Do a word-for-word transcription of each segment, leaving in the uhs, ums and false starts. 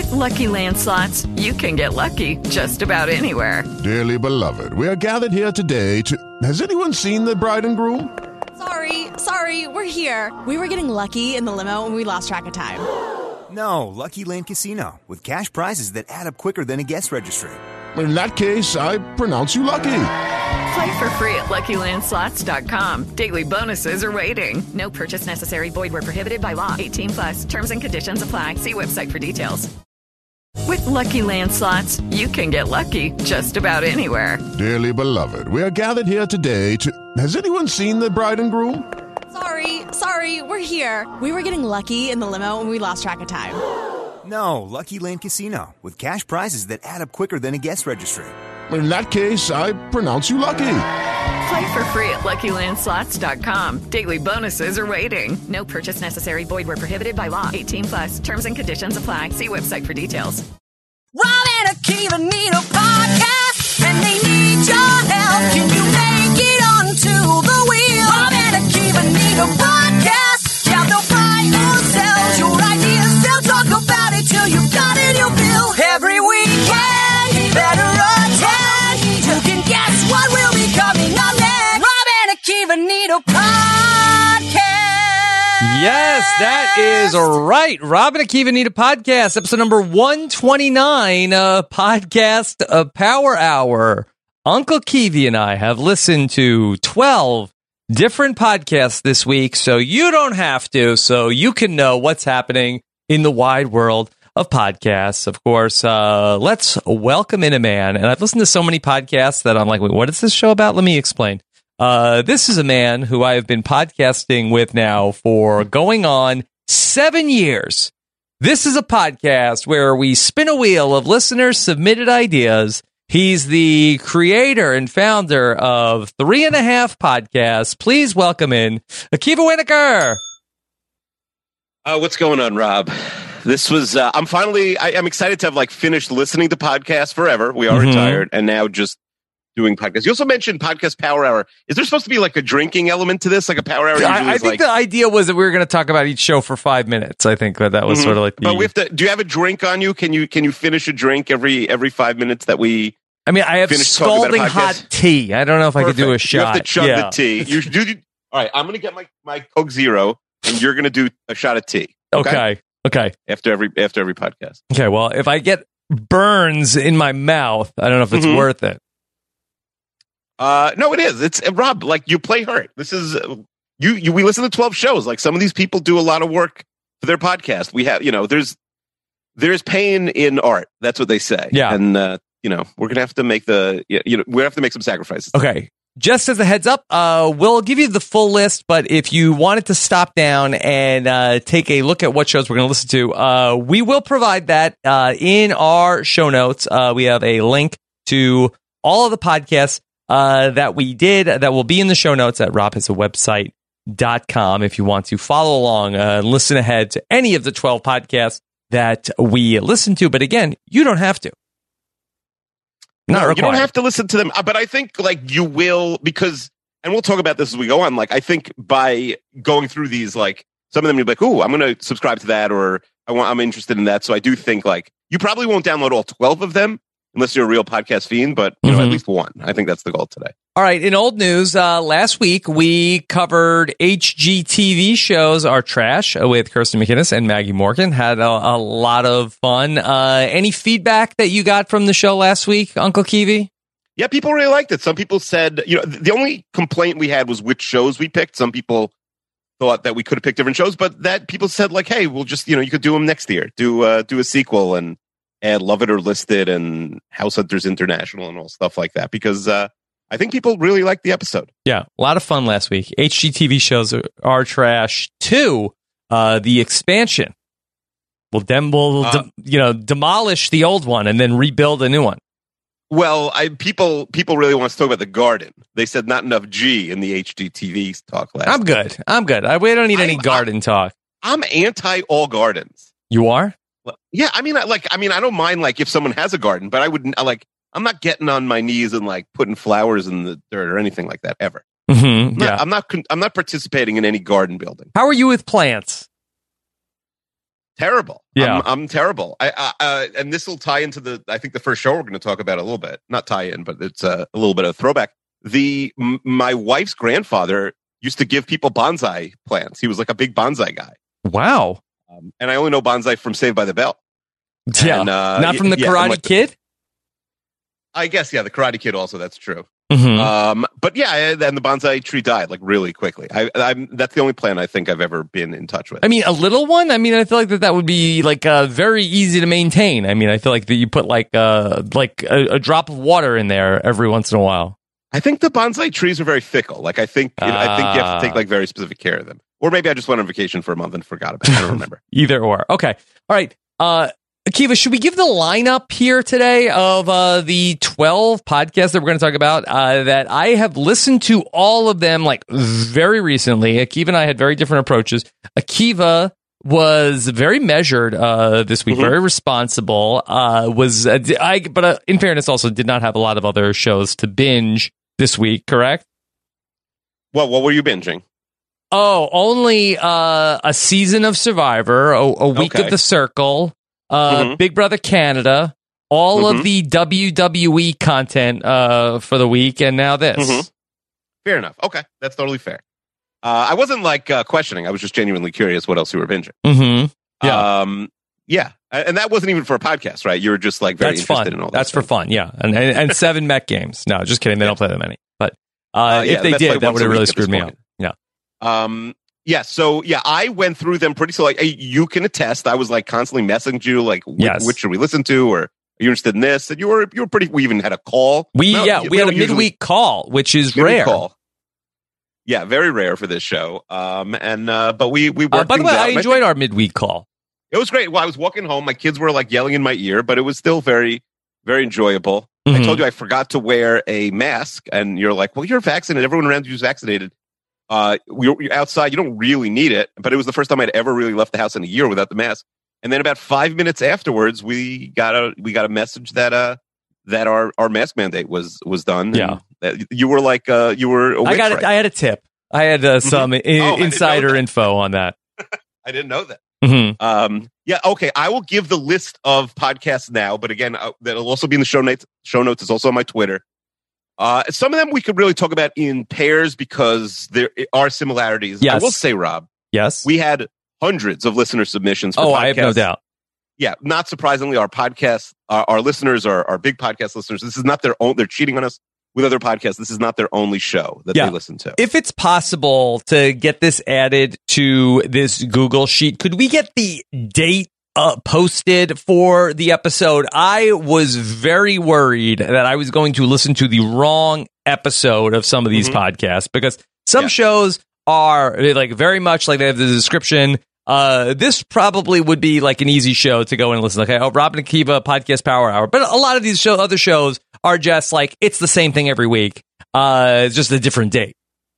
With Lucky Land Slots, you can get lucky just about anywhere. Dearly beloved, we are gathered here today to... Has anyone seen the bride and groom? Sorry, sorry, we're here. We were getting lucky in the limo and we lost track of time. No, Lucky Land Casino, with cash prizes that add up quicker than a guest registry. In that case, I pronounce you lucky. Play for free at Lucky Land Slots dot com. Daily bonuses are waiting. No purchase necessary. Void where prohibited by law. eighteen plus. Terms and conditions apply. See website for details. With Lucky Land Slots, you can get lucky just about anywhere. Dearly beloved, we are gathered here today to... Has anyone seen the bride and groom? Sorry, sorry, we're here. We were getting lucky in the limo and we lost track of time. No, Lucky Land Casino, with cash prizes that add up quicker than a guest registry. In that case, I pronounce you lucky. Play for free at Lucky Land Slots dot com. Daily bonuses are waiting. No purchase necessary. Void where prohibited by law. eighteen plus. Terms and conditions apply. See website for details. Rob and Akiva need a podcast, and they need your help. Can you make it onto the wheel? Rob and Akiva need a podcast. Yeah, they'll buy or sell your ideas. They'll talk about it till you got it, you'll bill. Every weekend, better attend. You can guess what will be coming on next. Rob and Akiva need a podcast. Yes, that is right. Rob and Akiva need a podcast. Episode number one twenty-nine, uh, podcast of Power Hour. Uncle Kiwi and I have listened to twelve different podcasts this week, so you don't have to, so you can know what's happening in the wide world of podcasts. Of course, uh, let's welcome in a man. And I've listened to so many podcasts that I'm like, wait, what is this show about? Let me explain. Uh, this is a man who I have been podcasting with now for going on seven years. This is a podcast where we spin a wheel of listeners' submitted ideas. He's the creator and founder of Three and a Half Podcasts. Please welcome in Akiva Winokur. Uh, what's going on, Rob? This was, uh, I'm finally, I, I'm excited to have like finished listening to podcasts forever. We are mm-hmm. retired and now just doing podcasts. You also mentioned Podcast Power Hour. Is there supposed to be like a drinking element to this? Like a power hour? I, I think like, the idea was that we were going to talk about each show for five minutes. I think that that was mm-hmm. sort of like the... But we have to, do you have a drink on you? Can you can you finish a drink every every five minutes that we I mean, I have scalding hot tea. I don't know if Perfect. I could do a shot. You have to chug yeah. the tea. You do, you, all right, I'm going to get my, my Coke Zero and you're going to do a shot of tea. Okay? okay. Okay. After every after every podcast. Okay, well, if I get burns in my mouth, I don't know if it's mm-hmm. worth it. Uh, no, it is. It's uh, Rob. Like you play hurt. This is uh, you. You. We listen to twelve shows. Like some of these people do a lot of work for their podcast. We have, you know, there's there's pain in art. That's what they say. Yeah, and uh, you know, we're gonna have to make the you know we have to make some sacrifices. Okay. Just as a heads up, uh, we'll give you the full list, but if you wanted to stop down and uh, take a look at what shows we're going to listen to, uh, we will provide that uh, in our show notes. Uh, we have a link to all of the podcasts uh, that we did that will be in the show notes at rob has a website dot com if you want to follow along and uh, listen ahead to any of the twelve podcasts that we listen to. But again, you don't have to. Not no, required. You don't have to listen to them, but I think like you will because, and we'll talk about this as we go on. Like I think by going through these, like some of them you'll be like, "Ooh, I'm going to subscribe to that," or "I want, I'm interested in that." So I do think like you probably won't download all twelve of them unless you're a real podcast fiend, but you know, mm-hmm. at least one. I think that's the goal today. All right. In old news, uh, last week we covered H G T V shows are trash with Kirsten McInnes and Maggie Morgan. Had a, a lot of fun. Uh, any feedback that you got from the show last week, Uncle Kiwi? Yeah, people really liked it. Some people said, you know, the only complaint we had was which shows we picked. Some people thought that we could have picked different shows, but that people said like, hey, we'll just, you know, you could do them next year. Do uh, do a sequel and add Love It or Listed and House Hunters International and all stuff like that because uh, I think people really liked the episode. Yeah, a lot of fun last week. H G T V shows are, are trash. Two, uh, the expansion will dem- will uh, de- you know demolish the old one and then rebuild a new one. Well, I people people really want to talk about the garden. They said not enough G in the H G T V talk last. I'm good. I'm good. I, we don't need any I'm, garden I'm, talk. I'm anti all gardens. You are? Yeah, I mean, I, like, I mean, I don't mind like if someone has a garden, but I wouldn't like. I'm not getting on my knees and like putting flowers in the dirt or anything like that ever. Mm-hmm, I'm not, yeah, I'm not. I'm not participating in any garden building. How are you with plants? terrible. Yeah. I'm, I'm terrible. I, I uh, and this will tie into the, I think the first show we're going to talk about a little bit. Not tie in, but it's uh, a little bit of a throwback. The m- my wife's grandfather used to give people bonsai plants. He was like a big bonsai guy. Wow. Um, and I only know bonsai from Saved by the Bell. Yeah. And, uh, Not from the yeah, Karate like, Kid? I guess, yeah, the Karate Kid also, that's true. Mm-hmm. Um, but yeah, and the bonsai tree died like really quickly. I, I'm, that's the only plant I think I've ever been in touch with. I mean, a little one? I mean, I feel like that, that would be like uh, very easy to maintain. I mean, I feel like that you put like uh, like a, a drop of water in there every once in a while. I think the bonsai trees are very fickle. Like I think uh, I think you have to take like very specific care of them. Or maybe I just went on vacation for a month and forgot about it. I don't remember. Either or. Okay. All right. Uh, Akiva, should we give the lineup here today of uh, the twelve podcasts that we're going to talk about? Uh, that I have listened to all of them like very recently. Akiva and I had very different approaches. Akiva was very measured uh, this week, mm-hmm. very responsible. Uh, was uh, I? But uh, in fairness, also did not have a lot of other shows to binge this week. Correct? Well, what were you binging? Oh, only uh, a season of Survivor, a, a week okay. of The Circle. Uh, mm-hmm. Big Brother Canada, all mm-hmm. of the W W E content uh, for the week, and now this. Mm-hmm. Fair enough. Okay, that's totally fair. Uh, I wasn't like uh, questioning. I was just genuinely curious what else you were binging. Mm-hmm. Yeah, um, yeah, and that wasn't even for a podcast, right? You were just like very That's interested fun. in all that. That's stuff. for fun, yeah. And and, and seven Met games. No, just kidding. They don't play that many. But uh, uh, yeah, if they did, like that would have really screwed me up. Yeah. Um. Yeah, so yeah, I went through them pretty. So like, you can attest. I was like constantly messaging you, like, yes. which, which should we listen to, or are you interested in this? And you were you were pretty. We even had a call. We no, yeah, we had a midweek call, which is rare. Call. Yeah, very rare for this show. Um, and uh, but we we worked uh, by the way, out. I enjoyed our midweek call. It was great. Well, I was walking home. My kids were like yelling in my ear, but it was still very very enjoyable. Mm-hmm. I told you I forgot to wear a mask, and you're like, "Well, you're vaccinated. Everyone around you is vaccinated." Uh, you're, you're outside. You don't really need it, but it was the first time I'd ever really left the house in a year without the mask. And then about five minutes afterwards, we got a we got a message that uh that our, our mask mandate was was done. Yeah, that you were like uh you were. A I got. right? A, I had a tip. I had uh, some mm-hmm. in, oh, insider info on that. I didn't know that. Mm-hmm. Um, yeah, okay. I will give the list of podcasts now, but again, uh, that'll also be in the show notes. Show notes is also on my Twitter. Uh, some of them we could really talk about in pairs because there are similarities. Yes. I will say, Rob. Yes. We had hundreds of listener submissions for oh, podcasts. I have no doubt. Yeah, not surprisingly, our podcasts, our, our listeners are, are big podcast listeners. This is not their own. They're cheating on us with other podcasts. This is not their only show that yeah. they listen to. If it's possible to get this added to this Google sheet, could we get the date Uh, posted for the episode? I was very worried that I was going to listen to the wrong episode of some of these mm-hmm. podcasts because some yeah. shows are like very much like they have the description. Uh, this probably would be like an easy show to go and listen. Okay, oh, Rob and Akiva podcast Power Hour, but a lot of these show other shows are just like it's the same thing every week. Uh, it's just a different date.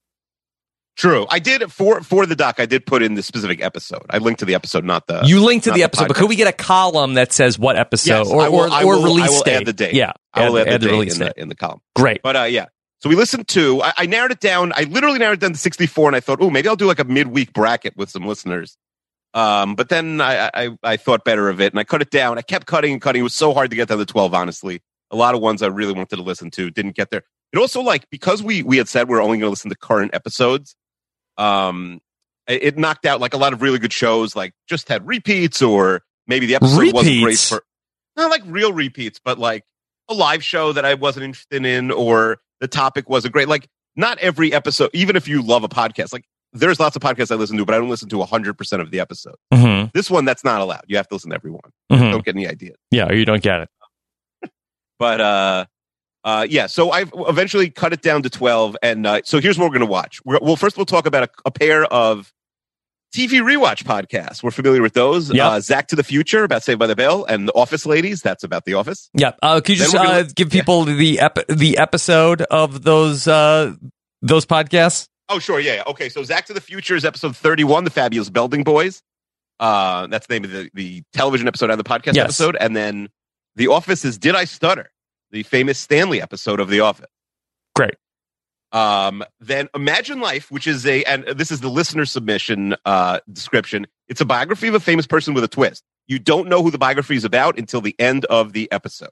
True. I did for for the doc. I did put in the specific episode. I linked to the episode, not the. You linked to the, the episode, podcast. but could we get a column that says what episode yes, or I will, or, I or will, release I will date? Add the date. Yeah, I will add, add, add the, the date release in date the, in the column. Great. But uh, yeah, so we listened to. I, I narrowed it down. I literally narrowed it down to sixty-four, and I thought, oh, maybe I'll do like a midweek bracket with some listeners. Um, but then I, I I thought better of it, and I cut it down. I kept cutting and cutting. It was so hard to get down to twelve. Honestly, a lot of ones I really wanted to listen to didn't get there. It also like because we we had said we we're only going to listen to current episodes. Um. It knocked out like a lot of really good shows, like just had repeats, or maybe the episode repeats. wasn't great for not like real repeats, but like a live show that I wasn't interested in, or the topic wasn't great. Like not every episode, even if you love a podcast, like there's lots of podcasts I listen to, but I don't listen to one hundred percent of the episode. Mm-hmm. This one, that's not allowed. You have to listen to every one. Mm-hmm. Don't get any ideas. Yeah, or you don't get it. But uh, uh, yeah, so I eventually cut it down to twelve, and uh, so here's what we're going to watch. We're, well, first we'll talk about a, a pair of T V rewatch podcasts. We're familiar with those. Yep. Uh, Zack to the Future, about Saved by the Bell, and The Office Ladies, that's about The Office. Yeah. Uh, can you just gonna, uh, give people yeah. the ep- the episode of those uh, those podcasts? Oh, sure. Yeah, yeah. Okay, so Zack to the Future is episode thirty-one, The Fabulous Belding Boys. Uh, that's the name of the, the television episode and the podcast yes. episode. And then The Office is Did I Stutter? The famous Stanley episode of The Office. Great. Um, then Imagine Life, which is a, and this is the listener submission uh, description. It's a biography of a famous person with a twist. You don't know who the biography is about until the end of the episode.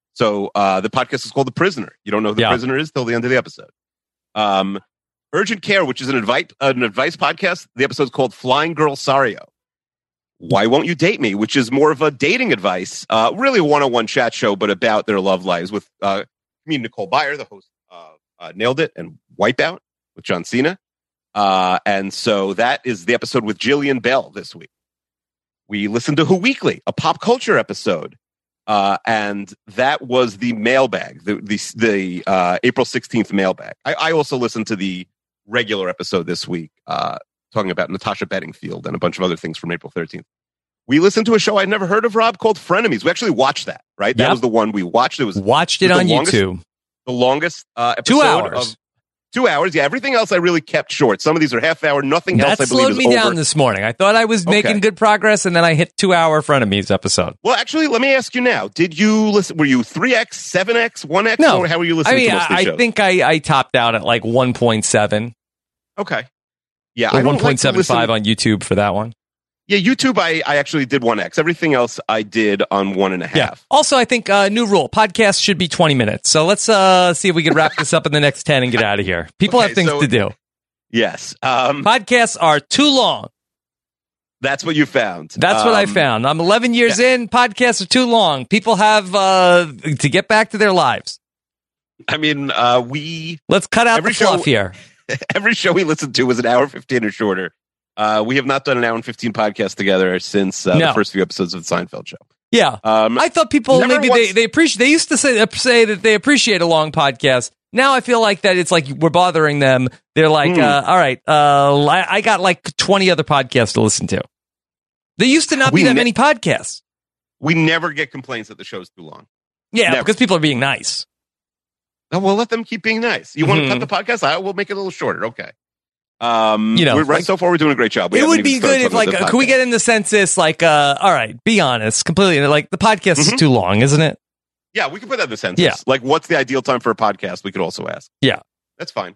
So uh, the podcast is called The Prisoner. You don't know who the Yeah. prisoner is till the end of the episode. Um, Urgent Care, which is an advice, an advice podcast. The episode is called Flying Girl Sario. Why Won't You Date Me, which is more of a dating advice, uh, really a one-on-one chat show, but about their love lives with uh, comedian Nicole Byer, the host, uh, uh, Nailed It, and Wipeout with John Cena. Uh, and so that is the episode with Jillian Bell this week. We listened to Who Weekly, a pop culture episode. Uh, and that was the mailbag, the the, the uh, April sixteenth mailbag. I, I also listened to the regular episode this week, uh, talking about Natasha Bedingfield and a bunch of other things from April thirteenth. We listened to a show I'd never heard of, Rob, called Frenemies. We actually watched that, right? That Yep. was the one we watched. It was Watched it, was on the longest, YouTube. The longest uh, episode Two hours. of two hours. Yeah, everything else I really kept short. Some of these are half hour. Nothing That else I believe slowed is me over. down this morning. I thought I was Okay. making good progress, and then I hit two hour frenemies episode. Well, actually, let me ask you now. Did you listen? Were you three X, seven X, one X? No. Or how were you I listening mean, to most of these I, shows? I think I, I topped out at like one point seven Okay. Yeah, or I don't one like point to seven five listen- on YouTube for that one. Yeah, YouTube, I, I actually did one X. Everything else I did on one and a half. Yeah. Also, I think uh, new rule: podcasts should be twenty minutes. So let's uh, see if we can wrap this up in the next ten and get out of here. People Okay, have things so- to do. Yes. Um, Podcasts are too long. that's what you found. That's what I Um, found. I'm eleven years yeah. in. Podcasts are too long. People have uh, to get back to their lives. I mean, uh, we Let's cut out Every the fluff show- here. every show we listened to was an hour fifteen or shorter. Uh, we have not done an hour and fifteen podcast together since uh, No. the first few episodes of the Seinfeld show. Yeah. Um, I thought people never maybe once- they, they appreciate. They used to say say that they appreciate a long podcast. Now I feel like that it's like we're bothering them. They're like, Hmm. uh, all right, uh, I, I got like twenty other podcasts to listen to. There used to not We be that ne- many podcasts. we never get complaints that the show's too long. Yeah, Never. because people are being nice. Oh, well, let them keep being nice. You want Mhm. to cut the podcast? I will make it a little shorter. Okay. Um, You know, we're, right like- so far we're doing a great job. We It haven't would even be started good if, talking like, about uh, the could we podcast. get in the census? Like, uh, all right, be honest, completely. Like, the podcast is Mhm. too long, isn't it? Yeah, we can put that in the census. Yeah. Like, what's the ideal time for a podcast? We could also ask. Yeah. That's fine.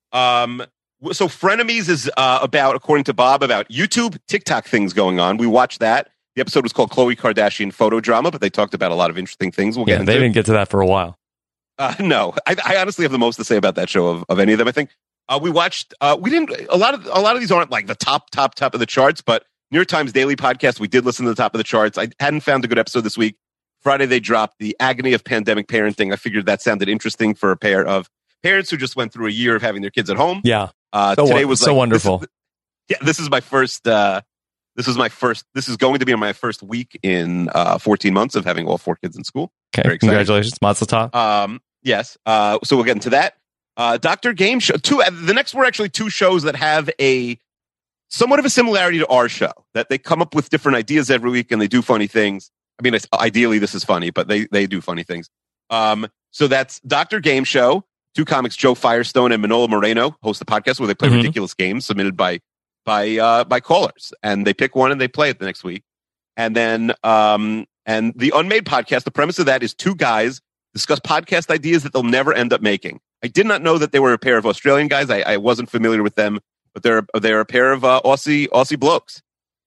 Um, w- so Frenemies is uh, about, according to Bob, about YouTube, TikTok things going on. We watched that. The episode was called Khloe Kardashian Photo Drama, but they talked about a lot of interesting things. We'll get Yeah, into. they didn't get to that for a while. Uh, no, I, I honestly have the most to say about that show of, of any of them. I think uh, we watched. Uh, we didn't. A lot of a lot of these aren't like the top, top, top of the charts. But New York Times Daily Podcast, we did listen to the top of the charts. I hadn't found a good episode this week. Friday they dropped The Agony of Pandemic Parenting. I figured that sounded interesting for a pair of parents who just went through a year of having their kids at home. Yeah. Uh, So, today wo- was so like, wonderful. This is, yeah, this is my first. Uh, this is my first. This is going to be my first week in uh, fourteen months of having all four kids in school. Okay, Very excited. congratulations, Mazel tov. Um, yes. Uh, so we'll get into that. Uh, Doctor Game Show. Two. Uh, the next were actually two shows that have a somewhat of a similarity to our show. That they come up with different ideas every week and they do funny things. I mean, it's, ideally this is funny, but they they do funny things. Um, so that's Doctor Game Show. Two comics, Joe Firestone and Manolo Moreno, host the podcast where they play Mhm. ridiculous games submitted by by uh, by callers, and they pick one and they play it the next week. And then um, and the Unmade Podcast. The premise of that is two guys discuss podcast ideas that they'll never end up making. I did not know that they were a pair of Australian guys. I, I wasn't familiar with them, but they're they're a pair of uh, Aussie Aussie blokes.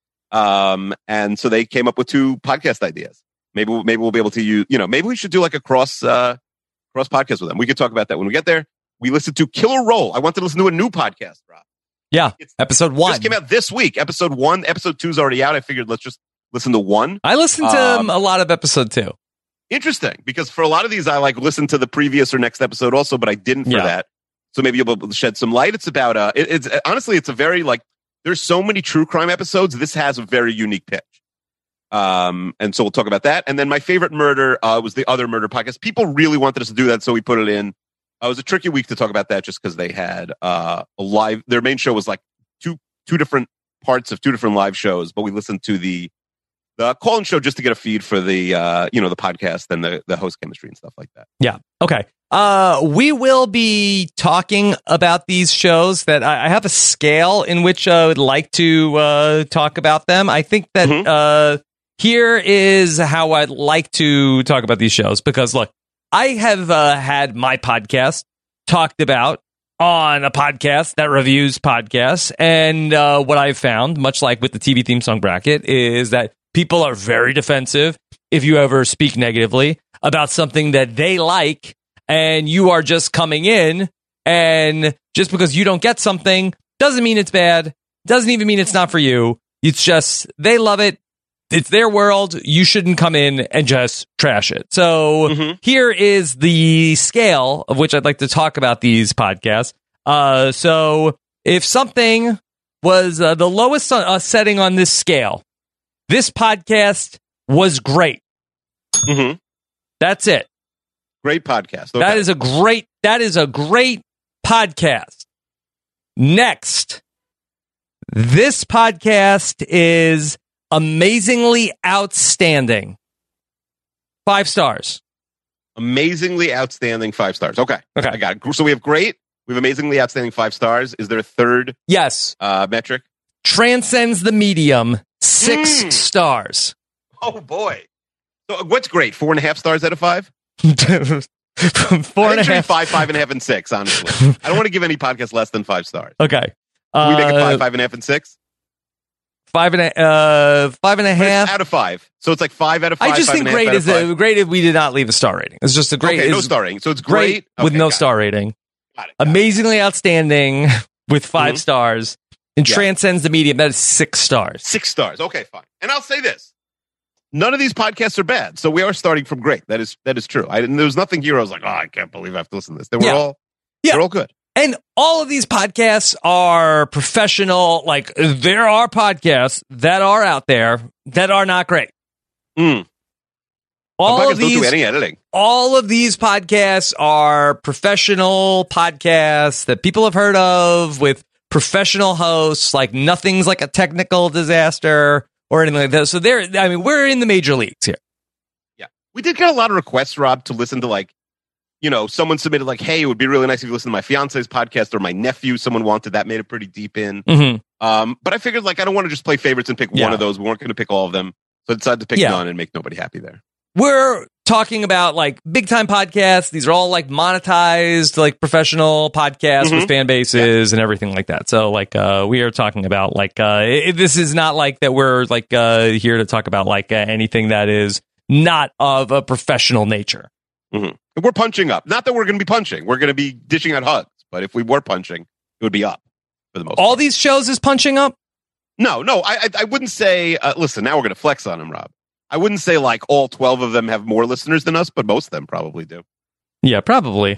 Um, and so they came up with two podcast ideas. Maybe we'll, maybe we'll be able to use. You know, maybe we should do like a cross uh, cross podcast with them. We could talk about that when we get there. We listened to Killer Roll. I wanted to listen to a new podcast, Rob. Yeah, It's- episode one. Just came out this week. Episode one. Episode two is already out. I figured let's just listen to one. I listened to Um, um, a lot of episode two. Interesting, because for a lot of these, I like listen to the previous or next episode also, but I didn't for Yeah. that. So maybe you'll be able to shed some light. It's about uh, it, it's honestly, it's a very like. There's so many true crime episodes. This has a very unique pitch. Um, and so we'll talk about that. And then my favorite murder uh, was the Other Murder podcast. People really wanted us to do that, so we put it in. Uh, it was a tricky week to talk about that just because they had uh, a live. Their main show was like two two different parts of two different live shows, but we listened to the the call-in show just to get a feed for the uh, you know the podcast and the the host chemistry and stuff like that. Yeah. Okay. Uh, we will be talking about these shows that I, I have a scale in which I would like to uh, talk about them. I think that Mhm. uh, here is how I'd like to talk about these shows because look, I have uh, had my podcast talked about on a podcast that reviews podcasts. And uh, what I've found, much like with the T V theme song bracket, is that people are very defensive if you ever speak negatively about something that they like, and you are just coming in, and just because you don't get something doesn't mean it's bad, doesn't even mean it's not for you. It's just they love it. It's their world. You shouldn't come in and just trash it. So mm-hmm. here is the scale of which I'd like to talk about these podcasts. Uh, so if something was uh, the lowest uh, setting on this scale, this podcast was great. Mm-hmm. That's it. Great podcast. Okay. That is a great. That is a great podcast. Next, this podcast is amazingly outstanding. Five stars. Amazingly outstanding. Five stars. Okay. Okay. I got it. So we have great. We have amazingly outstanding. Five stars. Is there a third? Yes. Uh, metric. Transcends the medium. Six mm. stars. Oh boy. So what's great? Four and a half stars out of five. Four and a half. Five, five and a half, and six. Honestly, I don't want to give any podcast less than five stars. Okay. Uh, we make it five, Uh, five and a half, and six. Five and a uh, five and a But it's half. out of five. So it's like five out of five. I just five think and a half great out is of five. a, great if we did not leave a star rating. It's just a great. Okay, no it's star rating. So it's great, great with Okay, no got star it. rating. Got it, got it. Amazingly outstanding with five Mhm. stars and Yeah. transcends the medium. That is six stars. Six stars. Okay, fine. And I'll say this: none of these podcasts are bad. So we are starting from great. That is that is true. I didn't. There was nothing here. I was like, oh, I can't believe I have to listen to this. They were Yeah. all. Yeah. They're all good. And all of these podcasts are professional. Like, there are podcasts that are out there that are not great. Mm. All Podcasts of these, don't do any editing. all of these podcasts are professional podcasts that people have heard of with professional hosts. Like, nothing's like a technical disaster or anything like that. So they're, I mean, we're in the major leagues here. Yeah, we did get a lot of requests, Rob, to listen to like. You know, someone submitted like, hey, it would be really nice if you listen to my fiance's podcast, or my nephew, someone wanted that, made it pretty deep in. Mm-hmm. Um, but I figured like, I don't want to just play favorites and pick Yeah. one of those. We weren't going to pick all of them. So I decided to pick Yeah. none and make nobody happy there. We're talking about like big time podcasts. These are all like monetized, like professional podcasts Mhm. with fan bases and everything like that. So like, uh, we are talking about like, uh, it, this is not like that. We're like, uh, here to talk about like uh, anything that is not of a professional nature. Mm-hmm. We're punching up. Not that we're going to be punching. We're going to be dishing out hugs. But if we were punching, it would be up for the most All part. these shows is punching up. No, no, I, I, I wouldn't say. Uh, listen, now we're going to flex on him, Rob. I wouldn't say like all twelve of them have more listeners than us, but most of them probably do. Yeah, probably.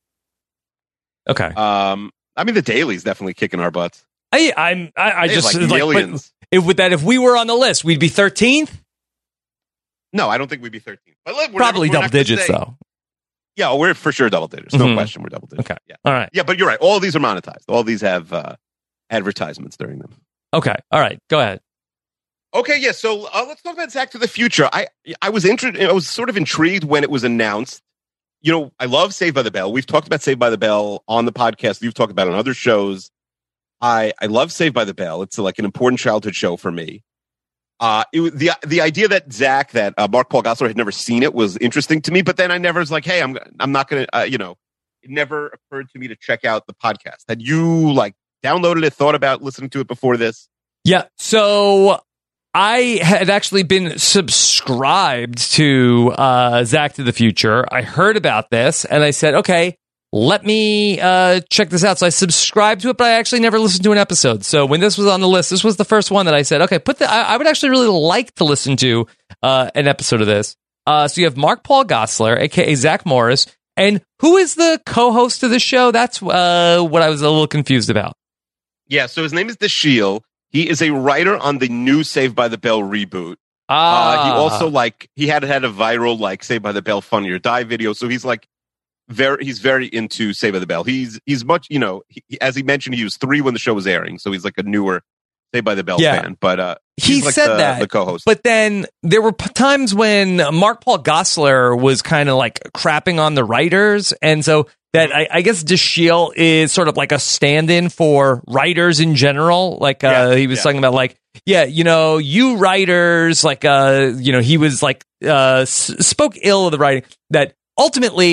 Okay. Um, I mean, the Daily's definitely kicking our butts. I, I'm, I, I They have, just like, like, but millions. if with that, if we were on the list, we'd be thirteenth. No, I don't think we'd be thirteen. But look, we're Probably never, we're double not gonna digits say- though. Yeah, we're for sure double digits. No Mhm. question, we're double digits. Okay. Yeah. All right. Yeah, but you're right. All of these are monetized. All of these have uh, advertisements during them. Okay. All right. Go ahead. Okay, yeah. So uh, let's talk about Zach to the Future. I I was interested. I was sort of intrigued when it was announced. You know, I love Saved by the Bell. We've talked about Saved by the Bell on the podcast. You've talked about it on other shows. I I love Saved by the Bell. It's like an important childhood show for me. Uh, it was the the idea that Zach, that uh, Mark Paul Gosselaar had never seen it was interesting to me. But then I never was like, hey, I'm I'm not gonna, uh, you know, it never occurred to me to check out the podcast. Had you like downloaded it, thought about listening to it before this? Yeah. So I had actually been subscribed to uh, Zach to the Future. I heard about this and I said, okay, let me uh, check this out. So I subscribed to it, but I actually never listened to an episode. So when this was on the list, this was the first one that I said, okay, put the, I, I would actually really like to listen to uh, an episode of this. Uh, so you have Mark Paul Gosselaar, a k a. Zach Morris. And who is the co-host of the show? That's uh, what I was a little confused about. Yeah, so his name is Dashiell. He is a writer on the new Saved by the Bell reboot. Ah. Uh, he also like he had had a viral like Saved by the Bell Funny or Die video. So he's like very he's very into Saved by the Bell. He's he's much you know he, as he mentioned he was three when the show was airing. So he's like a newer Saved by the Bell Yeah. fan. But uh, He he's like said the, that, the co-host. but then there were p- times when Mark Paul Gosselaar was kind of like crapping on the writers, and so that I, I guess Dashiell is sort of like a stand-in for writers in general. Like uh, Yeah, he was yeah. talking about, like, yeah, you know, you writers, like, uh, you know, he was like uh, s- spoke ill of the writing that ultimately.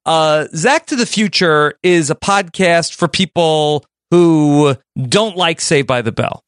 uh, Zach to the Future is a podcast for people who don't like Saved by the Bell.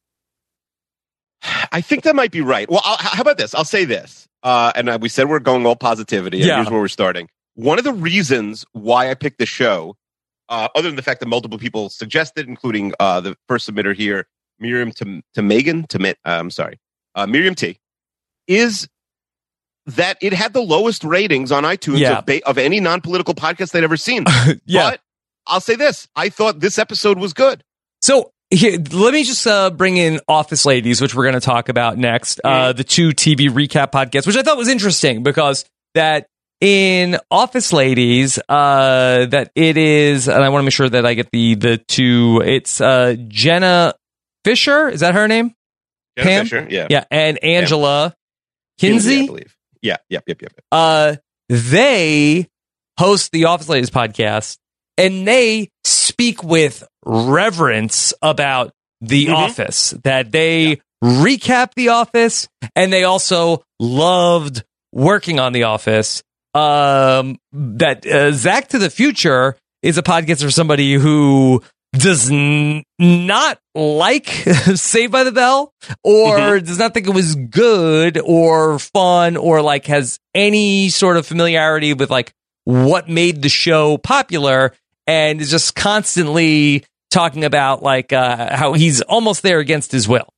I think that might be right. Well, I'll, how about this? I'll say this. Uh, and uh, we said we're going all positivity. And yeah. Here's where we're starting. One of the reasons why I picked the show, uh, other than the fact that multiple people suggested, including uh, the first submitter here, Miriam to, to Megan, to uh, I'm sorry, uh, Miriam T, is that it had the lowest ratings on iTunes yeah. of, ba- of any non-political podcast they'd ever seen. yeah. But I'll say this. I thought this episode was good. So here, let me just uh, bring in Office Ladies, which we're going to talk about next. Mm. Uh, the two T V recap podcasts, which I thought was interesting because that in Office Ladies, uh, that it is, and I want to make sure that I get the the two. It's uh, Jenna Fisher. Is that her name? Jenna Pam? Fisher. Yeah. Yeah. And Angela Pam. Kinsey. Kinsey, I believe. Yeah. Yep. Yep. Yep. Uh, they host the Office Ladies podcast, and they speak with reverence about The mm-hmm. Office, that they yeah. recap The Office, and they also loved working on The Office. Um, that uh, Zach to the Future is a podcast for somebody who does n- not like Saved by the Bell, or mm-hmm. does not think it was good or fun, or like has any sort of familiarity with like what made the show popular, and is just constantly talking about like uh, how he's almost there against his will.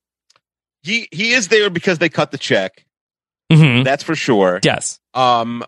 He he is there because they cut the check. Mm-hmm. That's for sure. Yes. Um,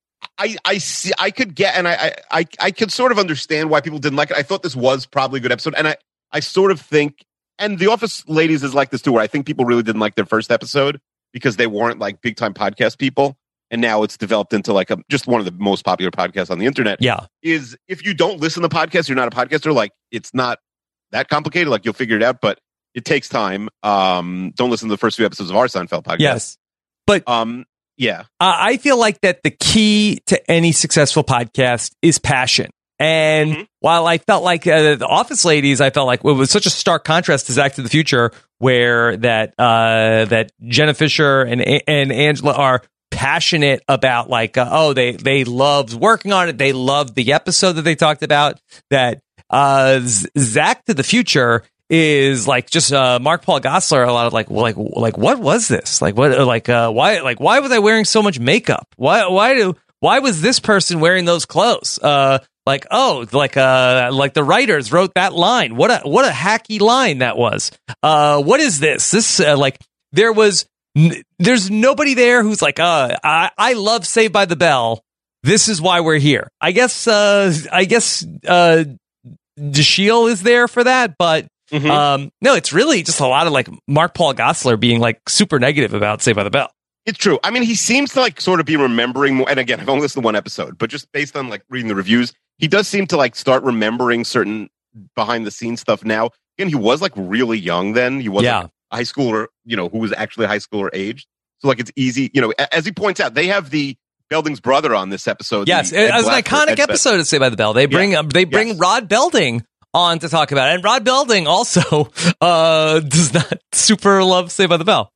I I see. I could get, and I I I could sort of understand why people didn't like it. I thought this was probably a good episode, and I I sort of think, and The Office Ladies is like this too, where I think people really didn't like their first episode because they weren't like big time podcast people. And now it's developed into like a, just one of the most popular podcasts on the internet. Yeah. Is if you don't listen to podcasts, you're not a podcaster. Like it's not that complicated. Like you'll figure it out, but it takes time. Um, don't listen to the first few episodes of our Seinfeld podcast. Yes. But um, yeah, uh, I feel like that the key to any successful podcast is passion. And mm-hmm. while I felt like uh, the Office Ladies, I felt like well, it was such a stark contrast to Back to the Future, where that uh, that Jenna Fisher and and Angela are passionate about like uh, oh they they loved working on it, they loved the episode that they talked about. That uh, Z- Zach to the Future is like just uh, Mark Paul Gosselaar. A lot of like like like what was this like what like uh, why like why was I wearing so much makeup? Why why do why was this person wearing those clothes? Uh, like oh like uh like the writers wrote that line. What a what a hacky line that was. Uh, what is this? This uh, like there was. N- there's nobody there who's like, uh, I, I love Saved by the Bell. This is why we're here. I guess, uh, I guess, uh, Dashiell is there for that, but, mm-hmm. um, no, it's really just a lot of like Mark Paul Gosselaar being like super negative about Saved by the Bell. It's true. I mean, he seems to like sort of be remembering more. And again, I've only listened to one episode, but just based on like reading the reviews, he does seem to like start remembering certain behind the scenes stuff now. Again, he was like really young then. He wasn't yeah. a high schooler, you know, who was actually a high schooler age. So like it's easy, you know, as he points out, they have the Belding's brother on this episode. Yes, it was an iconic Ed episode Bed- of Saved by the Bell. They bring yeah. they bring yes. Rod Belding on to talk about it. And Rod Belding also uh, does not super love Saved by the Bell.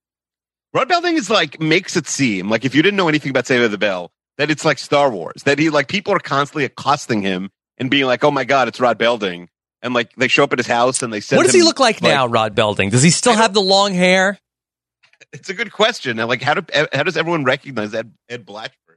Rod Belding is like, makes it seem like if you didn't know anything about Saved by the Bell, that it's like Star Wars, that he like people are constantly accosting him and being like, oh my God, it's Rod Belding. And like they show up at his house and they send What does him, he look like, like now, Rod Belding? Does he still have the long hair? It's a good question. And like, how do how does everyone recognize Ed, Ed Blatchford?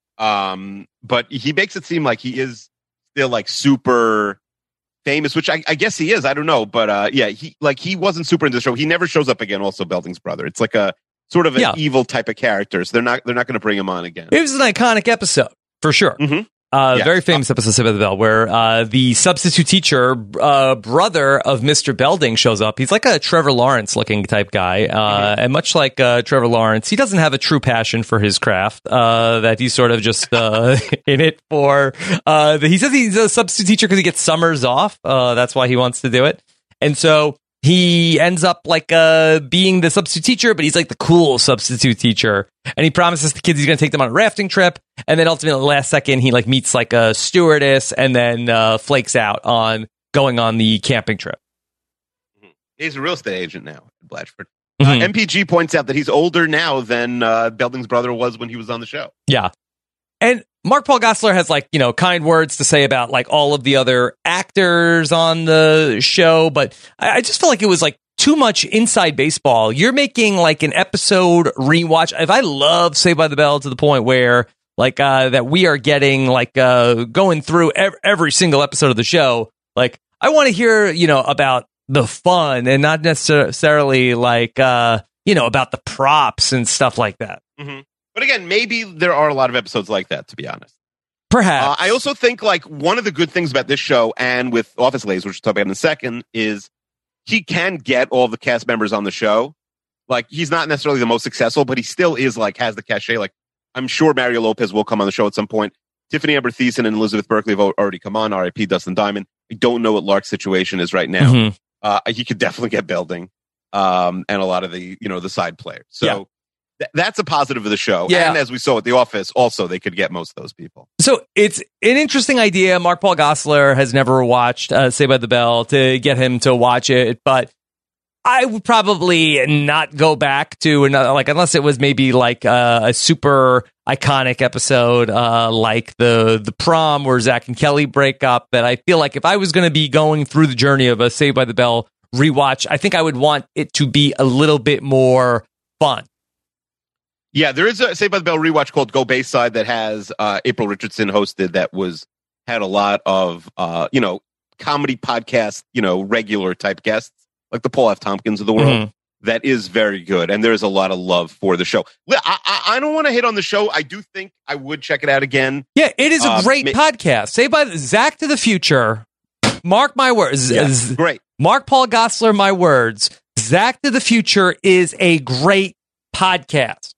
Um, but he makes it seem like he is still like super famous, which I, I guess he is. I don't know, but uh, yeah, he like he wasn't super into the show. He never shows up again. Also, Belding's brother. It's like a sort of an yeah. evil type of character. So they're not they're not going to bring him on again. It was an iconic episode for sure. Mm-hmm. Uh, yes. Very famous episode of Saved by the Bell where uh, the substitute teacher, uh, brother of Mister Belding, shows up. He's like a Trevor Lawrence looking type guy. Uh, mm-hmm. And much like uh, Trevor Lawrence, he doesn't have a true passion for his craft, uh, that he's sort of just uh, in it for. Uh, he says he's a substitute teacher because he gets summers off. Uh, that's why he wants to do it. And so he ends up like uh, being the substitute teacher, but he's like the cool substitute teacher. And he promises the kids he's going to take them on a rafting trip. And then ultimately, last second, he like meets like a stewardess and then uh, flakes out on going on the camping trip. He's a real estate agent now, Blatchford. Mm-hmm. Uh, M P G points out that he's older now than uh, Belding's brother was when he was on the show. Yeah. And Mark Paul Gosselaar has like, you know, kind words to say about like all of the other actors on the show. But I, I just felt like it was like too much inside baseball. You're making like an episode rewatch. If I love Saved by the Bell to the point where like uh, that we are getting like uh, going through every, every single episode of the show, like I want to hear, you know, about the fun and not necessarily like, uh, you know, about the props and stuff like that. Mm-hmm. But again, maybe there are a lot of episodes like that, to be honest. Perhaps. Uh, I also think like one of the good things about this show and with Office Ladies, which we'll talk about in a second, is he can get all the cast members on the show. Like, he's not necessarily the most successful, but he still is like, has the cachet. Like, I'm sure Mario Lopez will come on the show at some point. Tiffany Amber Thiessen and Elizabeth Berkley have already come on. R I P Dustin Diamond. I don't know what Lark's situation is right now. Mm-hmm. Uh, he could definitely get Belding um, and a lot of the, you know, the side players. So yeah. th- that's a positive of the show. Yeah. And as we saw at The Office, also, they could get most of those people. So it's an interesting idea. Mark Paul Gosselaar has never watched uh, Saved by the Bell to get him to watch it, but I would probably not go back to another, like, unless it was maybe like uh, a super iconic episode, uh, like the the prom where Zach and Kelly break up. But I feel like if I was going to be going through the journey of a Saved by the Bell rewatch, I think I would want it to be a little bit more fun. Yeah, there is a Saved by the Bell rewatch called Go Bayside that has uh, April Richardson hosted. That was had a lot of uh, you know comedy podcast, you know regular type guests. Like the Paul F. Tompkins of the world, mm-hmm. that is very good. And there's a lot of love for the show. I, I, I don't want to hit on the show. I do think I would check it out again. Yeah, it is a um, great ma- podcast. Say by Zach to the Future. Mark my words. Yeah, great. Mark Paul Gosselaar, my words. Zach to the Future is a great podcast.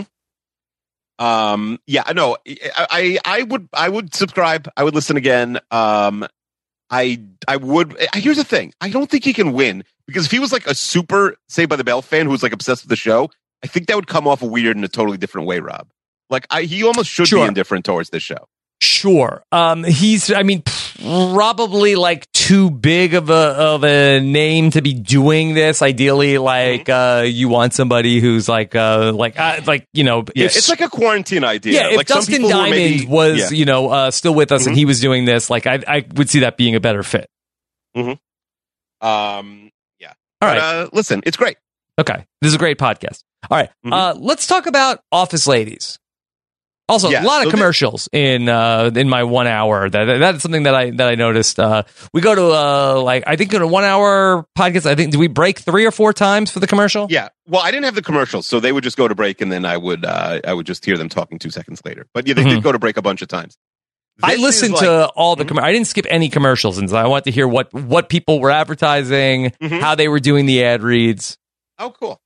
Mm-hmm. Um, yeah, no, I, I, I would, I would subscribe. I would listen again. Um, I, I would. Here's the thing. I don't think he can win. Because if he was like a super Saved by the Bell fan who was like obsessed with the show, I think that would come off weird in a totally different way, Rob. Like, I, he almost should sure. be indifferent towards this show. Sure. Um, he's, I mean, probably like too big of a of a name to be doing this. Ideally, like mm-hmm. uh, you want somebody who's like, uh, like, uh, like you know, yeah, if, it's like a quarantine idea. Yeah, if like Dustin Diamond maybe, was, yeah. you know, uh, still with us mm-hmm. and he was doing this, like, I, I would see that being a better fit. Mm-hmm. Um. All but, right. Uh, listen, it's great. Okay. This is a great podcast. All right. Mm-hmm. Uh, let's talk about Office Ladies. Also, yeah, a lot of so commercials they- in uh, in my one hour. That that's something that I that I noticed. Uh, we go to uh, like I think in a one hour podcast. I think do we break three or four times for the commercial? Yeah. Well, I didn't have the commercials, so they would just go to break, and then I would uh, I would just hear them talking two seconds later. But yeah, they mm-hmm. did go to break a bunch of times. This I listened like, to all the. Com- I didn't skip any commercials, and so I wanted to hear what what people were advertising, mm-hmm. how they were doing the ad reads. Oh, cool.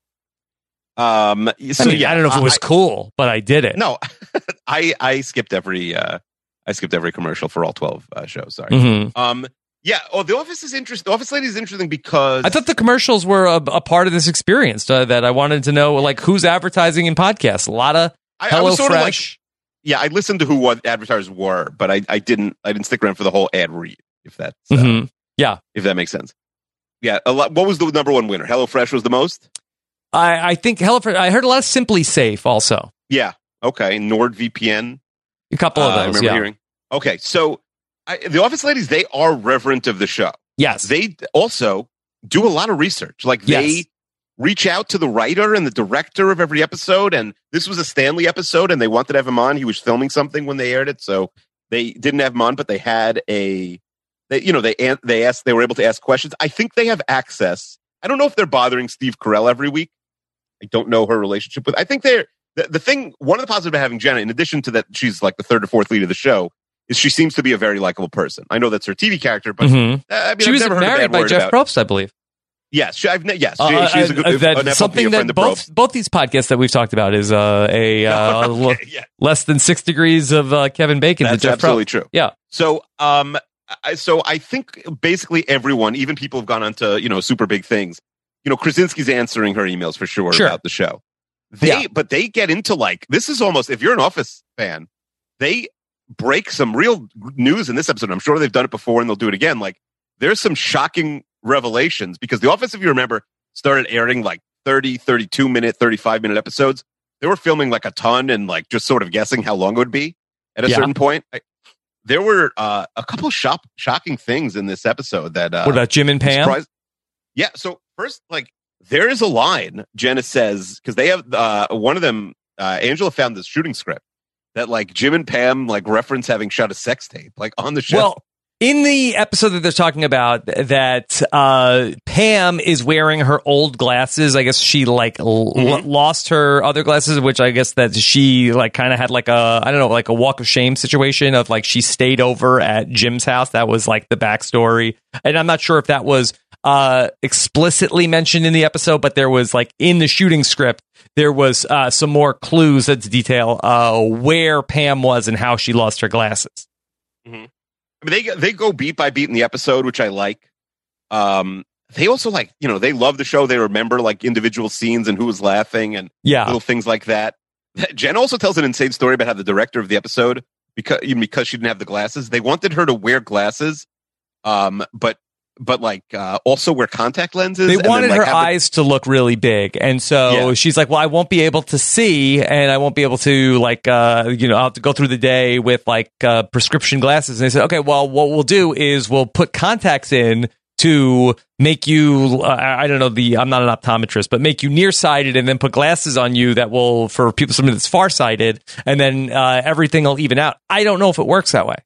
Um, so I mean, yeah, I don't know if it was I, cool, but I did it. No, I I skipped every uh, I skipped every commercial for all twelve uh, shows. Sorry. Mm-hmm. Um, yeah. Oh, The Office is interesting. The Office Lady is interesting because I thought the commercials were a, a part of this experience uh, that I wanted to know, like who's advertising in podcasts. A lot of Hello Fresh. Yeah, I listened to who what advertisers were, but I, I didn't I didn't stick around for the whole ad read. If that's uh, mm-hmm. yeah, if that makes sense. Yeah, a lot, what was the number one winner? HelloFresh was the most. I, I think HelloFresh. I heard a lot of Simply Safe also. Yeah. Okay. NordVPN. A couple of uh, those. I remember yeah. hearing. Okay, so I, the Office Ladies, they are reverent of the show. Yes. They also do a lot of research. Like they. Yes. reach out to the writer and the director of every episode. And this was a Stanley episode and they wanted to have him on. He was filming something when they aired it. So they didn't have him on, but they had a, they, you know, they, they asked, they were able to ask questions. I think they have access. I don't know if they're bothering Steve Carell every week. I don't know her relationship with, I think they're, the, the thing, one of the positives of having Jenna, in addition to that, she's like the third or fourth lead of the show, is she seems to be a very likable person. I know that's her T V character, but mm-hmm. uh, I mean, she I've was never heard married a bad by word Jeff about, Probst, I believe. Yes, she, I've, yes, she, uh, she's a good uh, that, an something that both both these podcasts that we've talked about is uh, a uh, okay, yeah. less than six degrees of uh, Kevin Bacon. That's to Jeff absolutely Probst. true. Yeah. So, um, I, so I think basically everyone, even people who've gone on to you know super big things, you know, Krasinski's answering her emails for sure, sure. about the show. They, yeah. but they get into like this is almost if you're an Office fan, they break some real news in this episode. I'm sure they've done it before and they'll do it again. Like there's some shocking revelations because The Office, if you remember, started airing like thirty, thirty-two minute, thirty-five minute episodes. They were filming like a ton and like just sort of guessing how long it would be. at a Yeah. certain point. I, there were uh, a couple of shop, shocking things in this episode that. Uh, What about Jim and Pam? surprised- Yeah. So first, like, there is a line Jenna says because they have uh, one of them. Uh, Angela found this shooting script that like Jim and Pam like reference having shot a sex tape like on the show. Well, in the episode that they're talking about, that uh, Pam is wearing her old glasses. I guess she like l- Mm-hmm. lost her other glasses, which I guess that she like kind of had like a I don't know like a walk of shame situation of like she stayed over at Jim's house. That was like the backstory, and I'm not sure if that was uh, explicitly mentioned in the episode, but there was like in the shooting script. There was uh, some more clues that detail uh, where Pam was and how she lost her glasses. Mm-hmm. I mean, they they go beat by beat in the episode, which I like. Um, they also like, you know, they love the show. They remember like individual scenes and who was laughing and Yeah. little things like that. Jen also tells an insane story about how the director of the episode, because even because she didn't have the glasses, they wanted her to wear glasses, um, but but like uh, also wear contact lenses. They and then, wanted like, her have the- eyes to look really big, and so Yeah. she's like, "Well, I won't be able to see, and I won't be able to like, uh, you know, I'll have to go through the day with like uh, prescription glasses." And they said, "Okay, well, what we'll do is we'll put contacts in to make you, uh, I don't know, the I'm not an optometrist, but make you nearsighted, and then put glasses on you that will for people somebody that's farsighted, and then uh, everything will even out." I don't know if it works that way.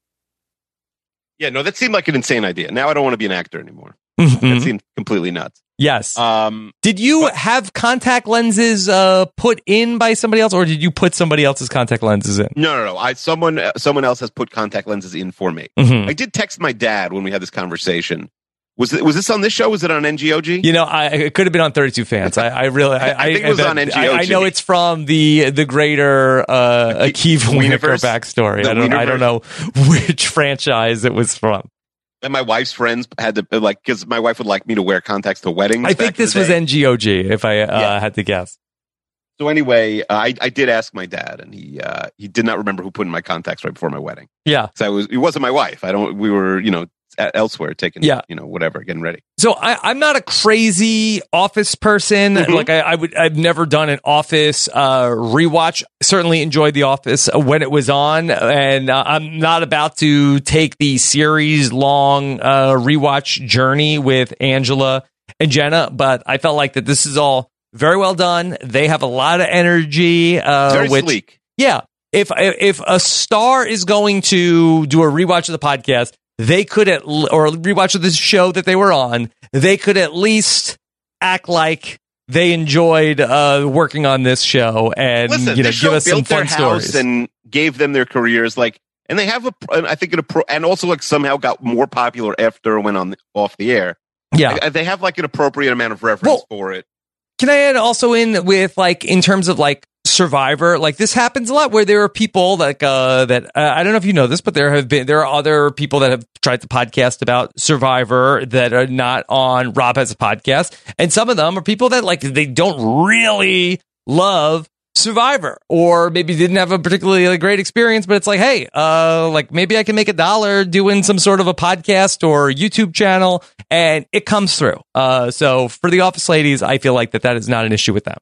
Yeah, no, that seemed like an insane idea. Now I don't want to be an actor anymore. Mhm. That seemed completely nuts. Yes. Um, Did you have contact lenses uh, put in by somebody else, or did you put somebody else's contact lenses in? No, no, no. I someone uh, someone else has put contact lenses in for me. Mhm. I did text my dad when we had this conversation. Was it was this on this show? Was it on N G O G? You know, I, it could have been on thirty-two Fans. I, I really, I, I think it was on N G O G. I, I know it's from the the greater uh, Akiva Wienerker Wienerverse? backstory. The I don't, I don't know which franchise it was from. And my wife's friends had to like because my wife would like me to wear contacts to weddings. I think back in this the was day. N G O G, if I uh, Yeah. had to guess. So anyway, uh, I I did ask my dad, and he uh, he did not remember who put in my contacts right before my wedding. Yeah. So I was it wasn't my wife. I don't. We were you know elsewhere taking Yeah. you know whatever getting ready. So I, I'm not a crazy Office person. Mhm. Like I, I would, I've never done an Office uh, rewatch. Certainly enjoyed The Office when it was on, and uh, I'm not about to take the series long uh, rewatch journey with Angela and Jenna. But I felt like that this is all very well done. They have a lot of energy. Uh, Very which, sleek. Yeah. If if a star is going to do a rewatch of the podcast, they could at l- or rewatch of the show that they were on, they could at least act like they enjoyed uh, working on this show and Listen, you know this give show us some built their fun house stories. and gave them their careers. Like, and they have a, and I think it, a pro, and also like somehow got more popular after it went on off the air. Yeah. Like, they have like an appropriate amount of reference Well, for it. Can I add also in with like in terms of like Survivor, like this happens a lot where there are people like uh, that uh, I don't know if you know this, but there have been there are other people that have tried to podcast about Survivor that are not on Rob Has a Podcast, and some of them are people that like they don't really love Survivor, or maybe didn't have a particularly like, great experience, but it's like, hey, uh, like maybe I can make a dollar doing some sort of a podcast or YouTube channel, and it comes through. Uh, so for the Office ladies, I feel like that that is not an issue with them.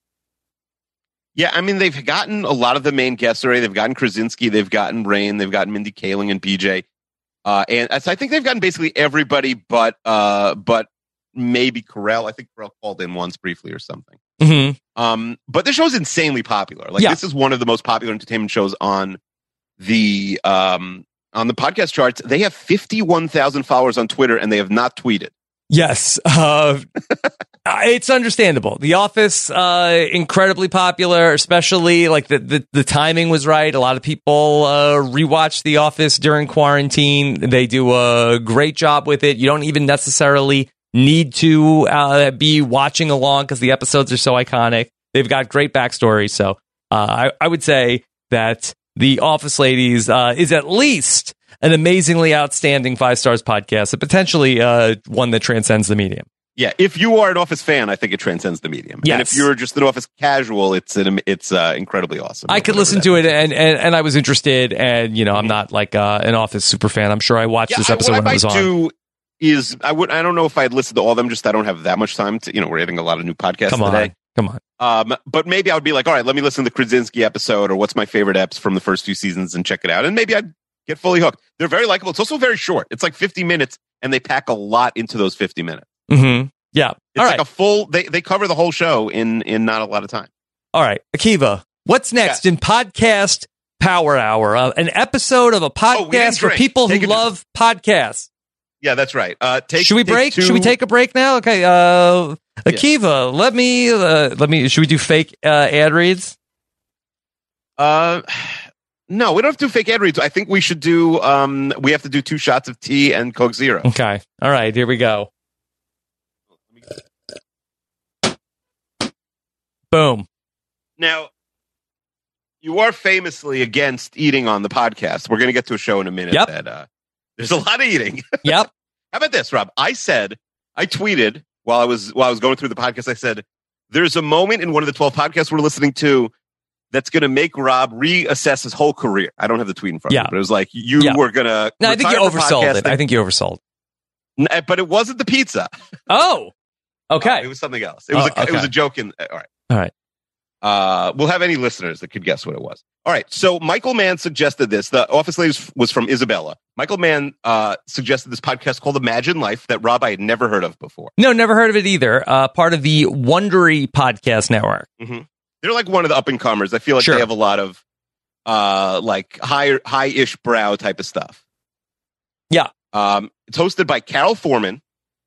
Yeah, I mean, they've gotten a lot of the main guests already. They've gotten Krasinski, they've gotten Rain, they've gotten Mindy Kaling and B J. Uh, and so I think they've gotten basically everybody but uh, but maybe Carell. I think Carell called in once briefly or something. Mm-hmm. Um, but the show's insanely popular. Like Yeah. this is one of the most popular entertainment shows on the um, on the podcast charts. They have fifty-one thousand followers on Twitter, and they have not tweeted. Yes, uh, it's understandable. The Office, uh, incredibly popular, especially like the, the, the timing was right. A lot of people uh, rewatch The Office during quarantine. They do a great job with it. You don't even necessarily need to uh, be watching along because the episodes are so iconic. They've got great backstory. So uh, I, I would say that The Office Ladies uh, is at least an amazingly outstanding five stars podcast, and potentially uh, one that transcends the medium. Yeah, if you are an Office fan, I think it transcends the medium. Yes. And if you're just an Office casual, it's an, it's uh, incredibly awesome. I could listen to it, and, and and I was interested, and you know, I'm not like uh, an Office super fan. I'm sure I watched Yeah, this I- episode what when I it was might on. do is I would I don't know if I'd listen to all of them. Just I don't have that much time to you know. We're having a lot of new podcasts Come on. today. Come on. Um, but maybe I would be like, all right, let me listen to the Krasinski episode or what's my favorite eps from the first few seasons and check it out. And maybe I'd get fully hooked. They're very likable. It's also very short. It's like fifty minutes and they pack a lot into those fifty minutes. Mm-hmm. Yeah. It's all like right. a full, they, they cover the whole show in, in not a lot of time. All right. Akiva, what's next yeah. in Podcast Power Hour? Uh, an episode of a podcast oh, for people take who love podcasts. Yeah, that's right. Uh, take, Should we take break? Two... Should we take a break now? Okay. Uh, Akiva, yeah. let me, uh, let me, should we do fake uh, ad reads? Uh, no, we don't have to do fake ad reads. I think we should do, um, we have to do two shots of tea and Coke Zero. Okay. All right. Here we go. Boom. Now, you are famously against eating on the podcast. We're going to get to a show in a minute yep. that uh, there's a lot of eating. Yep. How about this, Rob? I said, I tweeted while I was while I was going through the podcast, I said, there's a moment in one of the twelve podcasts we're listening to that's going to make Rob reassess his whole career. I don't have the tweet in front yeah. of me, but it was like, you yeah. were going to... No, I think you oversold it. I think you oversold. But it wasn't the pizza. Oh, okay. Uh, it was something else. It was, oh, a, okay. it was a joke. In, all right. All right. Uh, we'll have any listeners that could guess what it was. All right. So Michael Mann suggested this. The Office Ladies was from Isabella. Michael Mann uh, suggested this podcast called Imagine Life that, Rob, I had never heard of before. No, never heard of it either. Uh, part of the Wondery Podcast Network. Mm-hmm. They're like one of the up-and-comers. I feel like sure. they have a lot of uh, like high, high-ish brow type of stuff. Yeah. Um, it's hosted by Carol Foreman.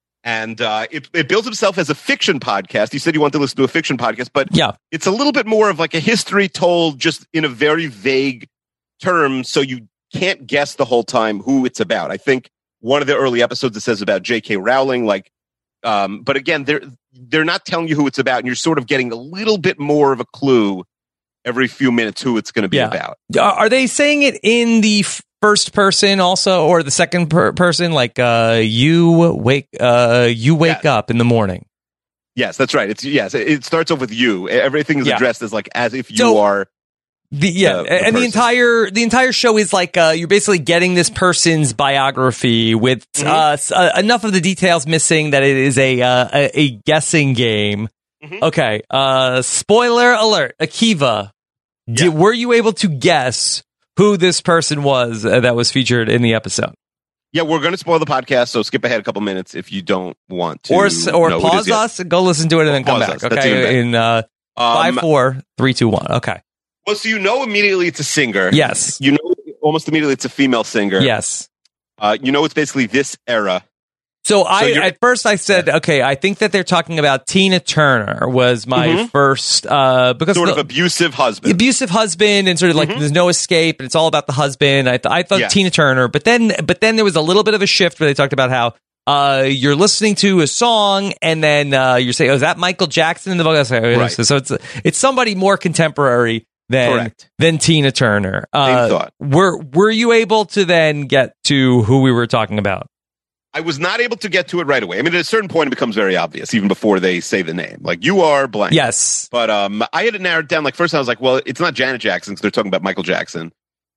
And uh, it, it builds itself as a fiction podcast. You said you want to listen to a fiction podcast, but yeah. it's a little bit more of like a history told just in a very vague term, so you can't guess the whole time who it's about. I think one of the early episodes it says about J K Rowling, like, um, but again, they're they're not telling you who it's about, and you're sort of getting a little bit more of a clue every few minutes who it's going to be yeah. about. Are they saying it in the f- first person also, or the second per- person? Like, uh, you wake, uh, you wake yeah. up in the morning. Yes, that's right. It's yes. It starts off with you. Everything is yeah. addressed as like as if you so, are. The, yeah, the, the and person. the entire the entire show is like uh, you're basically getting this person's biography with mm-hmm. uh, uh, enough of the details missing that it is a uh, a, a guessing game. Mm-hmm. Okay, uh, spoiler alert, Akiva, yeah. did, were you able to guess who this person was uh, that was featured in the episode? Yeah, we're going to spoil the podcast, so skip ahead a couple minutes if you don't want to. Or or know pause us and go listen to it and or then come back. Us. Okay, in uh, um, five, four, three, two, one. Okay. Well, so you know immediately it's a singer. Yes. You know almost immediately it's a female singer. Yes. Uh, you know it's basically this era. So I so at first I said, yeah. okay, I think that they're talking about Tina Turner was my mm-hmm. first uh, because sort the, of abusive husband, abusive husband, and sort of like mm-hmm. there's no escape, and it's all about the husband. I th- I thought yeah. Tina Turner, but then but then there was a little bit of a shift where they talked about how uh, you're listening to a song, and then uh, you're saying, oh, is that Michael Jackson in the vocal? Right. So, so it's it's somebody more contemporary than Correct. than Tina Turner. Uh, Same thought. Were were you able to then get to who we were talking about? I was not able to get to it right away. I mean, at a certain point, it becomes very obvious, even before they say the name. Like, you are blank. Yes. But um, I had it narrowed down. Like, first I was like, well, it's not Janet Jackson, because they're talking about Michael Jackson.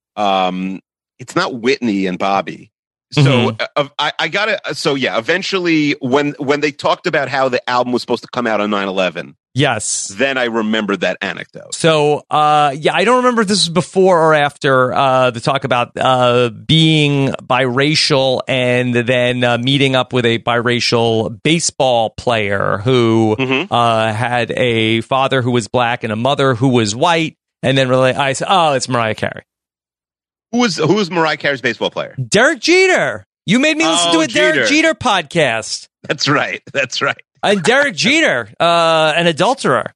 Um, it's not Whitney and Bobby. So Mm-hmm. uh, I, I got it. So, yeah, eventually, when when they talked about how the album was supposed to come out on nine eleven, yes, then I remembered that anecdote. So, uh, yeah, I don't remember if this was before or after uh, the talk about uh, being biracial and then uh, meeting up with a biracial baseball player who mm-hmm. uh, had a father who was black and a mother who was white. And then really, I said, oh, it's Mariah Carey. Who was, who was Mariah Carey's baseball player? Derek Jeter. You made me listen oh, to a Jeter. Derek Jeter podcast. That's right. That's right. And Derek Jeter, uh, an adulterer.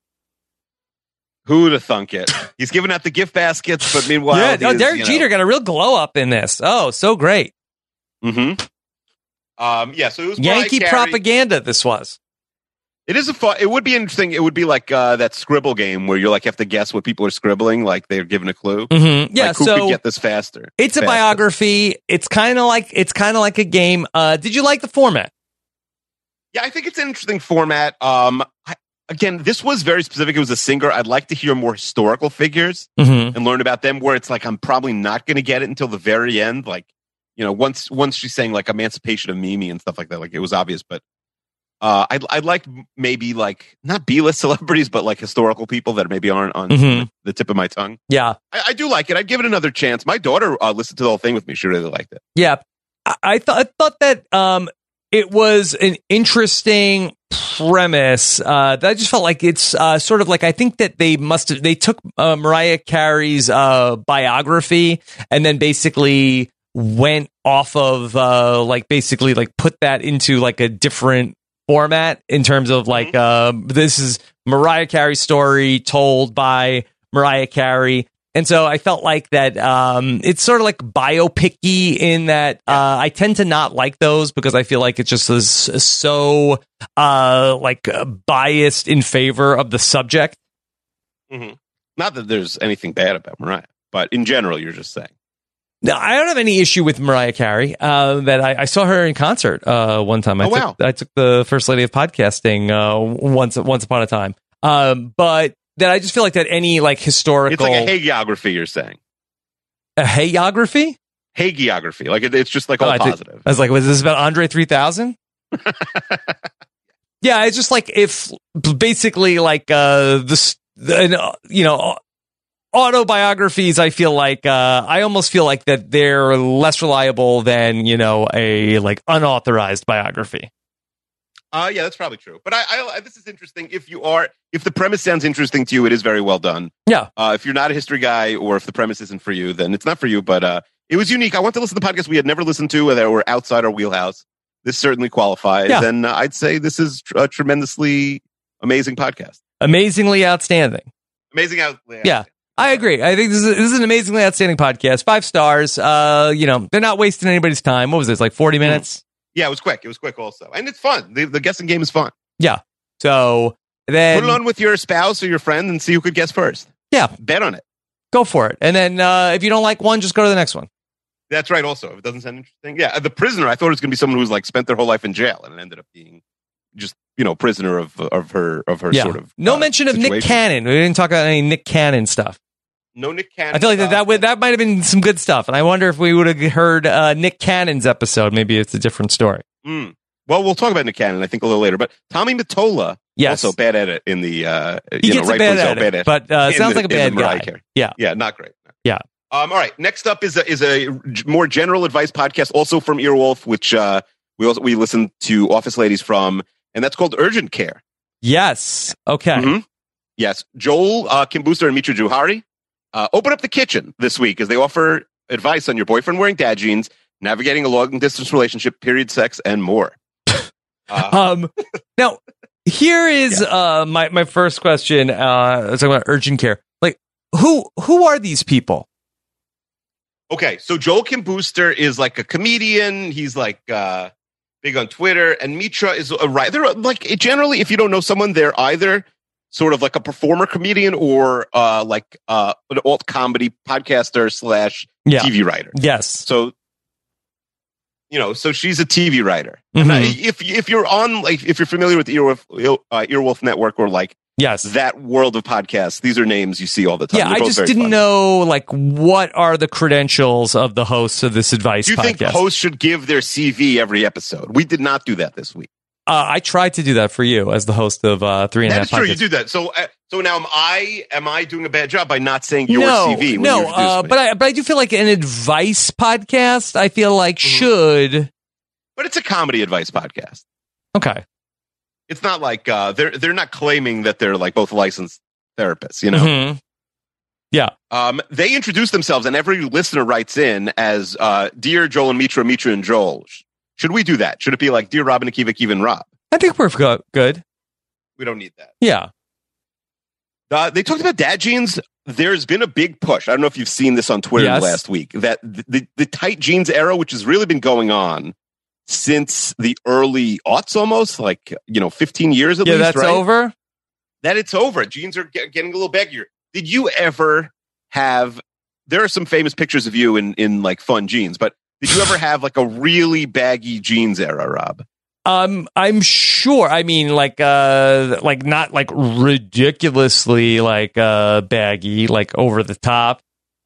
Who'd have thunk it? He's giving out the gift baskets, but meanwhile, yeah, no, is, Derek you know, Jeter got a real glow up in this. Oh, so great. Mm-hmm. Um, yeah, so it was Yankee Mariah Carey. propaganda. This was. It is a fun. It would be interesting. It would be like uh, that scribble game where you like have to guess what people are scribbling, like they're given a clue. Mm-hmm. Yeah, like, who so could get this faster? It's faster? a biography. It's kind of like it's kind of like a game. Uh, did you like the format? Yeah, I think it's an interesting format. Um, I, again, this was very specific. It was a singer. I'd like to hear more historical figures mm-hmm. and learn about them. Where it's like I'm probably not going to get it until the very end. Like, you know, once once she's saying like emancipation of Mimi and stuff like that. Like it was obvious, but Uh, I'd, I'd like maybe like not B-list celebrities, but like historical people that maybe aren't on Mhm. the tip of my tongue. Yeah. I, I do like it. I'd give it another chance. My daughter uh, listened to the whole thing with me. She really liked it. Yeah. I, I thought I thought that um it was an interesting premise. Uh, that I just felt like it's uh, sort of like I think that they must have they took uh, Mariah Carey's uh, biography and then basically went off of uh, like basically like put that into like a different format in terms of like uh, this is Mariah Carey's story told by Mariah Carey. And so I felt like that um, it's sort of like biopic-y in that uh, I tend to not like those because I feel like it just is so uh, like uh, biased in favor of the subject. Mm-hmm. Not that there's anything bad about Mariah, but in general, you're just saying. No, I don't have any issue with Mariah Carey. Uh, that I, I saw her in concert uh, one time. I Oh, took, wow. I took the First Lady of Podcasting uh, once once upon a time. Um, but that I just feel like that any like historical, It's like a hagiography, you're saying. a hagiography. Hagiography. Like it, it's just like all Oh, I, think- positive. I was like, was this about Andre three thousand? Yeah, it's just like if basically like uh this uh, you know autobiographies. I feel like uh, I almost feel like that they're less reliable than you know a like unauthorized biography. Uh, yeah, that's probably true. But I, I, this is interesting. If you are, if the premise sounds interesting to you, it is very well done. Yeah. Uh, if you're not a history guy, or if the premise isn't for you, then it's not for you. But uh, it was unique. I want to listen to podcasts we had never listened to that were outside our wheelhouse. This certainly qualifies, Yeah. and uh, I'd say this is tr- a tremendously amazing podcast. Amazingly outstanding. Amazing out. Yeah. I agree. I think this is, this is an amazingly outstanding podcast. Five stars. Uh, you know, they're not wasting anybody's time. What was this? Like forty minutes? Yeah, it was quick. It was quick also. And it's fun. The, the guessing game is fun. Yeah. So then Put it on with your spouse or your friend and see who could guess first. Yeah. Bet on it. Go for it. And then uh, if you don't like one, just go to the next one. That's right also. If it doesn't sound interesting. Yeah, The Prisoner, I thought it was going to be someone who's like spent their whole life in jail, and it ended up being just, you know, prisoner of of her of her Yeah. sort of No uh, mention of Nick situation. Cannon. We didn't talk about any Nick Cannon stuff. No Nick Cannon. I feel like that that, would, that might have been some good stuff. And I wonder if we would have heard uh, Nick Cannon's episode. Maybe it's a different story. Mm. Well, we'll talk about Nick Cannon, I think, a little later. But Tommy Mottola, Yes. also bad at it in the, uh, He you gets know, a bad rightfully so, at bad it, at but uh, in sounds the- like a in the bad Mariah guy. Carey. Yeah. Yeah, not great. Yeah. Um, all right, next up is a, is a more general advice podcast, also from Earwolf, which uh, we also we listen to Office Ladies from, and that's called Urgent Care. Yes. Okay. Mhm. Yes, Joel uh, Kim Booster and Mitra Juhari uh, open up the kitchen this week as they offer advice on your boyfriend wearing dad jeans, navigating a long distance relationship, period sex, and more. Uh, Um, now, here is uh, my, my first question. Uh, talking about urgent care. Like, who who are these people? Okay, so Joel Kim Booster is like a comedian. He's like uh, big on Twitter, and Mitra is a writer. They're like generally, if you don't know someone, they're either sort of like a performer comedian or uh, like uh, an alt comedy podcaster slash Yeah. T V writer. Yes. So, you know, so she's a T V writer. Mhm. And I, if if you're on like if you're familiar with the Earwolf uh, Earwolf Network or like Yes. that world of podcasts, these are names you see all the time. Yeah, They're I both just very didn't funny. know like what are the credentials of the hosts of this advice Do you think podcast. hosts should give their C V every episode? We did not do that this week. uh, I tried to do that for you as the host of uh, three and a That half. is true. You podcasts. do that. So, uh, so now am I? Am I doing a bad job by not saying your no, C V? When no, you introduced uh, me? but I but I do feel like an advice podcast. I feel like Mm-hmm. should but it's a comedy advice podcast. okay. It's not like uh, they're they're not claiming that they're like both licensed therapists. You know. Mhm. Yeah. Um, they introduce themselves, and every listener writes in as uh, "Dear Joel and Mitra, Mitra and Joel." Should we do that? Should it be like "Dear Rob and Akiva, Akiva and Rob"? I think we're go- good. We don't need that. Yeah. Uh, they talked about dad jeans. There's been a big push. I don't know if you've seen this on Twitter Yes. last week. That the, the, the tight jeans era, which has really been going on since the early aughts, almost like you know, fifteen years at Yeah, least. that's right? over. That it's over. Jeans are get, getting a little baggier. Did you ever have? There are some famous pictures of you in in like fun jeans, but did you ever have like a really baggy jeans era, Rob? Um, I'm sure. I mean, like, uh, like not like ridiculously like uh baggy, like over the top.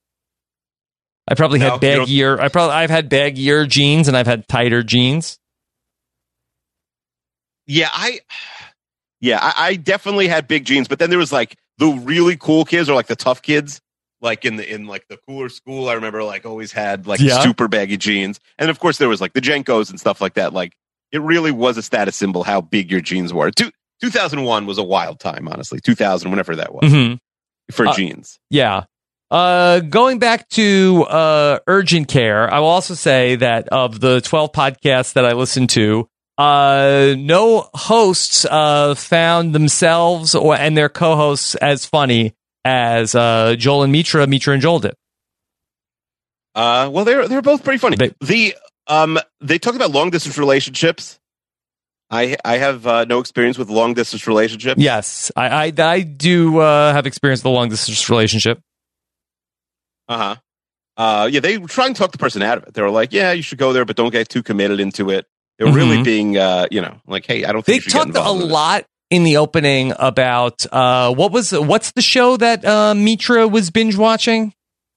I probably No, had you don't- baggier. I probably I've had baggier jeans and I've had tighter jeans. Yeah, I yeah, I, I definitely had big jeans, but then there was like the really cool kids or like the tough kids, like in the in like the cooler school. I remember like always had like Yeah. super baggy jeans, and of course there was like the Jenkos and stuff like that. Like it really was a status symbol how big your jeans were. Two, two thousand one was a wild time, honestly. two thousand, whenever that was Mhm. for Uh, jeans. Yeah. Uh, going back to uh, urgent care, I will also say that of the twelve podcasts that I listened to, uh, no hosts uh, found themselves or and their co-hosts as funny as uh, Joel and Mitra, Mitra and Joel did. Uh, well, they're they're both pretty funny. They- the um, they talked about long distance relationships. I I have uh, no experience with long distance relationships. Yes, I I, I do uh, have experience with a long distance relationship. Uh-huh. Uh Yeah, they were trying to talk the person out of it. They were like, "Yeah, you should go there, but don't get too committed into it." They were really Mhm. being, uh, you know, like, "Hey, I don't They think you should get talked a involved with it." lot in the opening about uh, what was what's the show that uh, Mitra was binge watching?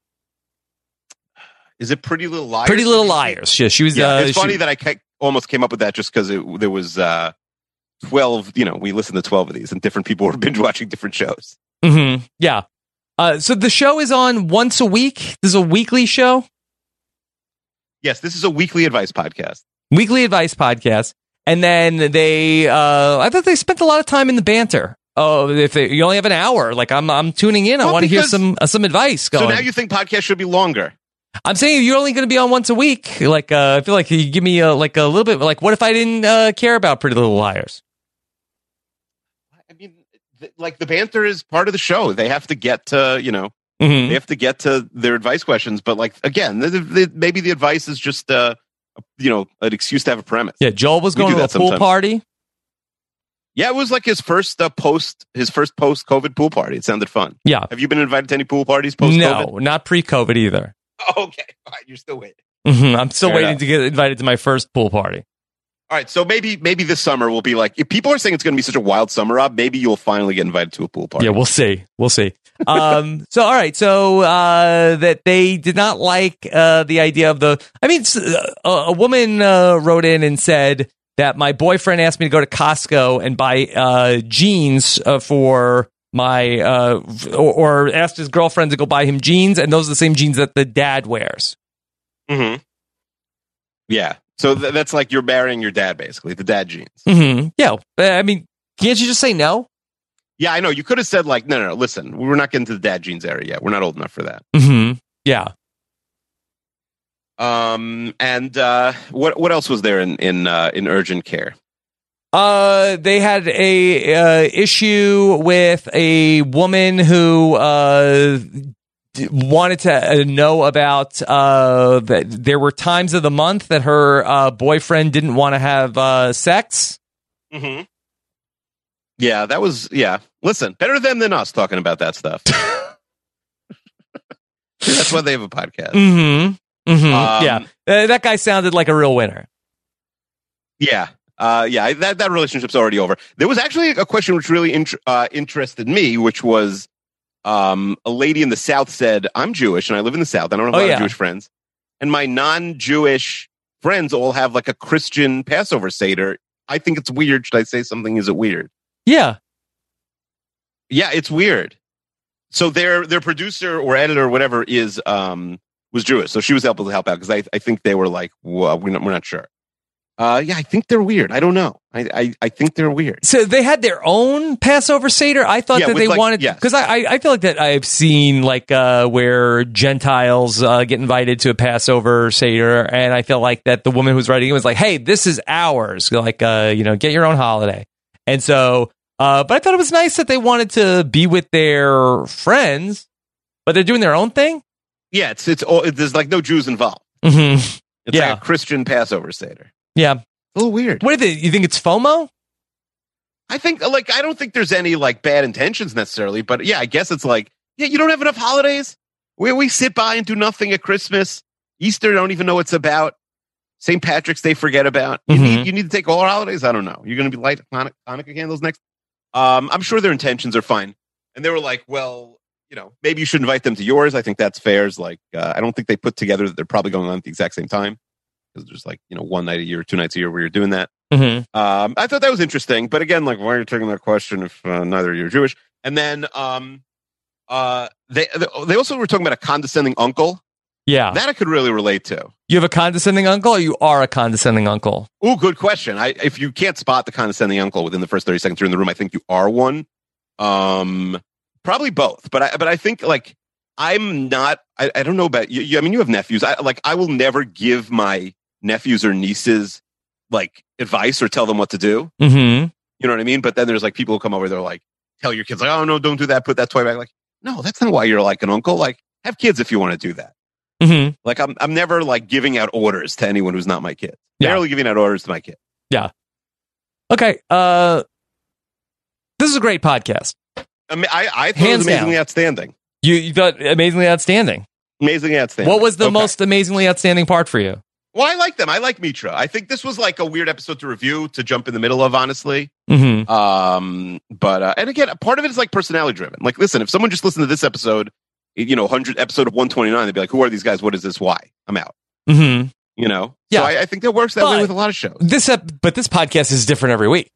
Is it Pretty Little Liars? Pretty Little Liars. Yeah, she was. Yeah, uh, it's she- funny that I ca- almost came up with that just because there was uh, twelve. You know, we listened to twelve of these, and different people were binge watching different shows. Mhm, yeah. Uh, so the show is on once a week. This is a weekly show. Yes, this is a weekly advice podcast. Weekly advice podcast, and then they. Uh, I thought they spent a lot of time in the banter. Oh, if they, you only have an hour, like I'm, I'm tuning in. I Well, want to hear because- some uh, some advice. Going. So now you think podcasts should be longer? I'm saying you're only going to be on once a week. Like, uh, I feel like you give me a, like a little bit. Like, what if I didn't uh, care about Pretty Little Liars? I mean, th- like the banter is part of the show. They have to get to, you know, Mhm. they have to get to their advice questions. But like again, the, the, maybe the advice is just, uh, you know, an excuse to have a premise. Yeah, Joel was We going do to a that pool sometimes. party. Yeah, it was like his first uh, post, his first post COVID pool party. It sounded fun. Yeah, Have you been invited to any pool parties post COVID? no, not pre-COVID either. Okay, all right, you're still waiting. Mhm, I'm still Fair waiting enough. to get invited to my first pool party. All right, so maybe maybe this summer will be like, if people are saying it's going to be such a wild summer, Rob, maybe you'll finally get invited to a pool party. Yeah, we'll see. We'll see. Um, so, all right. So, uh, that they did not like uh, the idea of the. I mean, s- uh, a, a woman uh, wrote in and said that my boyfriend asked me to go to Costco and buy uh, jeans uh, for my, uh, or, or asked his girlfriend to go buy him jeans, and those are the same jeans that the dad wears. hmm Yeah. So th- that's like you're marrying your dad, basically, the dad jeans. Mm-hmm. Yeah. I mean, can't you just say no? Yeah, I know. You could have said, like, no, no, no, listen, we're not getting to the dad jeans area yet. We're not old enough for that. Mm-hmm. Yeah. Um, and uh, what what else was there in in uh, in urgent care? Uh, they had a uh, issue with a woman who uh, d- wanted to uh, know about uh, that there were times of the month that her uh, boyfriend didn't want to have uh, sex. Mm-hmm. Yeah, that was yeah. Listen, better them than us talking about that stuff. That's why they have a podcast. Mm-hmm. Mm-hmm. Um, yeah, uh, that guy sounded like a real winner. Yeah. Uh, yeah, I- that, that relationship's already over. There was actually a question which really int- uh, interested me, which was um, a lady in the South said, I'm Jewish and I live in the South. I don't have a Oh, lot yeah. of Jewish friends. And my non-Jewish friends all have like a Christian Passover Seder. I think it's weird. Should I say something? Is it weird? Yeah. Yeah, it's weird. So their their producer or editor or whatever is um, was Jewish. So she was able to help out because I, I think they were like, well, we're not, we're not sure. Uh, yeah, I think they're weird. I don't know. I, I, I think they're weird. So they had their own Passover Seder. I thought Yeah, that with, they like- wanted yes. because I, I I feel like that I've seen like uh, where Gentiles uh, get invited to a Passover Seder, and I feel like that the woman who's writing it was like, "Hey, this is ours. Like, uh, you know, get your own holiday." And so, uh, but I thought it was nice that they wanted to be with their friends, but they're doing their own thing. Yeah, it's it's all, there's like no Jews involved. Mm-hmm. It's Yeah. like a Christian Passover Seder. Yeah, A little weird. what do they? You think it's FOMO? I think like I don't think there's any like bad intentions necessarily, but yeah, I guess it's like yeah, you don't have enough holidays. We we sit by and do nothing at Christmas, Easter. Don't even know what it's about. Saint Patrick's Day, forget about. You Mhm. need you need to take all our holidays. I don't know. You're going to be light Hanukkah, Hanukkah candles next. Um, I'm sure their intentions are fine, and they were like, well, you know, maybe you should invite them to yours. I think that's fair. Is like uh, I don't think they put together that they're probably going on at the exact same time. because there's like, you know, one night a year, two nights a year where you're doing that. Mm-hmm. Um, I thought that was interesting, but again, like, why are you taking that question if uh, neither of you are Jewish? And then um, uh, they they also were talking about a condescending uncle. Yeah, that I could really relate to. You have a condescending uncle, or you are a condescending uncle? Oh, good question. I if you can't spot the condescending uncle within the first thirty seconds you're in the room, I think you are one. Um, probably both, but I but I think like I'm not. I, I don't know about you. I mean, you have nephews. I like. I will never give my nephews or nieces like advice or tell them what to do. Mm-hmm. You know what I mean? But then there's like people who come over. They're like, tell your kids like, oh no, don't do that. Put that toy back. Like, no, that's not why you're like an uncle. Like, have kids if you want to do that. Mm-hmm. Like, I'm I'm never like giving out orders to anyone who's not my kid. Yeah. Barely giving out orders to my kid. Yeah. Okay. Uh, this is a great podcast. I mean, I, I thought Hands it was amazingly down. outstanding. You, you thought amazingly outstanding. Amazingly outstanding. What was the Okay. most amazingly outstanding part for you? Well, I like them. I like Mitra. I think this was like a weird episode to review, to jump in the middle of, honestly. Mm-hmm. Um, but uh, and again, part of it is like personality driven. Like, listen, if someone just listened to this episode, you know, hundred episode of one twenty-nine, they'd be like, "Who are these guys? What is this? Why? I'm out." Mm-hmm. You know. Yeah. So I, I think that works that But way with a lot of shows. This, ep- but this podcast is different every week.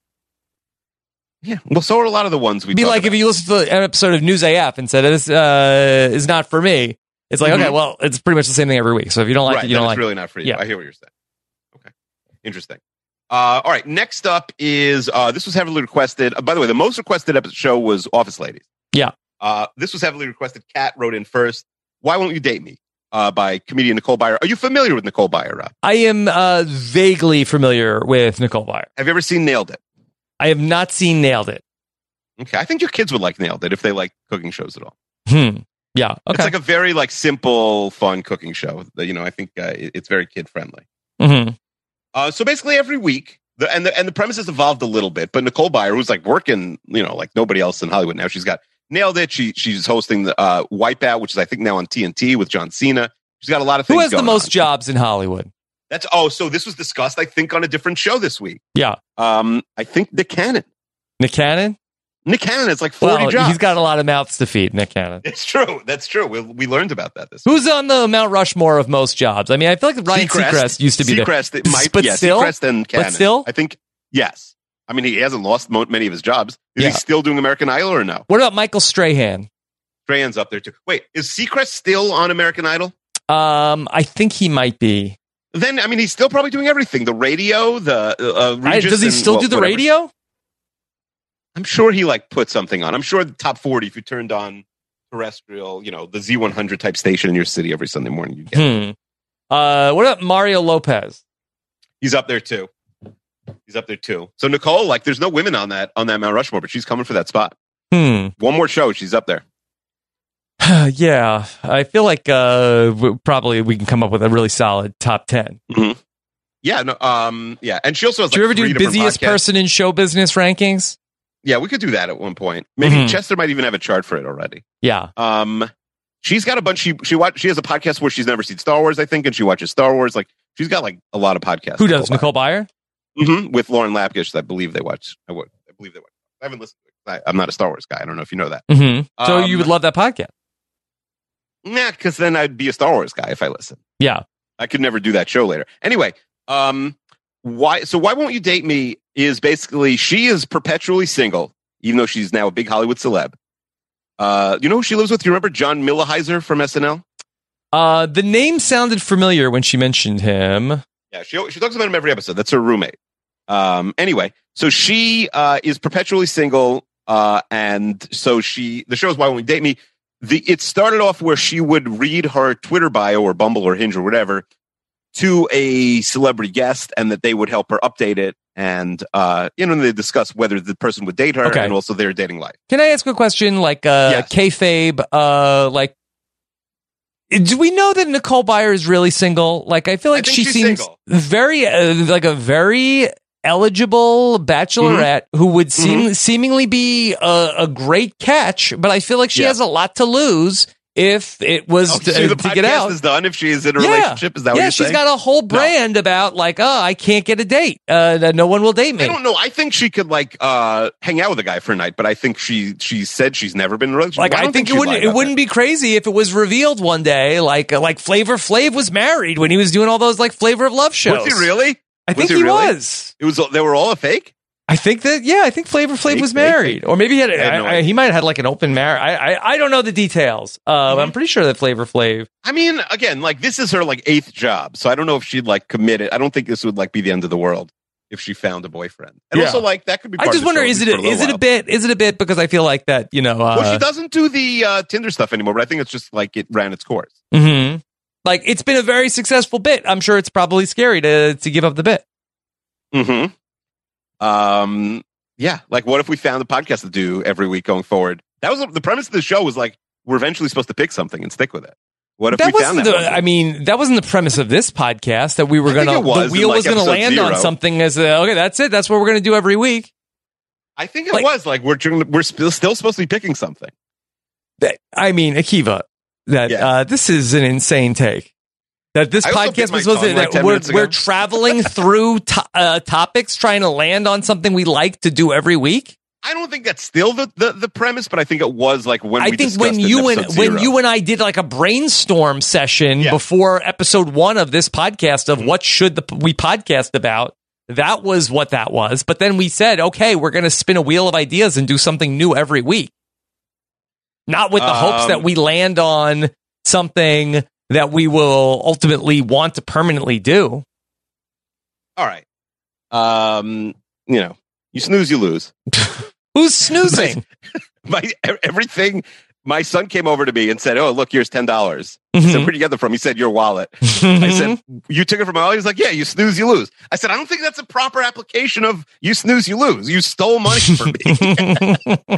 Yeah. Well, so are a lot of the ones we. It'd be talk like about. if you listen to an episode of News A F and said this uh, is not for me. It's like, Mhm. okay, well, it's pretty much the same thing every week. So if you don't like right, it, you then don't it's like really it. not for you. Yeah. I hear what you're saying. Okay, interesting. Uh, all right, next up is uh, this was heavily requested. Uh, by the way, the most requested episode show was Office Ladies. Yeah. Uh, this was heavily requested. Kat wrote in first. Why Won't You Date Me? Uh, by comedian Nicole Byer. Are you familiar with Nicole Byer, Rob? I am uh, vaguely familiar with Nicole Byer. Have you ever seen Nailed It? I have not seen Nailed It. Okay, I think your kids would like Nailed It if they like cooking shows at all. Hmm. Yeah. Okay. It's like a very like simple, fun cooking show. That, you know, I think uh, it- it's very kid friendly. Mm-hmm. Uh, so basically, every week, the and the and the premise has evolved a little bit. But Nicole Byer, who's like working, you know, like nobody else in Hollywood now, she's got Nailed It. She she's hosting the uh, Wipeout, which is I think now on T N T with John Cena. She's got a lot of things. Who has the going most on. jobs in Hollywood? That's oh, so this was discussed, I think, on a different show this week. Yeah. Um, I think Nick Cannon. Nick Cannon? Nick Cannon has like forty Well, jobs. he's got a lot of mouths to feed, Nick Cannon. It's true. That's true. We we learned about that this. Who's on the Mount Rushmore of most jobs? I mean, I feel like Ryan Seacrest, used to be Seacrest, there. it might, but yeah, still, Seacrest and Cannon. but still, I think yes. I mean, he hasn't lost mo- many of his jobs. Is Yeah. he still doing American Idol or no? What about Michael Strahan? Strahan's up there too. Wait, is Seacrest still on American Idol? Um, I think he might be. Then I mean, he's still probably doing everything. The radio, the uh, I, Regis does he and, still well, do the whatever. radio? I'm sure he like put something on. I'm sure the top forty. If you turned on terrestrial, you know, the Z one hundred type station in your city every Sunday morning, you get. Hmm. Uh, what about Mario Lopez? He's up there too. He's up there too. So Nicole, like, there's no women on that on that Mount Rushmore, but she's coming for that spot. Hmm. One more show, she's up there. Yeah, I feel like uh, w- probably we can come up with a really solid top ten. Mm-hmm. Yeah, no, um, yeah, and she also has. Do you like, ever three do different busiest podcasts. person in show business rankings? Yeah, we could do that at one point. Maybe Mhm. Chester might even have a chart for it already. Yeah. Um, she's got a bunch. She she watch. She has a podcast where she's never seen Star Wars, I think, and she watches Star Wars. Like she's got like a lot of podcasts. Who does? Nicole Byer? Mm-hmm. With Lauren Lapkish, I believe they watch. I would. I believe they watch. I haven't listened to it. I, I'm not a Star Wars guy. I don't know if you know that. Mm-hmm. So Um, you would love that podcast? Nah, because then I'd be a Star Wars guy if I listen. Yeah. I could never do that show later. Anyway, um, why? So why won't you date me? Is basically she is perpetually single, even though she's now a big Hollywood celeb. Uh, you know who she lives with? You remember John Milleheiser from S N L? Uh, the name sounded familiar when she mentioned him. Yeah, she she talks about him every episode. That's her roommate. Um, anyway, so she uh, is perpetually single, uh, and so she the show is Why Won't You Date Me? The it started off where she would read her Twitter bio or Bumble or Hinge or whatever to a celebrity guest, and that they would help her update it, and uh, you know they discuss whether the person would date her Okay. and also their dating life. Can I ask a question? Like, uh, Yes. kayfabe, uh, like, do we know that Nicole Byer is really single? Like, I feel like think she she's seems single. very, uh, like a very eligible bachelorette Mm-hmm. who would seem seemingly be a, a great catch, but I feel like she Yeah. has a lot to lose if it was oh, to, so the to get podcast out. Is done if she's in a yeah. relationship. Is that what yeah, you're she's saying? got a whole brand no. about like, oh, I can't get a date. Uh, that no one will date me. I don't know. I think she could like uh, hang out with a guy for a night, but I think she she said she's never been in a relationship. Like I, I think, think it wouldn't it wouldn't that. be crazy if it was revealed one day, like like Flavor Flav was married when he was doing all those like Flavor of Love shows. Was he really? I think was he, he really? was. It was. They were all a fake. I think that, yeah, I think Flavor Flav Fake, was fake, married, fake. or maybe he had, I had no I, I, he might have had like an open marriage. I, I, I don't know the details. Uh, Mm-hmm. I'm pretty sure that Flavor Flav. I mean, again, like this is her like eighth job, so I don't know if she'd like commit it. I don't think this would like be the end of the world if she found a boyfriend. And Yeah. also, like that could be. Part I just of the wonder, show, is at it least for a is it little a bit is it a bit because I feel like that, you know? Uh, while. Well, she doesn't do the uh, Tinder stuff anymore, but I think it's just like it ran its course. Mm-hmm. Like it's been a very successful bit. I'm sure it's probably scary to to give up the bit. Mm-hmm. Um. Yeah, like what if we found a podcast to do every week going forward? That was the premise of the show. Was like we're eventually supposed to pick something and stick with it. What if that we found wasn't that? the, I mean, that wasn't the premise of this podcast. That we were I think gonna it was the wheel in, like, was gonna episode land zero. on something as a, okay. That's it. That's what we're gonna do every week. I think it like- was like we're we're still still supposed to be picking something. That, I mean, Akiva, that Yeah. uh, this is an insane take. That this I also podcast bit my was supposed to tongue, like, that ten we're, minutes ago. we're traveling through to, uh, topics, trying to land on something we like to do every week. I don't think that's still the, the, the premise, but I think it was like when I we think discussed when it in you and episode when zero. you and I did like a brainstorm session Yeah. before episode one of this podcast of what should the we podcast about, that was what that was. But then we said, okay, we're going to spin a wheel of ideas and do something new every week, not with the hopes Um, that we land on something that we will ultimately want to permanently do. All right, um, you know, you snooze, you lose. Who's snoozing? My everything. My son came over to me and said, "Oh, look, here's ten dollars." I Mhm. said, "Where'd you get that from?" He said, "Your wallet." I said, "You took it from my wallet?" He's like, "Yeah, you snooze, you lose." I said, "I don't think that's a proper application of you snooze, you lose. You stole money from me."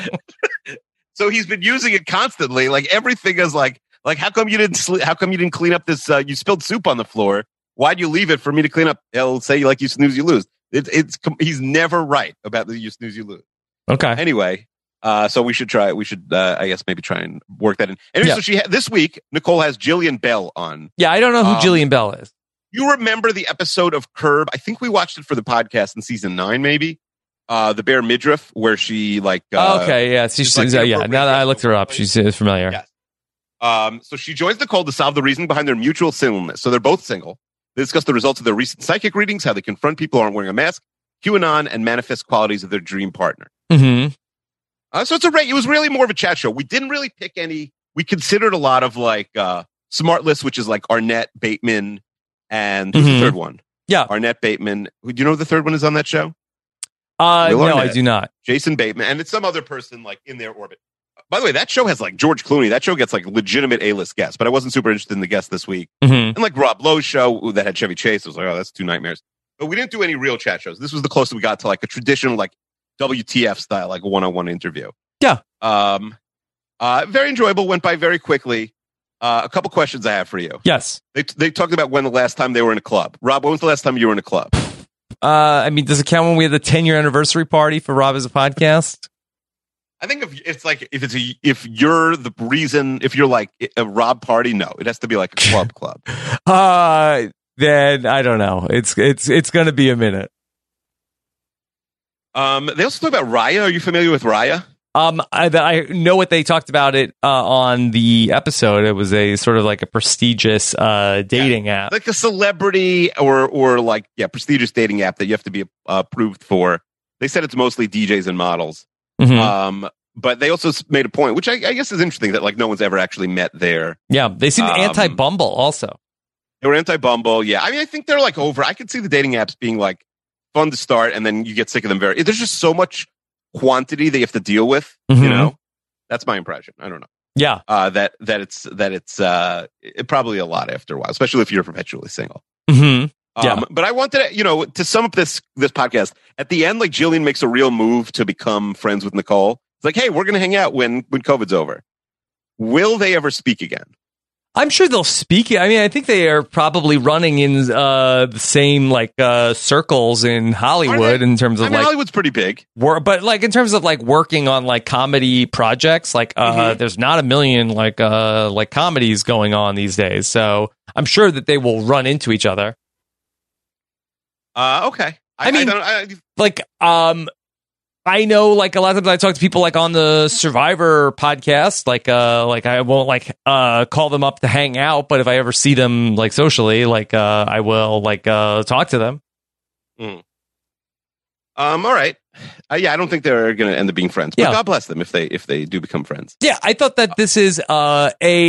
So he's been using it constantly. Like everything is like, like how come you didn't sl- how come you didn't clean up this? Uh, you spilled soup on the floor. Why'd you leave it for me to clean up? He'll say like you snooze, you lose. It, it's he's never right about the you snooze, you lose. Okay. Anyway, uh, so we should try. We should, uh, I guess, maybe try and work that in. Anyway, Yeah. so she ha- this week Nicole has Jillian Bell on. Yeah, I don't know who Um, Jillian Bell is. You remember the episode of Curb? I think we watched it for the podcast in season nine, maybe. Uh, the Bare Midriff, where she like. Uh, Oh, okay, yeah, she's, she's like yeah. inappropriate Now that I dress looked her up, place. she's uh, familiar. Yes. Um, so she joins Nicole to solve the reason behind their mutual singleness. So they're both single. They discuss the results of their recent psychic readings, how they confront people who aren't wearing a mask, QAnon, and manifest qualities of their dream partner. Mm-hmm. Uh, so it's a re- it was really more of a chat show. We didn't really pick any. We considered a lot of like uh, smart lists, which is like Arnett, Bateman, and who's Mhm. the third one? Yeah. Arnett, Bateman. Who- Do you know who the third one is on that show? Uh, Will no, I Arnett. do not. Jason Bateman, and it's some other person like in their orbit. By the way, that show has like George Clooney. That show gets like legitimate A-list guests, but I wasn't super interested in the guests this week. Mm-hmm. And like Rob Lowe's show that had Chevy Chase, I was like, oh, that's two nightmares. But we didn't do any real chat shows. This was the closest we got to like a traditional like W T F style, like a one-on-one interview. Yeah. Um, uh, very enjoyable. Went by very quickly. Uh, a couple questions I have for you. Yes. They they talked about when the last time they were in a club. Rob, when was the last time you were in a club? Uh, I mean, does it count when we had the ten year anniversary party for Rob as a podcast? I think if it's like if it's a, if you're the reason, if you're like a Rob party, no, it has to be like a club club. Uh, then I don't know. It's it's it's going to be a minute. Um, they also talk about Raya. Are you familiar with Raya? Um, I, I know what they talked about it uh, on the episode. It was a sort of like a prestigious uh, dating app. Like a celebrity or or like yeah, prestigious dating app that you have to be uh, approved for. They said it's mostly D Js and models. Mhm. Um, but they also s- made a point, which I, I guess is interesting, that like no one's ever actually met there. Yeah, they seem Um, anti Bumble also. They were anti-Bumble. Yeah, I mean, I think they're like over. I could see the dating apps being like fun to start, and then you get sick of them very. There's just so much quantity that you have to deal with. Mhm. You know, that's my impression. I don't know. Yeah. Uh, that that it's that it's uh, it, probably a lot after a while, especially if you're perpetually single. Mm-hmm. Um, Yeah. But I wanted to, you know, to sum up this this podcast at the end, like Jillian makes a real move to become friends with Nicole. It's like, hey, we're going to hang out when when COVID's over. Will they ever speak again? I'm sure they'll speak. I mean, I think they are probably running in uh, the same like uh, circles in Hollywood in terms of I mean, like Hollywood's pretty big. Work, but like in terms of like working on like comedy projects, like uh, Mm-hmm. there's not a million like uh, like comedies going on these days. So I'm sure that they will run into each other. Uh, okay. I, I mean, I don't, I, like um. I know, like a lot of times I talk to people like on the Survivor podcast, like uh, like I won't like uh call them up to hang out, but if I ever see them like socially, like uh, I will like uh talk to them. Mm. Um. All right. Uh, yeah, I don't think they're going to end up being friends, but Yeah. God bless them if they if they do become friends. Yeah, I thought that this is uh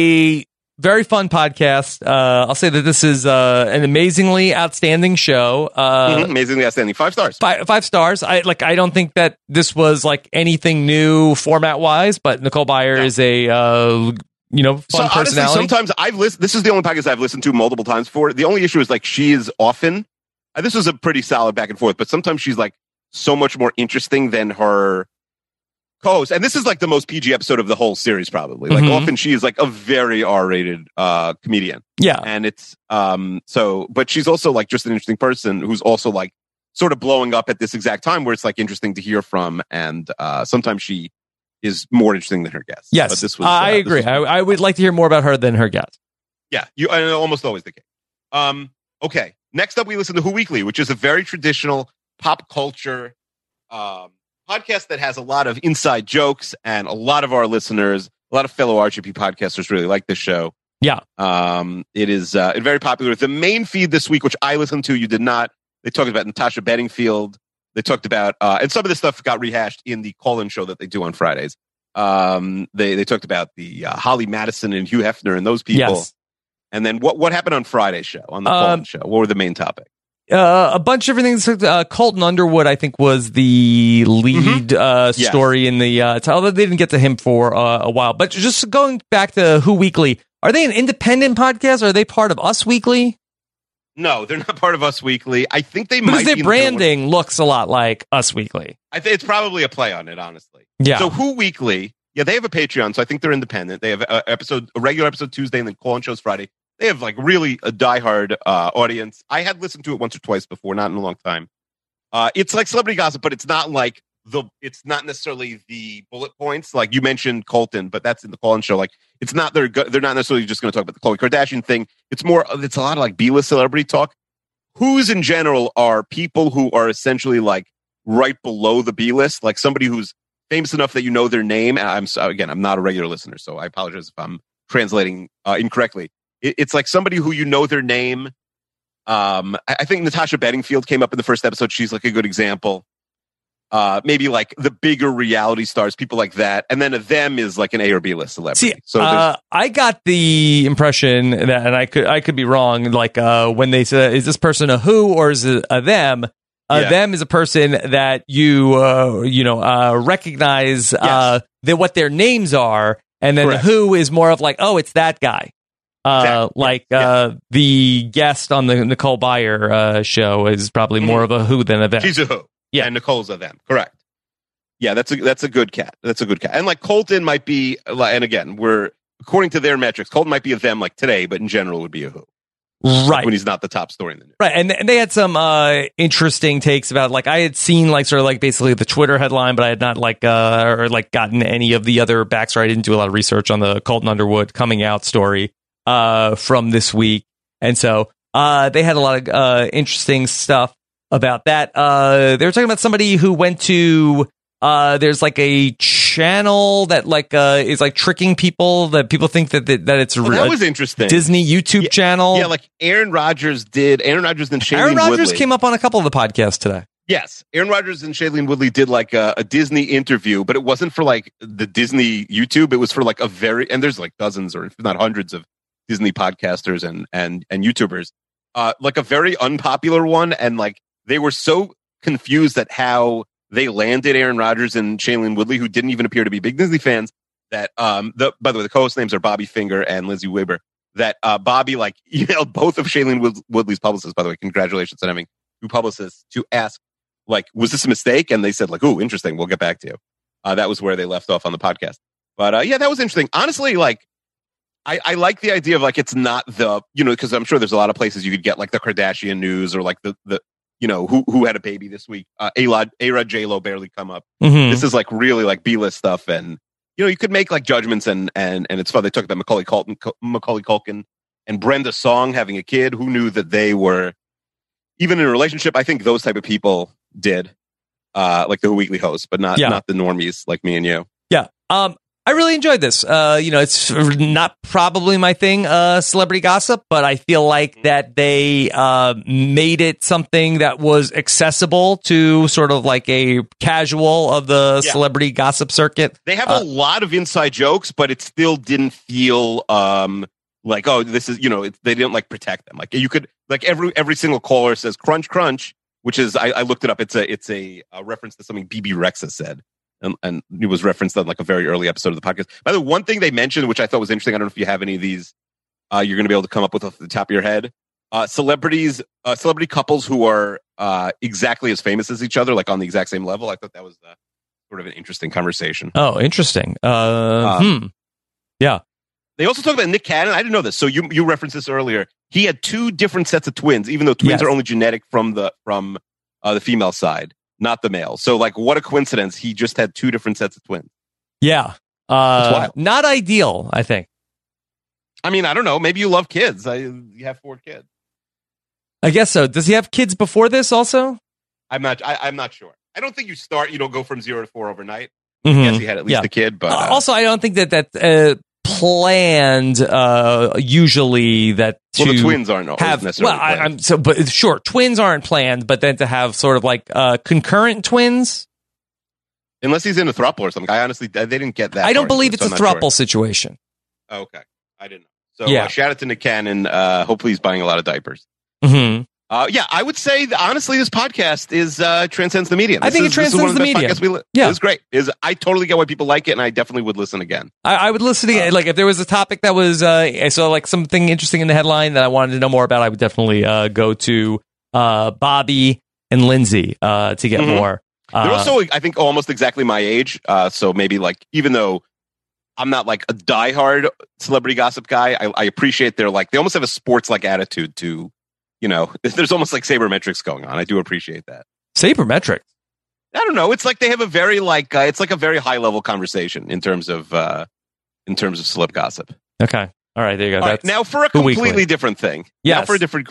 a very fun podcast. Uh, I'll say that this is uh an amazingly outstanding show. Uh, Mhm. Amazingly outstanding. Five stars. Five, five stars. I like. I don't think that this was like anything new format wise, but Nicole Byer No. is a uh, you know fun So honestly, personality. sometimes I've listened. This is the only podcast I've listened to multiple times for. The only issue is like she is often. Uh, this was a pretty solid back and forth, but sometimes she's like so much more interesting than her co-host. And this is like the most P G episode of the whole series, probably. Like Mhm. often she is like a very R-rated uh, comedian, yeah, and it's um so. But she's also like just an interesting person who's also like sort of blowing up at this exact time where it's like interesting to hear from, and uh, sometimes she is more interesting than her guests. yes, but this was. I uh, this agree. was- I, I would like to hear more about her than her guest. Yeah, you and almost always the case. Um, okay, next up we listen to Who Weekly, which is a very traditional pop culture um, podcast that has a lot of inside jokes, and a lot of our listeners, a lot of fellow R G P podcasters really like this show. Yeah, Um, it is uh, very popular. The main feed this week, which I listened to, you did not. They talked about Natasha Bedingfield. They talked about, uh, and some of this stuff got rehashed in the call-in show that they do on Fridays. Um, they they talked about the uh, Holly Madison and Hugh Hefner and those people. yes. And then what what happened on Friday's show, on the call-in Um, show? What were the main topics? Uh, a bunch of everything. Uh, Colton Underwood, I think, was the lead uh, Yes. story in the. Uh, although they didn't get to him for uh, a while, but just going back to Who Weekly, are they an independent podcast? Or are they part of Us Weekly? No, they're not part of Us Weekly. I think they Because might their be branding looks a lot like Us Weekly. I think it's probably a play on it, honestly. Yeah. So Who Weekly, yeah, they have a Patreon, so I think they're independent. They have a episode, a regular episode Tuesday, and then call-in shows Friday. They have like really a diehard uh, audience. I had listened to it once or twice before, not in a long time. Uh, it's like celebrity gossip, but it's not like the. It's not necessarily the bullet points like you mentioned Colton, but that's in the call-in show. Like it's not they're go- they're not necessarily just going to talk about the Khloe Kardashian thing. It's more. It's a lot of like B-list celebrity talk. Who's in general are people who are essentially like right below the B-list, like somebody who's famous enough that you know their name. And I'm so, again, I'm not a regular listener, so I apologize if I'm translating uh, incorrectly. It, it's like somebody who you know their name. Um, I, I think Natasha Bedingfield came up in the first episode. She's like a good example. Uh, maybe like the bigger reality stars, people like that, and then a them is like an A or B list celebrity. See, so there's- uh, I got the impression that, and I could I could be wrong. Like uh, when they said, "Is this person a who or is it a them?" A Yeah. them is a person that you uh, you know uh, recognize uh, that what their names are, and then Correct. a who is more of like, oh, it's that guy. Uh, Exactly. like Yeah. uh, the guest on the Nicole Byer uh, show is probably more of a who than a them. She's a who. Yeah. And Nicole's a them. Correct. Yeah, that's a that's a good cat. That's a good cat. And like Colton might be, like, and again, we're according to their metrics, Colton might be a them like today, but in general would be a who. Right. When he's not the top story in the news. Right, and, and they had some uh, interesting takes about like I had seen like sort of like basically the Twitter headline, but I had not like uh, or like gotten any of the other backstory. I didn't do a lot of research on the Colton Underwood coming out story uh, from this week, and so uh, they had a lot of uh, interesting stuff about that. Uh, they were talking about somebody who went to. Uh, there's like a channel that like uh, is like tricking people that people think that that, that it's Oh, a that was interesting. Disney YouTube Yeah, channel. Yeah, like Aaron Rodgers did. Aaron Rodgers and Shailene Aaron Rodgers Woodley. came up on a couple of the podcasts today. Yes, Aaron Rodgers and Shailene Woodley did like a, a Disney interview, but it wasn't for like the Disney YouTube. It was for like a very, and there's like dozens or if not hundreds of Disney podcasters and and and YouTubers. Uh, like a very unpopular one, and like they were so confused at how they landed Aaron Rodgers and Shailene Woodley, who didn't even appear to be big Disney fans. That um, the by the way, the co-host names are Bobby Finger and Lizzie Weber. That uh, Bobby like emailed both of Shailene Wood- Woodley's publicists. By the way, congratulations on having two publicists to ask, like, was this a mistake? And they said, like, oh, interesting. We'll get back to you. Uh, that was where they left off on the podcast. But uh, yeah, that was interesting. Honestly, like, I, I like the idea of like it's not the you know because I'm sure there's a lot of places you could get like the Kardashian news or like the the you know who who had a baby this week. Uh, A-Rod, A-Rod, J-Lo barely come up. Mm-hmm. This is like really like B-list stuff, and you know you could make like judgments and and and it's fun. They took about Macaulay Culkin, Macaulay Culkin and Brenda Song having a kid. Who knew that they were even in a relationship? I think those type of people did, uh, like the weekly host, but not Yeah. not the normies like me and you. Yeah. Um, I really enjoyed this. Uh, you know, it's not probably my thing, uh, celebrity gossip, but I feel like that they uh, made it something that was accessible to sort of like a casual of the Yeah. celebrity gossip circuit. They have Uh, a lot of inside jokes, but it still didn't feel um, like, oh, this is, you know, it, they didn't like protect them. Like you could, like every every single caller says crunch, crunch, which is, I, I looked it up. It's a it's a, a reference to something B B Rexa said. And, and it was referenced on like a very early episode of the podcast. By the way, one thing they mentioned, which I thought was interesting, I don't know if you have any of these, uh, you're going to be able to come up with off the top of your head. Uh, celebrities, uh, celebrity couples who are uh, exactly as famous as each other, like on the exact same level. I thought that was uh, sort of an interesting conversation. Oh, interesting. Uh, Um, hmm. Yeah. They also talk about Nick Cannon. I didn't know this. So you you referenced this earlier. He had two different sets of twins, even though twins Yes. are only genetic from the from uh, the female side, not the male. So like, what a coincidence! He just had two different sets of twins. Yeah. That's Uh, wild. not ideal, I think. I mean, I don't know. Maybe you love kids. I, you have four kids. I guess so. Does he have kids before this also? I'm not. I, I'm not sure. I don't think you start. You don't go from zero to four overnight. Mhm. Yes, he had at least Yeah. a kid, but Uh, uh, also, I don't think that that uh, planned. Uh, usually, that to well, the twins aren't always have. necessarily. Well, I, planned. I'm so, but sure, twins aren't planned, but then to have sort of like uh, concurrent twins. Unless he's in a throuple or something. I honestly, they didn't get that. I don't far into believe it, it's so a I'm not throuple sure. situation. Oh, okay, I didn't know. So Yeah. uh, shout out to Nick Cannon. Uh, hopefully, he's buying a lot of diapers. Mm-hmm. Uh, yeah, I would say that, honestly, this podcast is uh, transcends the medium. I This think is, it this is one transcends of the best medium. podcasts We li- Yeah. it's great. Is I totally get why people like it, and I definitely would listen again. I, I would listen to Uh, it. Like if there was a topic that was, uh, I saw like something interesting in the headline that I wanted to know more about, I would definitely uh, go to uh, Bobby and Lindsay uh, to get Mhm. more. Uh, They're also, I think, almost exactly my age. Uh, so maybe like, even though I'm not like a diehard celebrity gossip guy, I, I appreciate their like they almost have a sports like attitude to, you know, there's almost like sabermetrics going on. I do appreciate that. sabermetrics. I don't know. It's like they have a very like uh, it's like a very high level conversation in terms of uh, in terms of celeb gossip. Okay. All right. There you go. All right, That's now for a the weekly. completely different thing. Now Yes. for a different.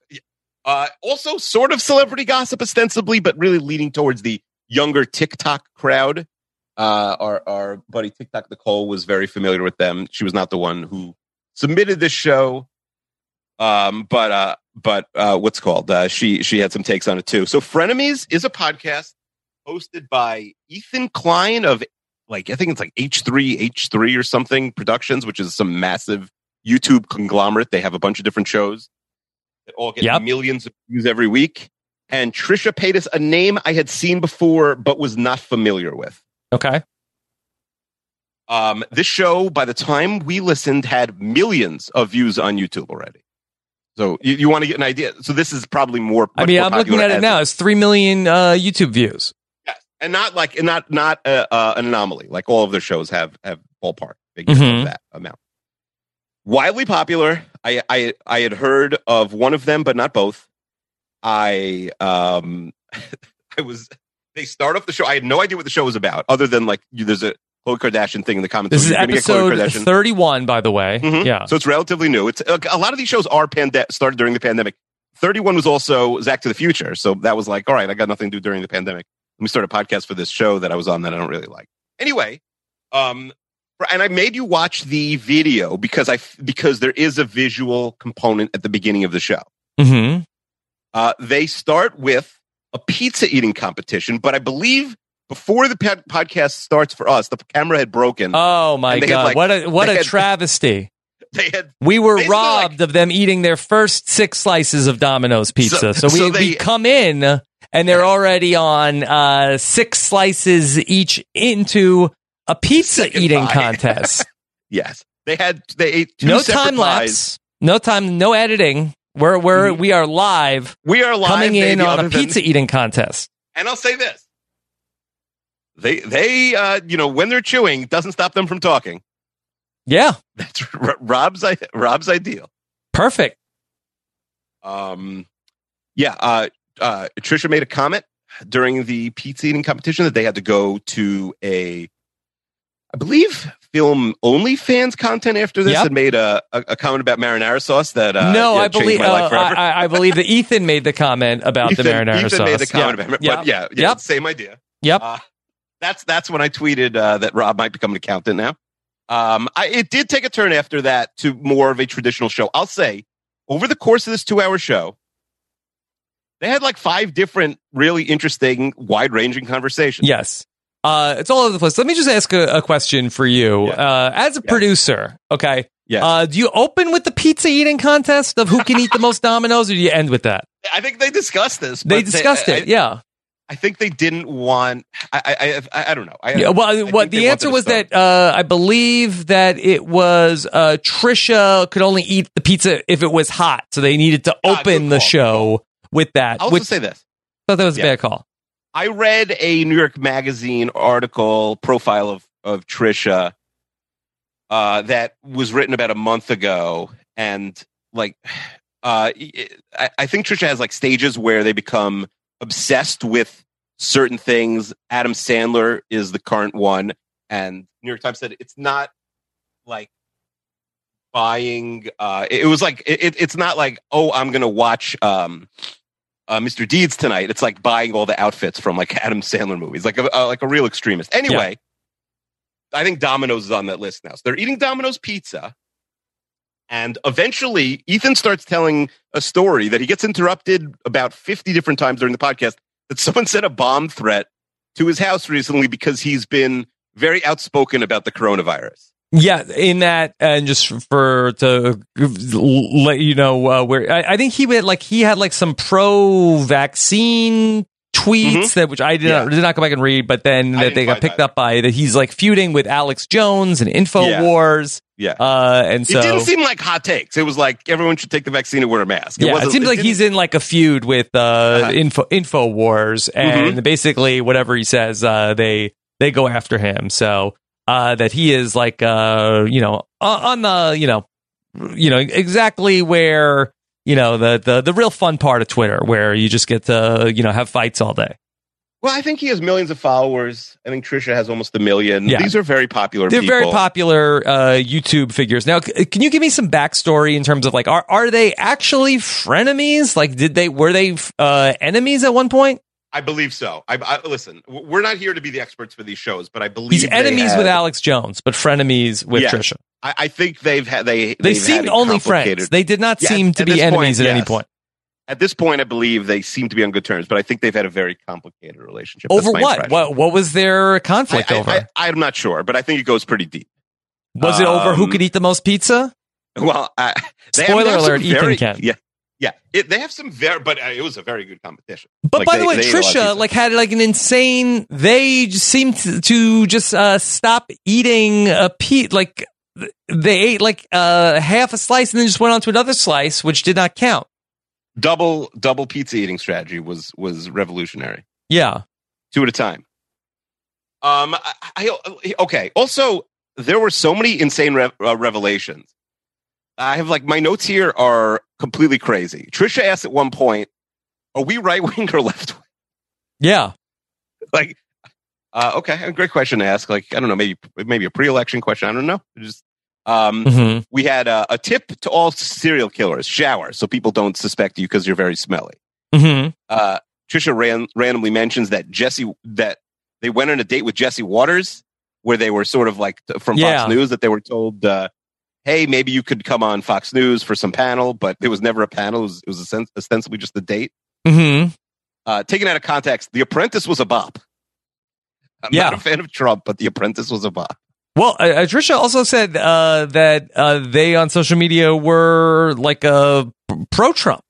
Uh, also, sort of celebrity gossip, ostensibly, but really leaning towards the younger TikTok crowd. Uh, our our buddy TikTok Nicole was very familiar with them. She was not the one who submitted this show, um, but uh, but uh, what's it called? Uh, she she had some takes on it too. So, Frenemies is a podcast hosted by Ethan Klein of like I think it's like H three H three or something Productions, which is some massive YouTube conglomerate. They have a bunch of different shows that all get Yep. millions of views every week. And Trisha Paytas, a name I had seen before but was not familiar with. okay. Um, this show, by the time we listened, had millions of views on YouTube already. So you, you want to get an idea? So this is probably more. I much mean, more I'm looking popular at it as now. a- It's three million uh, YouTube views. Yes. And not like and not not uh, uh, an anomaly. Like all of their shows have have ballpark figures Mhm. of that amount. Widely popular. I, I I had heard of one of them, but not both. I um I was they start off the show. I had no idea what the show was about, other than like you, there's a Khloe Kardashian thing in the comments. This So is you're gonna get Khloe episode Kardashian. thirty-one, by the way. Mhm. Yeah. So it's relatively new. It's a, a lot of these shows are pande- started during the pandemic. thirty-one was also Zach to the Future, so that was like, all right, I got nothing to do during the pandemic. Let me start a podcast for this show that I was on that I don't really like. Anyway, um, for- and I made you watch the video because I f- because there is a visual component at the beginning of the show. Mm-hmm. Uh, they start with a pizza eating competition, but I believe before the pod- podcast starts for us, the camera had broken. Oh my And they had, god! like- what a what they a had- travesty! they had We were basically, robbed of them eating their first six slices of Domino's pizza. So, So- we, so we they- come in and they're already on uh, six slices each into a pizza Second eating pie. contest. yes, they had they ate two No separate time pies. lapse, no time, no editing. We're we're Mhm. we are live, We are live coming in baby, on other a than- pizza eating contest. and I'll say this: they they uh, you know when they're chewing, it doesn't stop them from talking. Yeah. That's R- Rob's Rob's ideal. Perfect. Um, yeah. Uh, uh, Trisha made a comment during the pizza eating competition that they had to go to a, I believe, film only fans content after this, yep. and made a, a, a comment about marinara sauce that uh, no, yeah, I believe my life uh, forever. I, I believe that Ethan made the comment about Ethan, the marinara Ethan sauce. Ethan made the comment yep. about it, yep. but yeah, yeah, yep. same idea. Yep. Uh, that's that's when I tweeted uh, that Rob might become an accountant now. Um, I, it did take a turn after that to more of a traditional show. I'll say, over the course of this two-hour show, they had like five different really interesting, wide-ranging conversations. Yes. Uh, it's all over the place. Let me just ask a, a question for you. Yeah. Uh, as a yeah. producer, okay, yeah. uh, do you open with the pizza eating contest of who can eat the most Domino's, or do you end with that? I think they discussed this. They discussed they, it, I, yeah. I think they didn't want. I I I, I don't know. I, yeah, well, I what the answer was that uh, I believe that it was uh, Trisha could only eat the pizza if it was hot, so they needed to ah, open the show with that. I'll which, also say this. I thought that was yeah. a bad call. I read a New York Magazine article profile of of Trisha uh, that was written about a month ago, and like uh, I, I think Trisha has like stages where they become obsessed with certain things. Adam Sandler is the current one, and New York Times said it's not like buying. Uh, it, it was like it, it's not like, oh, I'm gonna watch um, uh, Mister Deeds tonight. It's like buying all the outfits from like Adam Sandler movies, like a uh, like a real extremist. Anyway, yeah. I think Domino's is on that list now. So they're eating Domino's pizza. And eventually, Ethan starts telling a story that he gets interrupted about fifty different times during the podcast, that someone sent a bomb threat to his house recently because he's been very outspoken about the coronavirus. Yeah, in that, and just for to let you know uh, where I, I think he had like he had like some pro-vaccine tweets mm-hmm. that which I did, yeah. not, did not go back and read, but then I that they got picked that. up by that he's like feuding with Alex Jones and InfoWars. Yeah, yeah. Uh, and so it didn't seem like hot takes. It was like everyone should take the vaccine and wear a mask. It yeah, it seems it like he's in like a feud with uh, uh-huh. Info InfoWars, and mm-hmm. basically whatever he says, uh, they they go after him. So. Uh, that he is like, uh, you know, on the, you know, you know, exactly where, you know, the, the, the real fun part of Twitter, where you just get to, you know, have fights all day. Well, I think he has millions of followers. I think Trisha has almost a million. Yeah. These are very popular They're people. very popular uh, YouTube figures. Now, c- can you give me some backstory in terms of like, are, are they actually frenemies? Like, did they, were they uh, enemies at one point? I believe so. I, I listen. We're not here to be the experts for these shows, but I believe he's enemies had, with Alex Jones, but frenemies with yes, Trisha. I, I think they've had they they seemed only friends. They did not yeah, seem at, to at be enemies point, at yes. any point. At this point, I believe they seem to be on good terms, but I think they've had a very complicated relationship. Over what? What? What was their conflict I, I, over? I, I'm not sure, but I think it goes pretty deep. Was um, it over who could eat the most pizza? Well, I, spoiler alert: very, Ethan can. Yeah. Yeah, it, they have some very, but uh, it was a very good competition. But like by they, the way, Trisha like had like an insane. They just seemed to, to just uh, stop eating a pe like they ate like uh, half a slice and then just went on to another slice, which did not count. Double double pizza eating strategy was was revolutionary. Yeah, two at a time. Um, I, I okay. Also, there were so many insane re- uh, revelations. I have like my notes here are completely crazy. Trisha asked at one point, "Are we right wing or left wing?" Yeah, like, uh, okay, a great question to ask. Like, I don't know, maybe maybe a pre-election question. I don't know. Just um, mm-hmm. we had uh, a tip to all serial killers: shower, so people don't suspect you because you're very smelly. Mm-hmm. Uh, Trisha ran, randomly mentions that Jesse that they went on a date with Jesse Waters, where they were sort of like from yeah. Fox News that they were told. Uh, hey, maybe you could come on Fox News for some panel, but it was never a panel. It was, it was ostensibly just a date. Mm-hmm. Uh, taken out of context, The Apprentice was a bop. I'm yeah. not a fan of Trump, but The Apprentice was a bop. Well, uh, Trisha also said uh, that uh, they on social media were like uh, pro-Trump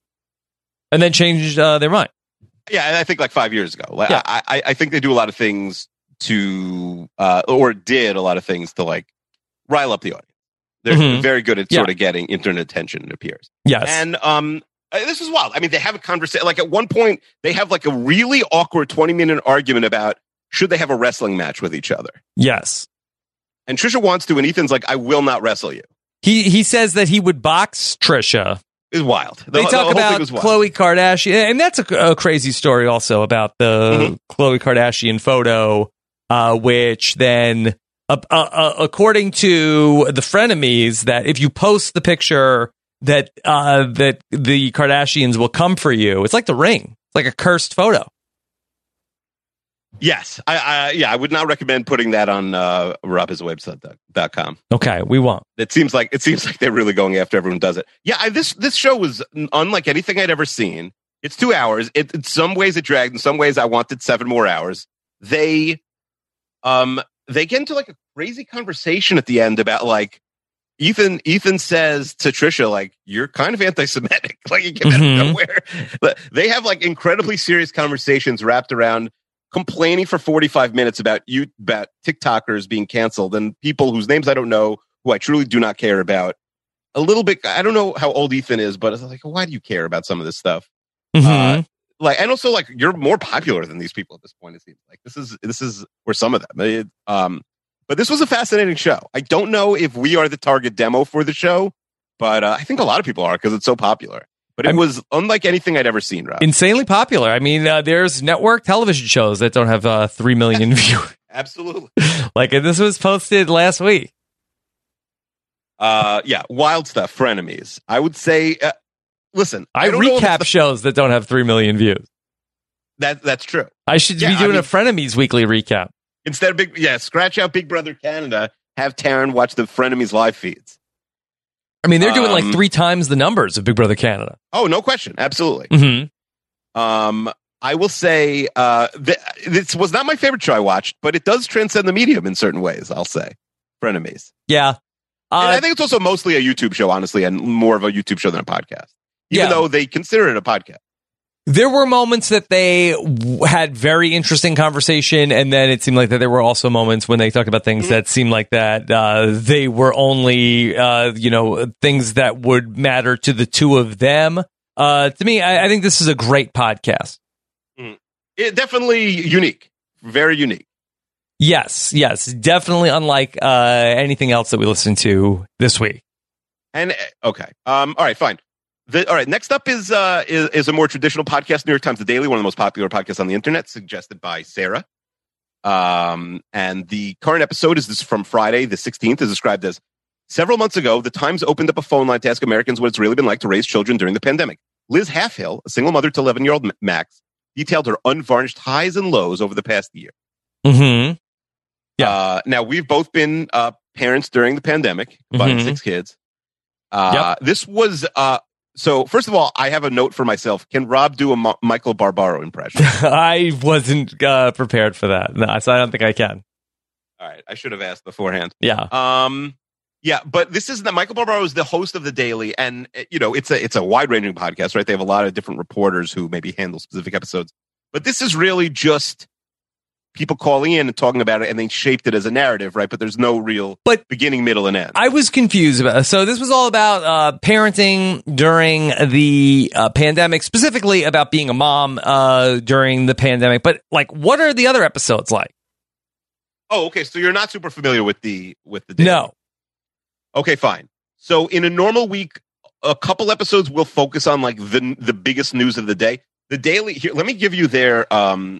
and then changed uh, their mind. Yeah, I think like five years ago. Like, yeah. I, I, I think they do a lot of things to, uh, or did a lot of things to like rile up the audience. They're mm-hmm. very good at sort yeah. of getting internet attention, it appears. Yes. And um, this is wild. I mean, they have a conversation. Like at one point, they have like a really awkward twenty minute argument about should they have a wrestling match with each other. Yes. And Trisha wants to, and Ethan's like, I will not wrestle you. He he says that he would box Trisha. It's wild. The, they talk the about Khloe Kardashian, and that's a, a crazy story also about the mm-hmm. Khloe Kardashian photo, uh, which then, uh, uh, according to the frenemies, that if you post the picture, that uh, that the Kardashians will come for you. It's like The Ring. It's like a cursed photo. Yes, I, I yeah, I would not recommend putting that on uh, rob his website dot com. Okay, we won't. It seems like it seems like they're really going after everyone who does it. Yeah, I, this this show was unlike anything I'd ever seen. It's two hours. It, in some ways, it dragged. In some ways, I wanted seven more hours. They, um, they get into like a crazy conversation at the end about like Ethan. Ethan says to Trisha, like, "You're kind of anti-Semitic." Like, you came mm-hmm. out of nowhere. But they have like incredibly serious conversations wrapped around complaining for forty-five minutes about you about TikTokers being canceled and people whose names I don't know, who I truly do not care about. A little bit, I don't know how old Ethan is, but it's like, why do you care about some of this stuff? Mm-hmm. Uh, like, and also, like, you're more popular than these people at this point. It seems like this is this is or some of them. It, um, but this was a fascinating show. I don't know if we are the target demo for the show, but uh, I think a lot of people are because it's so popular. But it I'm, was unlike anything I'd ever seen, Rob. Insanely popular. I mean, uh, there's network television shows that don't have uh, three million viewers. Absolutely. Like, this was posted last week. Uh, yeah, wild stuff, frenemies. I would say, uh, listen. I, I recap the, shows that don't have three million views. That That's true. I should yeah, be doing I mean, a frenemies weekly recap. Instead of, big, yeah, scratch out Big Brother Canada, have Taryn watch the frenemies live feeds. I mean, they're doing um, like three times the numbers of Big Brother Canada. Oh, no question. Absolutely. Mm-hmm. Um, I will say uh, th- this was not my favorite show I watched, but it does transcend the medium in certain ways, I'll say. Frenemies. Yeah. Uh, and I think it's also mostly a YouTube show, honestly, and more of a YouTube show than a podcast, even yeah. though they consider it a podcast. There were moments that they w- had very interesting conversation, and then it seemed like that there were also moments when they talked about things mm-hmm. that seemed like that uh, they were only, uh, you know, things that would matter to the two of them. Uh, to me, I, I think this is a great podcast. Mm. It definitely unique, very unique. Yes, yes, definitely unlike uh, anything else that we listened to this week. And okay, um, all right, fine. The, all right, next up is, uh, is is a more traditional podcast, New York Times The Daily, one of the most popular podcasts on the internet, suggested by Sarah. Um, and the current episode is this from Friday, the sixteenth, is described as, several months ago, the Times opened up a phone line to ask Americans what it's really been like to raise children during the pandemic. Liz Halfhill, a single mother to eleven-year-old Max, detailed her unvarnished highs and lows over the past year. Mm-hmm. Yeah. Uh, now, we've both been uh, parents during the pandemic, combining mm-hmm. six kids. Uh, yep. This was... Uh, So, first of all, I have a note for myself. Can Rob do a Ma- Michael Barbaro impression? I wasn't uh, prepared for that. No, so I don't think I can. All right. I should have asked beforehand. Yeah. Um. Yeah, but this is the Michael Barbaro is the host of The Daily, and you know it's a it's a wide ranging podcast, right? They have a lot of different reporters who maybe handle specific episodes, but this is really just people calling in and talking about it, and they shaped it as a narrative, right? But there's no real but beginning, middle, and end. I was confused about it. So this was all about uh, parenting during the uh, pandemic, specifically about being a mom uh, during the pandemic. But like, what are the other episodes like? Oh, okay. So you're not super familiar with the with the Daily. No. Okay, fine. So in a normal week, a couple episodes will focus on like the the biggest news of the day. The Daily. Here, let me give you their um.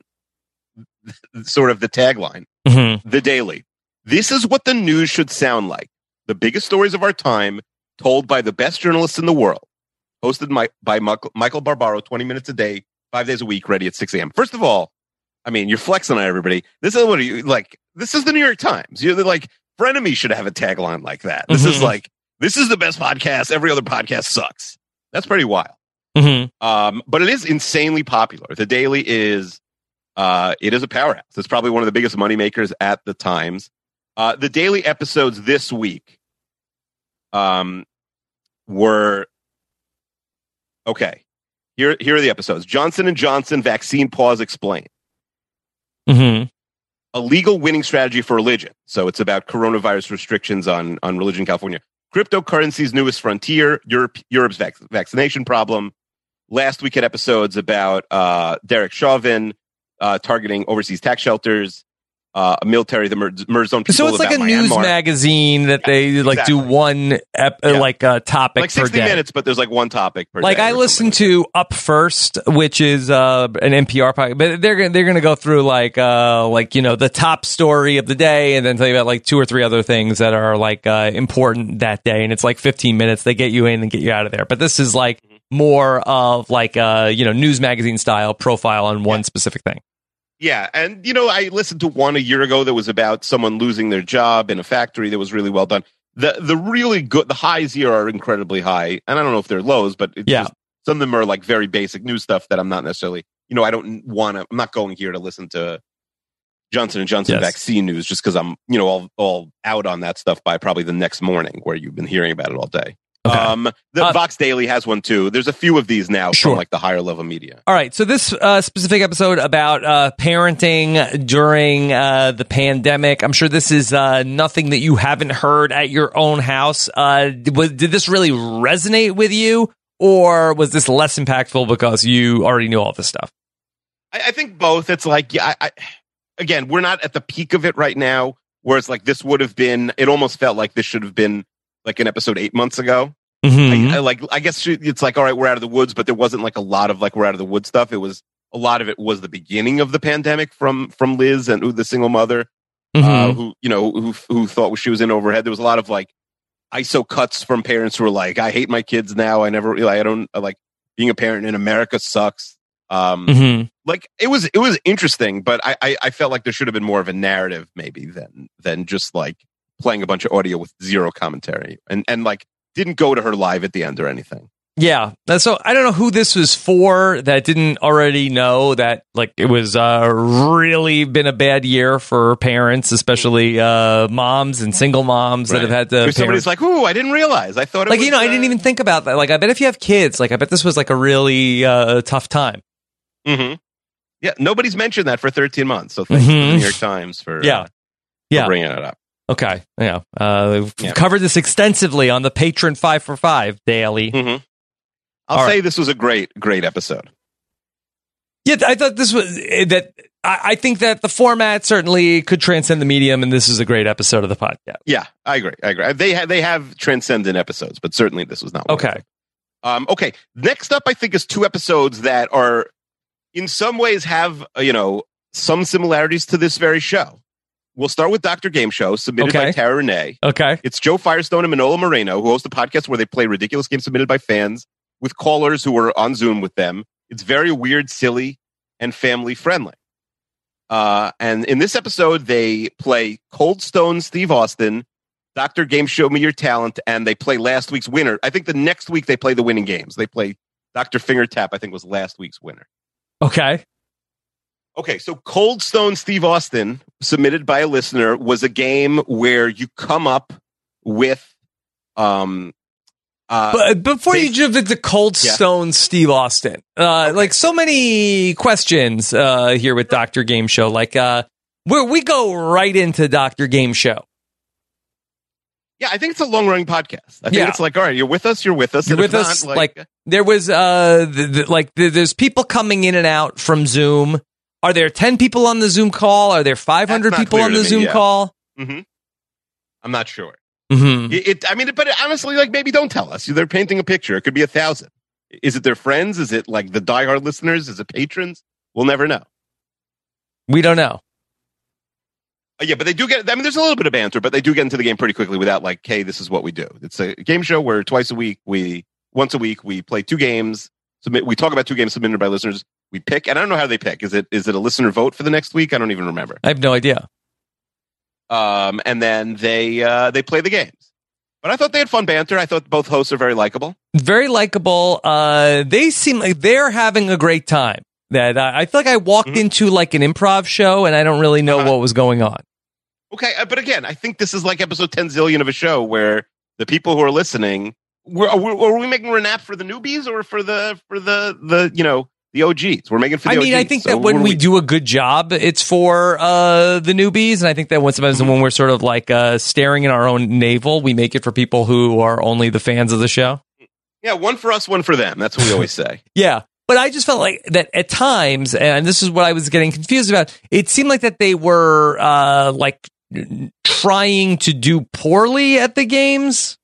sort of the tagline, mm-hmm. The Daily. This is what the news should sound like. The biggest stories of our time, told by the best journalists in the world. Hosted my, by Michael, Michael Barbaro, twenty minutes a day, five days a week, ready at six a.m. First of all, I mean, you're flexing on everybody. This is what are you like? This is the New York Times. You're like, Frenemy should have a tagline like that. This mm-hmm. is like, this is the best podcast. Every other podcast sucks. That's pretty wild. Mm-hmm. Um, but it is insanely popular. The Daily is. Uh, it is a powerhouse. It's probably one of the biggest moneymakers at the Times. Uh, the Daily episodes this week um, were okay. Here, here are the episodes. Johnson and Johnson vaccine pause explained. Mm-hmm. A legal winning strategy for religion. So it's about coronavirus restrictions on on religion in California. Cryptocurrency's newest frontier. Europe, Europe's vac- vaccination problem. Last week had episodes about uh, Derek Chauvin. Uh, targeting overseas tax shelters, uh, a military, the Mer- Merzone people. So it's like a Myanmar. news magazine that yeah, they like exactly. do one ep- yeah. like a topic like per sixty day. minutes, but there's like one topic per like day. Like I listen to Up First, which is uh, an N P R podcast, but they're gonna they're gonna go through like uh, like you know the top story of the day, and then tell you about like two or three other things that are like uh, important that day, and it's like fifteen minutes. They get you in and get you out of there. But this is like mm-hmm. more of like uh, you know news magazine style profile on one yeah. specific thing. Yeah, and, you know, I listened to one a year ago that was about someone losing their job in a factory that was really well done. The the really good, the highs here are incredibly high, and I don't know if they're lows, but it's yeah. just, some of them are like very basic news stuff that I'm not necessarily, you know, I don't want to, I'm not going here to listen to Johnson and Johnson yes. vaccine news just because I'm, you know, all, all out on that stuff by probably the next morning where you've been hearing about it all day. Okay. Um, the uh, Vox Daily has one too. There's a few of these now sure. from like the higher level media. All right. So this uh, specific episode about uh, parenting during uh, the pandemic, I'm sure this is uh, nothing that you haven't heard at your own house. Uh, was, did this really resonate with you, or was this less impactful because you already knew all this stuff? I, I think both. It's like, yeah, I, I, again, we're not at the peak of it right now, where it's like this would have been, it almost felt like this should have been like an episode eight months ago. Mm-hmm. I, I, like, I guess it's like, all right, we're out of the woods, but there wasn't like a lot of like, we're out of the woods stuff. It was, a lot of it was the beginning of the pandemic from, from Liz and the single mother, mm-hmm. uh, who, you know, who, who thought she was in over her head. There was a lot of like I S O cuts from parents who were like, I hate my kids now. I never, I don't like being a parent in America sucks. Um, mm-hmm. Like it was, it was interesting, but I, I, I felt like there should have been more of a narrative maybe than, than just like playing a bunch of audio with zero commentary and, and like, didn't go to her live at the end or anything. Yeah. So I don't know who this was for that didn't already know that like it was uh, really been a bad year for parents, especially uh, moms and single moms right. that have had to. There's somebody's like, "Ooh, I didn't realize. I thought it like was, you know, uh... I didn't even think about that. Like, I bet if you have kids, like, I bet this was like a really uh, tough time." Mm-hmm. Yeah, nobody's mentioned that for thirteen months. So thanks mm-hmm. to the New York Times for yeah, uh, yeah, for bringing it up. Okay, yeah, uh, we've yeah. covered this extensively on the Patron five for five daily. Mm-hmm. I'll All say right. this was a great, great episode. Yeah, I thought this was that. I, I think that the format certainly could transcend the medium, and this is a great episode of the podcast. Yeah, I agree. I agree. They ha- they have transcendent episodes, but certainly this was not one okay. of them. Um, okay, next up, I think is two episodes that are, in some ways, have uh, you know some similarities to this very show. We'll start with Doctor Game Show, submitted okay. by Tara Renee. Okay. It's Joe Firestone and Manolo Moreno, who host a podcast where they play ridiculous games submitted by fans with callers who are on Zoom with them. It's very weird, silly, and family-friendly. Uh, and in this episode, they play Cold Stone Steve Austin, Doctor Game Show Me Your Talent, and they play last week's winner. I think the next week they play the winning games. They play Doctor Finger Tap, I think was last week's winner. Okay. Okay, so Cold Stone Steve Austin, submitted by a listener, was a game where you come up with... um. Uh, but before they, you jump into Cold Stone yeah. Steve Austin, uh, okay. like so many questions uh, here with Doctor Game Show, like uh, where we go right into Doctor Game Show. Yeah, I think it's a long running podcast. I think yeah. it's like, all right, you're with us, you're with us. You're with us. Not, like, like there was, uh, the, the, like the, there's people coming in and out from Zoom. Are there ten people on the Zoom call? Are there five hundred people on the me, Zoom yeah. call? Mm-hmm. I'm not sure. Mm-hmm. It, it, I mean, but honestly, like maybe don't tell us. They're painting a picture. It could be a thousand. Is it their friends? Is it like the diehard listeners? Is it patrons? We'll never know. We don't know. Uh, yeah, but they do get. I mean, there's a little bit of banter, but they do get into the game pretty quickly without like, hey, this is what we do. It's a game show where twice a week, we once a week we play two games. Submit. We talk about two games submitted by listeners. We pick, and I don't know how they pick. Is it is it a listener vote for the next week? I don't even remember. I have no idea. Um, and then they uh, they play the games. But I thought they had fun banter. I thought both hosts are very likable. Very likable. Uh, they seem like they're having a great time. That uh, I feel like I walked mm-hmm. into like an improv show, and I don't really know uh-huh. what was going on. Okay, uh, but again, I think this is like episode ten zillion of a show where the people who are listening, were, are, we, are we making Renap for the newbies or for the for the the you know. The O Gs. We're making for the I mean, O Gs. I think so that when we, we do a good job, it's for uh, the newbies. And I think that when sometimes mm-hmm. when we're sort of like uh, staring in our own navel, we make it for people who are only the fans of the show. Yeah, one for us, one for them. That's what we always say. Yeah. But I just felt like that at times, and this is what I was getting confused about, it seemed like that they were uh, like trying to do poorly at the games.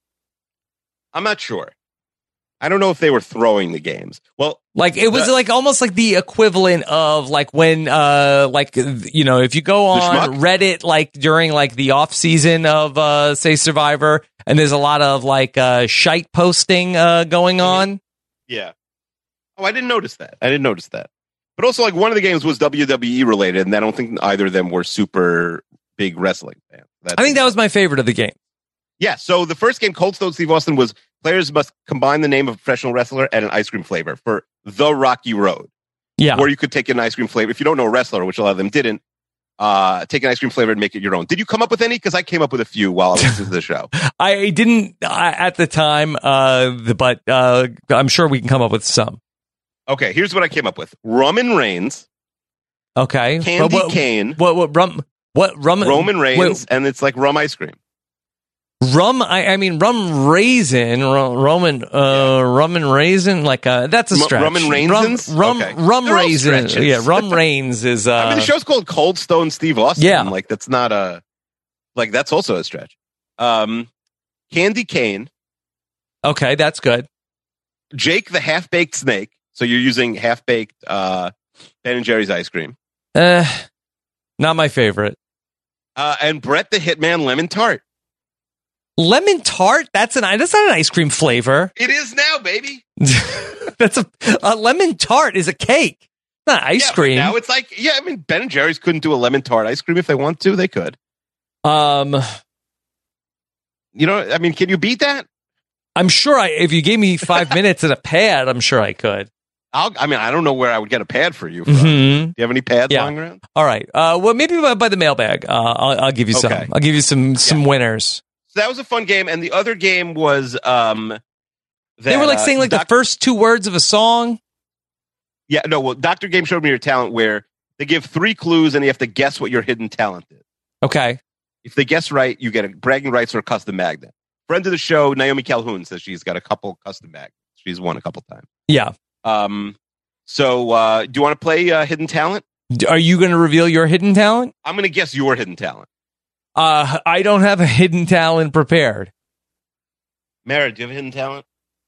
I'm not sure. I don't know if they were throwing the games. Well, like it was the, like almost like the equivalent of like when uh like you know, if you go on Reddit like during like the off season of uh say Survivor, and there's a lot of like uh shite posting uh going on. Yeah. Oh, I didn't notice that. I didn't notice that. But also, like, one of the games was W W E related, and I don't think either of them were super big wrestling fans. That's I think that was my favorite of the game. Yeah, so the first game, Cold Stone Steve Austin, was players must combine the name of a professional wrestler and an ice cream flavor for The Rocky Road. Yeah. Or you could take an ice cream flavor. If you don't know a wrestler, which a lot of them didn't, uh, take an ice cream flavor and make it your own. Did you come up with any? Because I came up with a few while I was listening to the show. I didn't uh, at the time, uh, but uh, I'm sure we can come up with some. Okay, here's what I came up with. Roman Reigns. Okay. Candy what, cane. What, what, rum, what, rum, Roman Reigns, what, and it's like rum ice cream. Rum, I, I mean, rum raisin, rum, Roman, uh, yeah. rum and raisin, like, uh, that's a stretch. Rum and raisins? Rum, rum, okay. rum raisin. Yeah, rum rains is, uh. I mean, the show's called Cold Stone Steve Austin. Yeah. Like, that's not a, like, that's also a stretch. Um, Candy cane. Okay, that's good. Jake the half-baked snake. So you're using half-baked, uh, Ben and Jerry's ice cream. Uh, not my favorite. Uh, and Brett the Hitman lemon tart. Lemon tart? That's an that's not an ice cream flavor. It is now, baby. That's a, a lemon tart is a cake, not ice yeah, cream. Now it's like, yeah, I mean, Ben and Jerry's couldn't do a lemon tart ice cream if they want to. They could. Um, you know, I mean, can you beat that? I'm sure. I if you gave me five minutes and a pad, I'm sure I could. I'll, I mean, I don't know where I would get a pad for you from. Mm-hmm. Do you have any pads yeah. lying around? All right. Uh, well, maybe by, by the mailbag. Uh, I'll, I'll give you okay. some. I'll give you some some yeah. winners. So that was a fun game, and the other game was um, that, they were like saying like uh, doc- the first two words of a song. Yeah, no. Well, Doctor Game showed me your talent, where they give three clues, and you have to guess what your hidden talent is. Okay. If they guess right, you get a bragging rights or a custom magnet. Friend of the show, Naomi Calhoun, says she's got a couple custom magnets. She's won a couple times. Yeah. Um. So, uh, do you want to play uh, hidden talent? Are you going to reveal your hidden talent? I'm going to guess your hidden talent. Uh, I don't have a hidden talent prepared. Mara, do you have a hidden talent?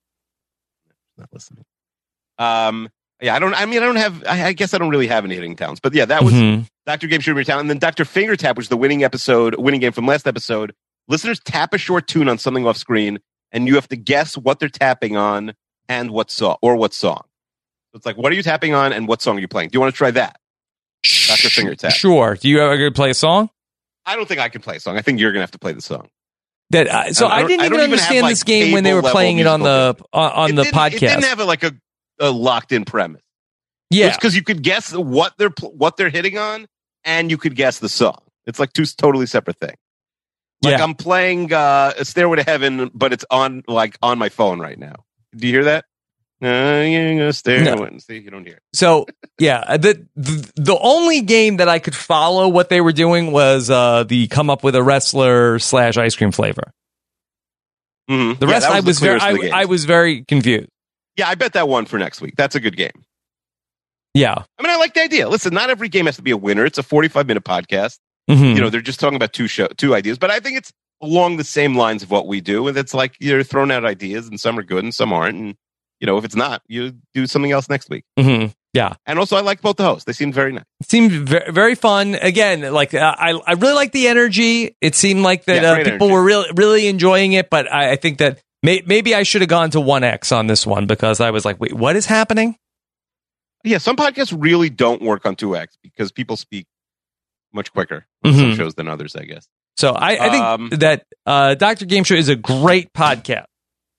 Not listening. Um, yeah, I don't. I mean, I don't have. I, I guess I don't really have any hidden talents. But yeah, that was mm-hmm. Doctor Game Showed Me Your Talent, and then Doctor Finger Tap, which is the winning episode, winning game from last episode. Listeners tap a short tune on something off screen, and you have to guess what they're tapping on and what song or what song. So it's like, what are you tapping on, and what song are you playing? Do you want to try that, Doctor Finger Tap? Sure. Do you ever play a song? I don't think I can play a song. I think you're going to have to play the song. That uh, so I, I didn't I even understand even have, this like, game when they were playing it on the uh, on it the podcast. It didn't have a, like a, a locked in premise. Yeah, it's because you could guess what they're what they're hitting on, and you could guess the song. It's like two totally separate things. Like yeah. I'm playing uh, a Stairway to Heaven, but it's on like on my phone right now. Do you hear that? Uh, you stairway. No. See, you don't hear it. So yeah, the, the the only game that I could follow what they were doing was uh, the come up with a wrestler slash ice cream flavor. Mm-hmm. The yeah, rest was I was very I, I was very confused. Yeah, I bet that one for next week. That's a good game. Yeah, I mean, I like the idea. Listen, not every game has to be a winner. It's a forty-five minute podcast. Mm-hmm. You know, they're just talking about two show two ideas, but I think it's along the same lines of what we do. And it's like you're throwing out ideas, and some are good and some aren't. And you know, if it's not, you do something else next week. Mm-hmm. Yeah. And also, I like both the hosts. They seemed very nice. It seemed very, very fun. Again, like uh, I, I really like the energy. It seemed like that yeah, uh, people energy. were really, really enjoying it. But I, I think that may, maybe I should have gone to one X on this one because I was like, wait, what is happening? Yeah, some podcasts really don't work on two X because people speak much quicker on mm-hmm. some shows than others, I guess. So I, I think um, that uh, Doctor Game Show is a great podcast.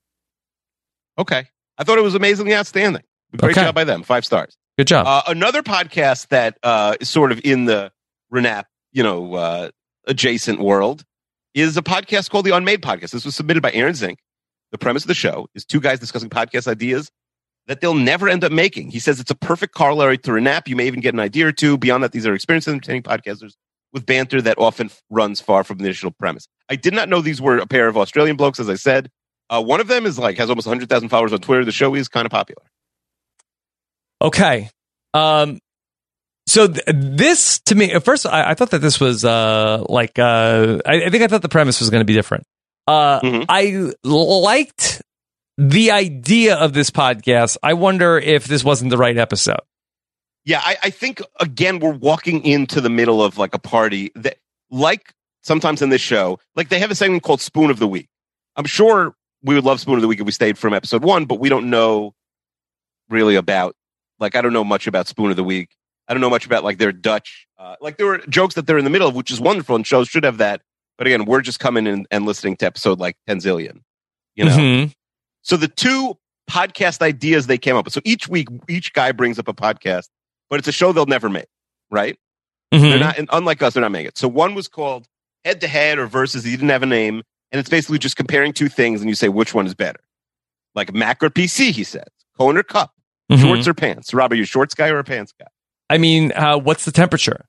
Okay. I thought it was amazingly outstanding. Great okay. job by them. Five stars. Good job. Uh, another podcast that uh, is sort of in the Renap, you know, uh, adjacent world is a podcast called The Unmade Podcast. This was submitted by Aaron Zink. The premise of the show is two guys discussing podcast ideas that they'll never end up making. He says it's a perfect corollary to Renap. You may even get an idea or two. Beyond that, these are experienced and entertaining podcasters with banter that often runs far from the initial premise. I did not know these were a pair of Australian blokes, as I said. Uh, one of them is like has almost one hundred thousand followers on Twitter. The show is kind of popular. Okay. Um, so th- this to me, at first, I, I thought that this was uh, like, uh, I, I think I thought the premise was going to be different. Uh, mm-hmm. I liked the idea of this podcast. I wonder if this wasn't the right episode. Yeah, I, I think, again, we're walking into the middle of like a party that, like sometimes in this show, like they have a segment called Spoon of the Week. I'm sure we would love Spoon of the Week if we stayed from episode one, but we don't know really about, like, I don't know much about Spoon of the Week. I don't know much about like their Dutch, uh, like there were jokes that they're in the middle of, which is wonderful, and shows should have that. But again, we're just coming in and listening to episode like ten zillion, you know? Mm-hmm. So the two podcast ideas they came up with. So each week, each guy brings up a podcast, but it's a show they'll never make, right? Mm-hmm. They're not, and unlike us, they're not making it. So one was called Head to Head or Versus. He didn't have a name, and it's basically just comparing two things, and you say which one is better. Like Mac or P C, he says. Cone or cup. Mm-hmm. Shorts or pants. Rob, are you a shorts guy or a pants guy? I mean, uh, what's the temperature?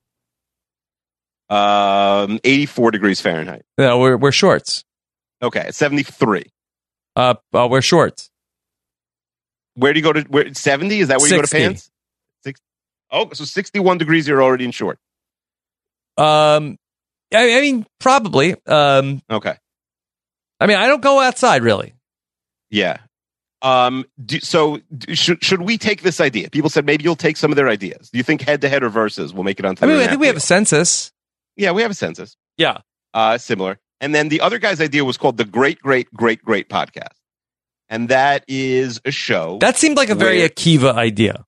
Um, eighty-four degrees Fahrenheit. No, we're we're shorts. Okay, seventy-three. Uh, uh we're shorts. Where do you go to? Where seventy? Is that where sixty. You go to pants? Six. Oh, so sixty-one degrees. You're already in short. Um, I, I mean, probably. Um, okay. I mean, I don't go outside really. Yeah. Um. Do, so do, should should we take this idea? People said maybe you'll take some of their ideas. Do you think head to head or versus will make it onto? I mean, I think we have a census. Yeah, we have a census. Yeah. Uh, similar. And then the other guy's idea was called the Great, Great, Great, Great Podcast. And that is a show. That seemed like a very where... Akiva idea.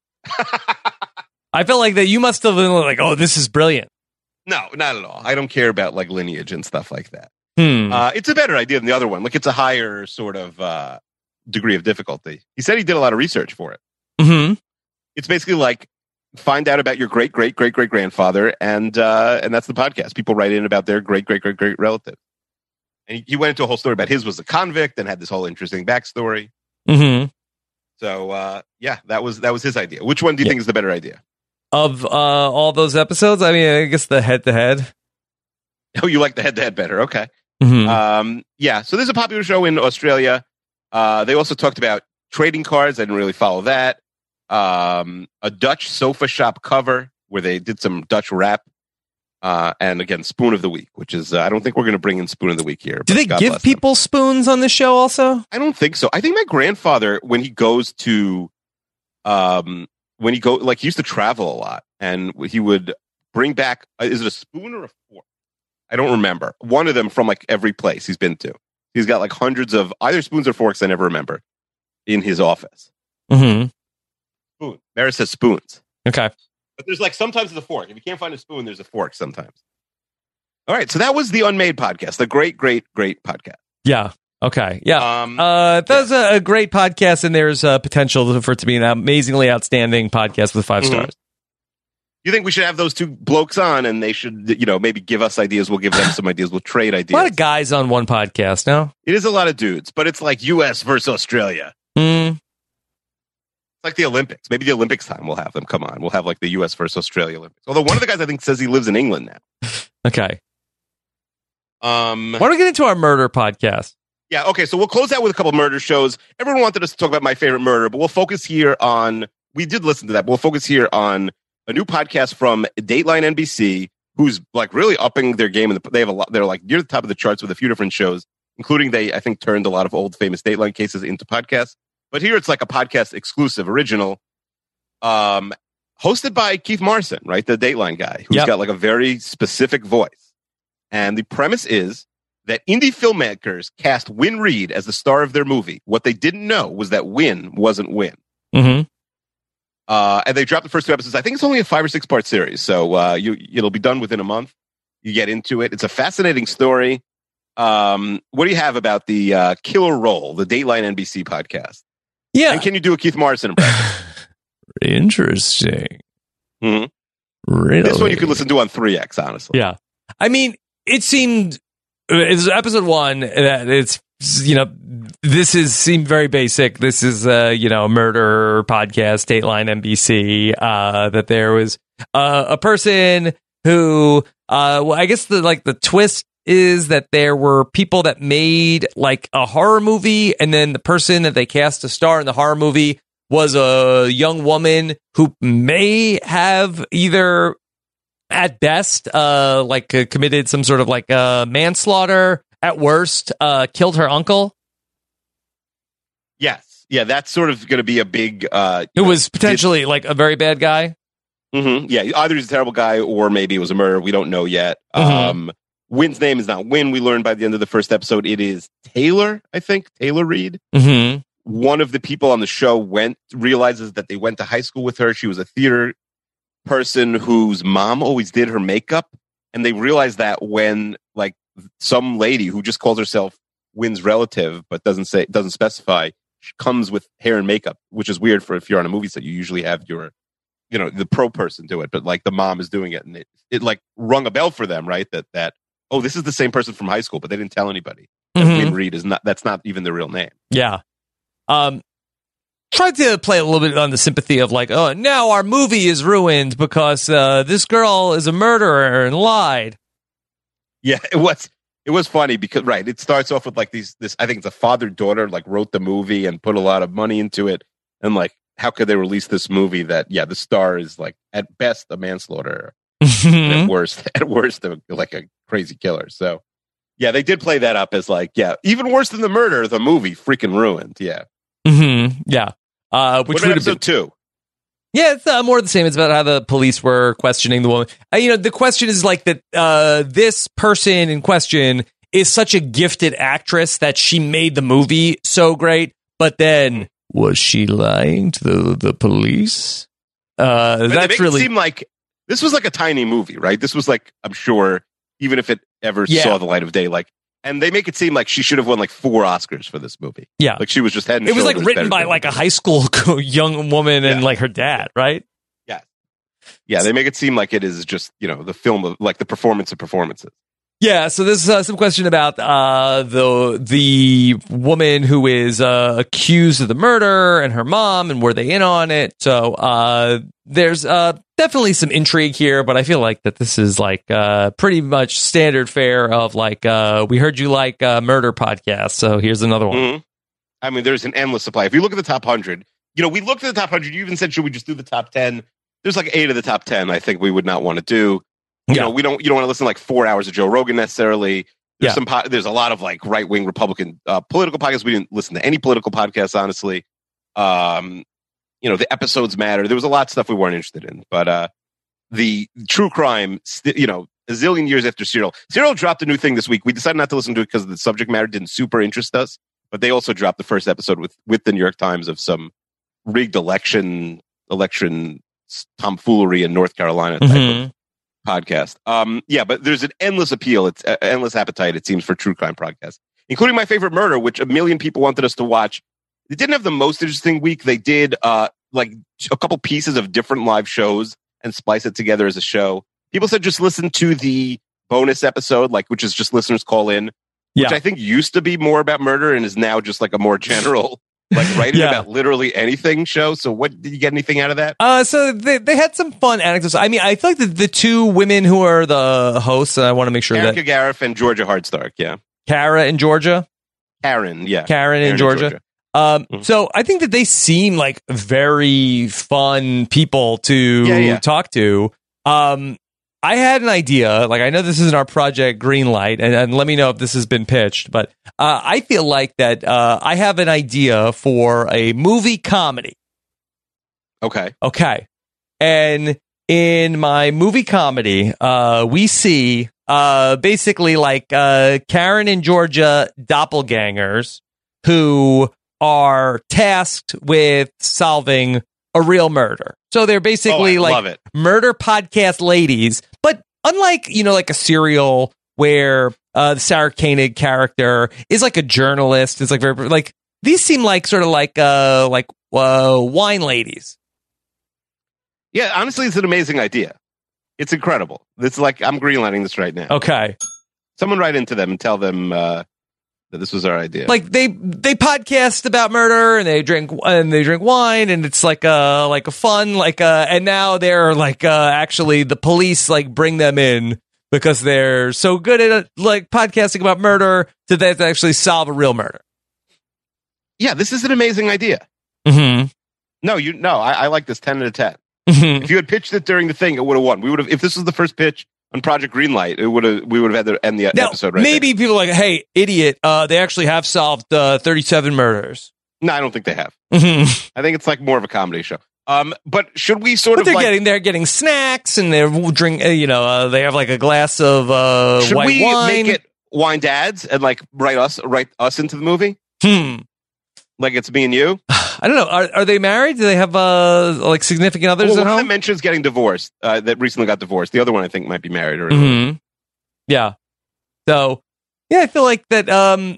I felt like that you must have been like, oh, this is brilliant. No, not at all. I don't care about like lineage and stuff like that. Hmm. Uh, it's a better idea than the other one. Like it's a higher sort of uh, degree of difficulty. He said he did a lot of research for it. Mm-hmm. It's basically like find out about your great, great, great, great grandfather, and uh, and that's the podcast. People write in about their great, great, great, great relative. And he, he went into a whole story about his was a convict and had this whole interesting backstory. Mm-hmm. So uh, yeah, that was that was his idea. Which one do you yeah. think is the better idea of uh, all those episodes? I mean, I guess the head to head. Oh, you like the head to head better? Okay. Mm-hmm. Um, yeah. So there's a popular show in Australia. Uh, they also talked about trading cards. I didn't really follow that. Um, a Dutch sofa shop cover where they did some Dutch rap. Uh, and again, Spoon of the Week, which is, uh, I don't think we're going to bring in Spoon of the Week here. Do they God give people them. spoons on this show also? I don't think so. I think my grandfather, when he goes to, um, when he go, like he used to travel a lot and he would bring back, uh, is it a spoon or a fork? I don't remember. One of them from like every place he's been to. He's got like hundreds of either spoons or forks, I never remember, in his office. Mm-hmm. Spoon. Maris says spoons. Okay. But there's like sometimes the fork. If you can't find a spoon, there's a fork sometimes. All right. So that was the Unmade podcast, the great, great, great podcast. Yeah. Okay. Yeah. Um, uh, that was yeah. a, a great podcast, and there's uh, potential for it to be an amazingly outstanding podcast with five mm-hmm. stars. You think we should have those two blokes on, and they should, you know, maybe give us ideas. We'll give them some ideas. We'll trade ideas. A lot of guys on one podcast, no? It is a lot of dudes, but it's like U S versus Australia. Mm. It's like the Olympics. Maybe the Olympics time we'll have them come on. We'll have like the U S versus Australia Olympics. Although one of the guys I think says he lives in England now. Okay. Um, Why don't we get into our murder podcast? Yeah, okay. So we'll close out with a couple murder shows. Everyone wanted us to talk about my favorite murder, but we'll focus here on, we did listen to that, but we'll focus here on a new podcast from Dateline N B C, who's like really upping their game. And they have a lot, they're like near the top of the charts with a few different shows, including they, I think, turned a lot of old famous Dateline cases into podcasts. But here it's like a podcast exclusive original, um, hosted by Keith Morrison, right? The Dateline guy, who's yep. got like a very specific voice. And the premise is that indie filmmakers cast Win Reed as the star of their movie. What they didn't know was that Win wasn't Win. Mm-hmm. Uh, and they dropped the first two episodes. I think it's only a five or six part series. So uh, you, it'll be done within a month. You get into it. It's a fascinating story. Um, what do you have about the uh, Killer Roll, the Dateline N B C podcast? Yeah. And can you do a Keith Morrison impression? Interesting. Mm-hmm. Really? This one you could listen to on three X, honestly. Yeah. I mean, it seemed, it's episode one, that it's, you know, this is seemed very basic. This is, uh, you know, a murder podcast, Dateline N B C, uh, that there was uh, a person who, uh, well, I guess the, like, the twist is that there were people that made like a horror movie, and then the person that they cast to star in the horror movie was a young woman who may have either, at best, uh, like uh, committed some sort of like uh, manslaughter. At worst, uh, killed her uncle. Yes, yeah, that's sort of going to be a big. Uh, Who was potentially did, like a very bad guy. Mm-hmm, yeah, either he's a terrible guy or maybe it was a murder. We don't know yet. Mm-hmm. Um, Wynn's name is not Wynn. We learned by the end of the first episode it is Taylor. I think Taylor Reed. Mm-hmm. One of the people on the show went realizes that they went to high school with her. She was a theater person whose mom always did her makeup, and they realized that when like some lady who just calls herself Wynn's relative but doesn't say doesn't specify she comes with hair and makeup, which is weird for if you're on a movie set. You usually have your, you know, the pro person do it, but like the mom is doing it, and it, it like rung a bell for them, right? That that oh, this is the same person from high school, but they didn't tell anybody. Mm-hmm. Wynn Reed is not. That's not even the real name. Yeah. Um, tried to play a little bit on the sympathy of like, oh, now our movie is ruined because uh, this girl is a murderer and lied. Yeah, it was it was funny because right, it starts off with like these this I think it's a father daughter like wrote the movie and put a lot of money into it, and like how could they release this movie that yeah the star is like at best a manslaughter, and at worst at worst a, like a crazy killer. So yeah, they did play that up as like yeah even worse than the murder, the movie freaking ruined. Yeah. Mm-hmm. Yeah. Uh, which what about would episode been, two? Yeah, it's uh, more of the same. It's about how the police were questioning the woman. Uh, you know, the question is like that. Uh, this person in question is such a gifted actress that she made the movie so great. But then, was she lying to the the police? Uh, but that's they make really it seem like this was like a tiny movie, right? This was like I'm sure even if it ever yeah. saw the light of day, like. And they make it seem like she should have won like four Oscars for this movie. Yeah. Like she was just head and It was like shoulders written better by than like a her. high school young woman and Yeah. like her dad, right? Yeah. Yeah, they make it seem like it is just, you know, the film of like the performance of performances. Yeah, so there's uh, some question about uh, the the woman who is uh, accused of the murder and her mom, and were they in on it? So uh, there's uh, definitely some intrigue here, but I feel like that this is like uh, pretty much standard fare of like uh, we heard you like uh, murder podcasts, so here's another one. Mm-hmm. I mean, there's an endless supply. If you look at the top one hundred, you know, we looked at the top one hundred. You even said, should we just do the top ten? There's like eight of the top ten I think we would not want to do. You yeah. know, we don't. You don't want to listen to like four hours of Joe Rogan necessarily. There's yeah. some. Po- there's a lot of like right wing Republican uh, political podcasts. We didn't listen to any political podcasts, honestly. Um, you know, the episodes matter. There was a lot of stuff we weren't interested in, but uh, the true crime. St- you know, a zillion years after Serial, Serial dropped a new thing this week. We decided not to listen to it because the subject matter didn't super interest us. But they also dropped the first episode with with the New York Times of some rigged election election tomfoolery in North Carolina type Mm-hmm. of podcast. Um, yeah, but there's an endless appeal. It's uh, endless appetite, it seems, for true crime podcasts, including My Favorite Murder, which a million people wanted us to watch. They didn't have the most interesting week. They did uh, like a couple pieces of different live shows and splice it together as a show. People said just listen to the bonus episode, like which is just listeners call in, which yeah. I think used to be more about murder and is now just like a more general like writing yeah. about literally anything show. So what did you get anything out of that? Uh, so they they had some fun anecdotes. I mean, I feel like the, the two women who are the hosts, and I want to make sure Erica that Garif and Georgia Hardstark, yeah. Kara in Georgia, Karen, yeah. Karen in Georgia. Georgia. Um, Mhm. so I think that they seem like very fun people to Yeah, yeah. talk to. Um, I had an idea, like I know this isn't our project Greenlight, and, and let me know if this has been pitched, but uh, I feel like that uh, I have an idea for a movie comedy. Okay. Okay. And in my movie comedy, uh, we see uh, basically like uh, Karen and Georgia doppelgangers who are tasked with solving a real murder. So they're basically Oh, I like love it. murder podcast ladies, but unlike, you know, like a Serial where uh, the Sarah Koenig character is like a journalist, it's like very like these seem like sort of like uh like uh, wine ladies. Yeah, honestly, it's an amazing idea. It's incredible. It's like I'm greenlighting this right now. Okay. Someone write into them and tell them uh, that this was our idea. Like they they podcast about murder and they drink and they drink wine and it's like a like a fun like uh and now they're like uh actually the police like bring them in because they're so good at like podcasting about murder that they have to actually solve a real murder. yeah, this is an amazing idea. Mm-hmm. No, you no. I, I like this ten out of ten. If you had pitched it during the thing, it would have won. We would have. If this was the first pitch on Project Greenlight, it would have. We would have had to end the now, episode right maybe there. people are like, hey, idiot, uh, they actually have solved uh, thirty-seven murders. No, I don't think they have. Mm-hmm. I think it's like more of a comedy show. Um, but should we sort but of they're like, getting they're getting snacks and they're drink. Uh, you know, uh, they have like a glass of uh, should white we wine. make it wine dads and like write us write us into the movie? Hmm. Like it's me and you. I don't know. Are, are they married? Do they have uh, like significant others Well, at one home? of them mentions getting divorced. Uh, that recently got divorced. The other one I think might be married. Or Mm-hmm. Yeah. So yeah, I feel like that. Um,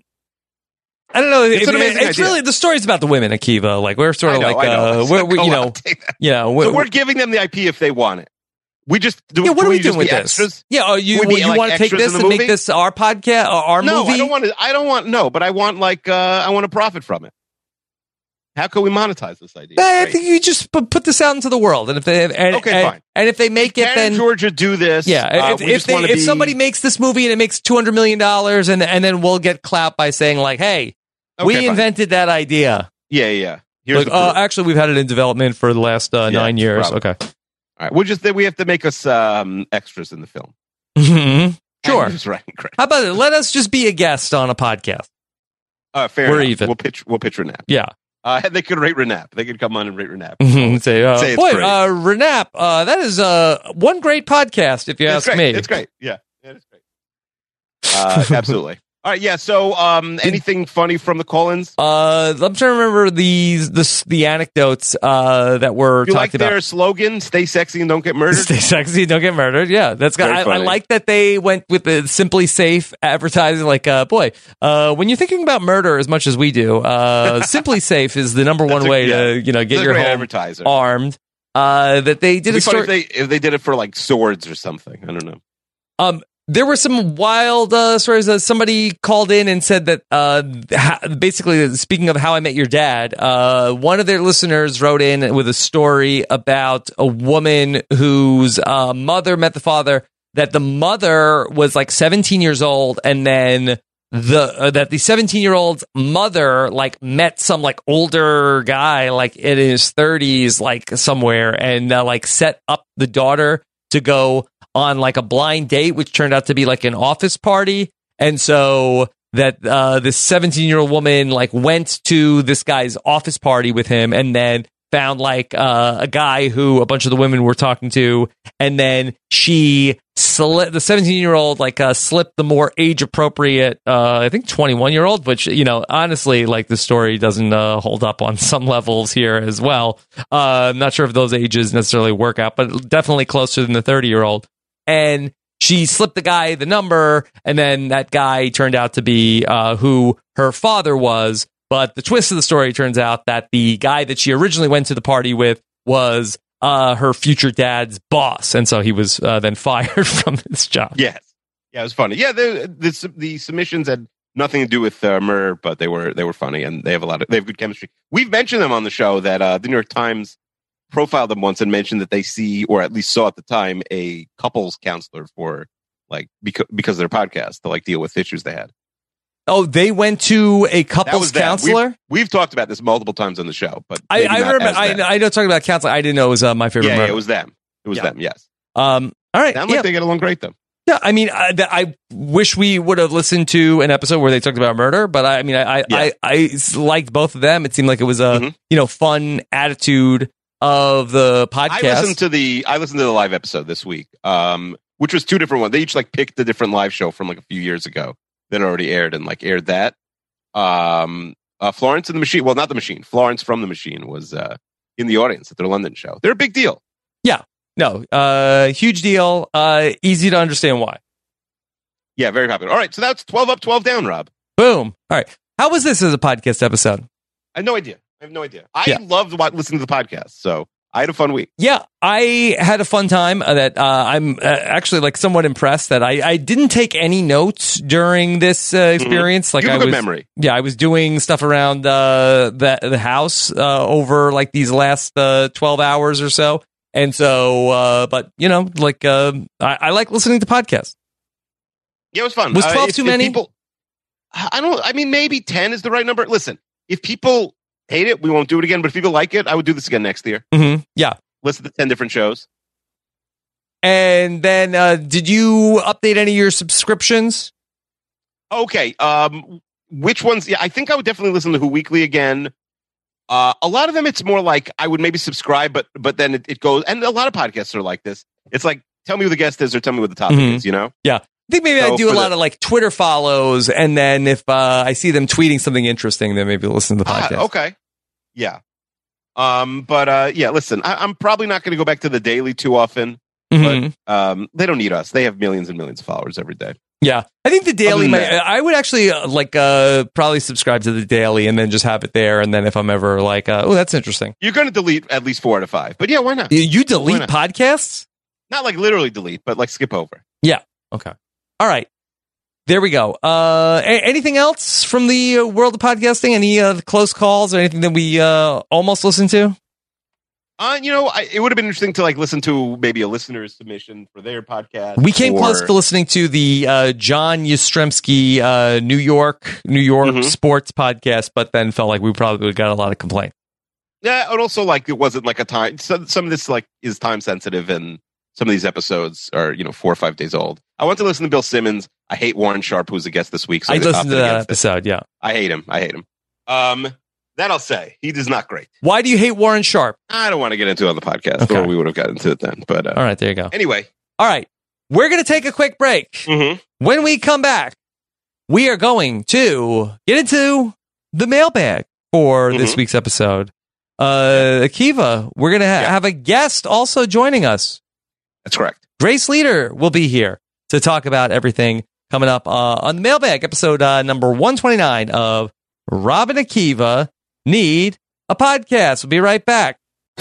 I don't know. It's If- an amazing It's idea. really the story's about the women, Akiva. Like we're sort I of know, like I know. uh, we're, we, Go you on, know, take that. you know. So we're giving them the I P if they want it. We just do. yeah, what can are we just doing with be this? extras? Yeah, are you Would we be, you like, want to take extras this in and the make movie? this our podcast, or our No, movie? I don't want to. I don't want no, but I want like uh, I want to profit from it. How can we monetize this idea? I Great. think you just put, put this out into the world, and if they and, Okay, and, fine. and if they make it, Can then Georgia do this? yeah. Uh, If, we if, just they, wanna if be- somebody makes this movie and it makes two hundred million dollars, and and then we'll get clout by saying like, hey, Okay, we fine. invented that idea. yeah, yeah. Here's Like, the uh, proof. actually, we've had it in development for the last uh, Yeah, nine years. probably. Okay. All right, we'll just we have to make us um, extras in the film. Mhm. Sure. That's right. Great. How about it? Let us just be a guest on a podcast. Uh, fair We're enough. even. We'll pitch. We'll pitch Renap. Yeah. Uh, they could rate Renap. They could come on and rate Renap. Mhm. Say, uh, Say it's boy, great. uh, Renap, uh, that is uh, one great podcast, if you It's ask great. me. It's great. Yeah, yeah it's great. Uh, absolutely. All right. Yeah. So, um, anything funny from the call-ins? Uh, I'm trying to remember these the the anecdotes uh, that were You talked like about. their slogan? Stay sexy and don't get murdered. Stay sexy, don't get murdered. Yeah, that's got. Very I, I funny. like that they went with the Simply Safe advertising. Like, uh, boy, uh, when you're thinking about murder as much as we do, uh, Simply Safe is the number one That's a- way yeah. to you know get That's a your great home advertiser. armed. Uh, that they did It'd a be funny story. if they if they did it for like swords or something. I don't know. Um, there were some wild uh, stories. Uh, somebody called in and said that uh, ha- basically, speaking of How I Met Your Dad, uh, one of their listeners wrote in with a story about a woman whose uh, mother met the father, that the mother was like seventeen years old, and then the uh, that the seventeen year old's mother like met some like older guy like in his thirties like somewhere, and uh, like set up the daughter to go on like a blind date, which turned out to be like an office party. And so that uh, this seventeen year old woman like went to this guy's office party with him, and then found like uh, a guy who a bunch of the women were talking to, and then she slipped the seventeen year old like uh, slipped the more age appropriate uh, I think twenty-one year old, which, you know, honestly, like the story doesn't uh, hold up on some levels here as well. uh, I'm not sure if those ages necessarily work out, but definitely closer than the thirty year old. And she slipped the guy the number, and then that guy turned out to be uh, who her father was. But the twist of the story turns out that the guy that she originally went to the party with was uh, her future dad's boss, and so he was uh, then fired from his job. Yes. Yeah, it was funny. Yeah, the the, the submissions had nothing to do with uh, murder, but they were they were funny, and they have a lot of they have good chemistry. We've mentioned them on the show that uh, the New York Times profiled them once and mentioned that they see, or at least saw at the time, a couples counselor for like because because of their podcast to like deal with issues they had. Oh, they went to a That couples was them. counselor? We've, we've talked about this multiple times on the show, but I, maybe I not remember. as them. I, I know talking about counselor. I didn't know it was uh, my favorite yeah, murder. yeah, it was them. It was Yeah. them. Yes. Um. All right. Sound yeah. like they get along great though. Yeah, I mean, I, th- I wish we would have listened to an episode where they talked about murder, but I, I mean, I, I, Yeah. I, I s- liked both of them. It seemed like it was a Mhm. you know fun attitude of the podcast. I listened to the I listened to the live episode this week, um, which was two different ones. They each like picked a different live show from like a few years ago that already aired and like aired that. Um, uh, Florence and the Machine. Well, not the Machine. Florence from the Machine was uh, in the audience at their London show. They're a big deal. yeah, no, uh, huge deal. Uh, easy to understand why. Yeah, very popular. All right, so that's twelve up, twelve down, Rob. Boom. All right, how was this as a podcast episode? I have no idea. I have no idea. I Yeah. loved wa- listening to the podcast, so I had a fun week. Yeah, I had a fun time. Uh, that uh, I'm uh, actually like somewhat impressed that I, I didn't take any notes during this uh, experience. Like You have I a good was, memory. yeah, I was doing stuff around uh, the the house uh, over like these last uh, twelve hours or so, and so. Uh, but you know, like uh, I, I like listening to podcasts. Yeah, it was fun. Was Uh, twelve if- too if many? People, I don't. I mean, maybe ten is the right number. Listen, if people hate it, we won't do it again. But if people like it, I would do this again next year. Mm-hmm. Yeah. Listen to ten different shows. And then, uh, did you update any of your subscriptions? Okay. Um, which ones? Yeah, I think I would definitely listen to Who Weekly again. Uh, a lot of them, it's more like I would maybe subscribe, but but then it, it goes. And a lot of podcasts are like this. It's like, tell me who the guest is or tell me what the topic mm-hmm. is, you know? Yeah. I think maybe so I do a lot the, of like Twitter follows. And then if uh, I see them tweeting something interesting, then maybe listen to the podcast. Ah, okay. Yeah. Um, but uh, yeah, listen, I, I'm probably not going to go back to the daily too often. Mm-hmm. But um, they don't need us. They have millions and millions of followers every day. Yeah, I think the daily. Might, I would actually uh, like uh, probably subscribe to the daily and then just have it there. And then if I'm ever like, uh, oh, that's interesting. You're going to delete at least four out of five. But yeah, why not? You, you delete not? podcasts? Not like literally delete, but like skip over. Yeah. Okay. All right. There we go. Uh, a- anything else from the uh, world of podcasting? Any uh, close calls or anything that we uh, almost listened to? Uh, you know, I, it would have been interesting to like listen to maybe a listener's submission for their podcast. We came or... close to listening to the uh, John Yastrzemski uh, New York, New York mm-hmm. sports podcast, but then felt like we probably got a lot of complaints. Yeah, and also like it wasn't like a time. So, some of this like is time sensitive, and some of these episodes are you know four or five days old. I want to listen to Bill Simmons. I hate Warren Sharp, who's a guest this week. So I listened to that episode. It. Yeah, I hate him. I hate him. Um. That I'll say. He is not great. Why do you hate Warren Sharp? I don't want to get into it on the podcast, okay. or we would have gotten into it then. But uh, all right, there you go. Anyway. All right. We're going to take a quick break. Mm-hmm. When we come back, we are going to get into the mailbag for mm-hmm. this week's episode. Uh, Akiva, we're going to ha- yeah. have a guest also joining us. That's correct. Grace Leader will be here to talk about everything coming up uh, on the mailbag, episode uh, number one twenty-nine of Rob and Akiva Need a Podcast. We'll be right back.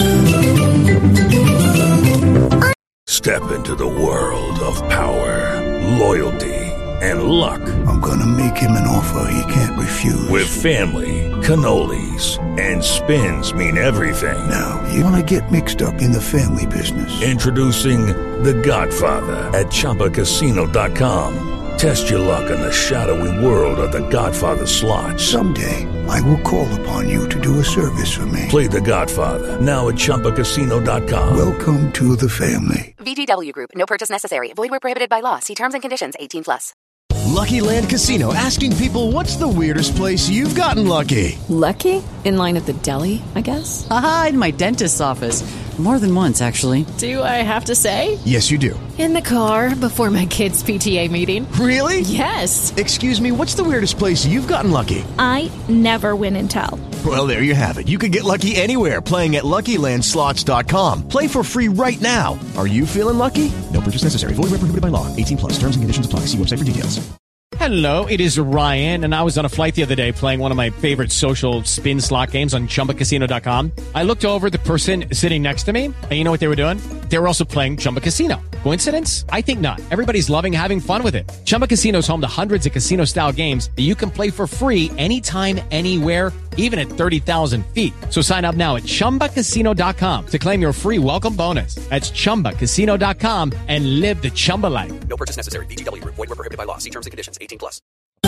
Step into the world of power, loyalty, and luck. I'm going to make him an offer he can't refuse. With family, cannolis, and spins mean everything. Now, you want to get mixed up in the family business. Introducing The Godfather at Chumba Casino dot com. Test your luck in the shadowy world of The Godfather slot. Someday, I will call upon you to do a service for me. Play The Godfather, now at Chumba Casino dot com. Welcome to the family. V G W Group. No purchase necessary. Void where prohibited by law. See terms and conditions. eighteen plus. Lucky Land Casino, asking people, what's the weirdest place you've gotten lucky? Lucky? In line at the deli, I guess? Aha, in my dentist's office. More than once, actually. Do I have to say? Yes, you do. In the car before my kids' P T A meeting. Really? Yes. Excuse me, what's the weirdest place you've gotten lucky? I never win and tell. Well, there you have it. You can get lucky anywhere, playing at Lucky Land Slots dot com. Play for free right now. Are you feeling lucky? No purchase necessary. Void where prohibited by law. eighteen plus. Terms and conditions apply. See website for details. Hello, it is Ryan, and I was on a flight the other day playing one of my favorite social spin slot games on Chumba Casino dot com. I looked over at the person sitting next to me, and you know what they were doing? They were also playing Chumba Casino. Coincidence? I think not. Everybody's loving having fun with it. Chumba Casino is home to hundreds of casino-style games that you can play for free anytime, anywhere, even at thirty thousand feet. So sign up now at Chumba Casino dot com to claim your free welcome bonus. That's Chumba Casino dot com and live the Chumba life. No purchase necessary. V G W Group. Void where prohibited by law. See terms and conditions. eighteen plus.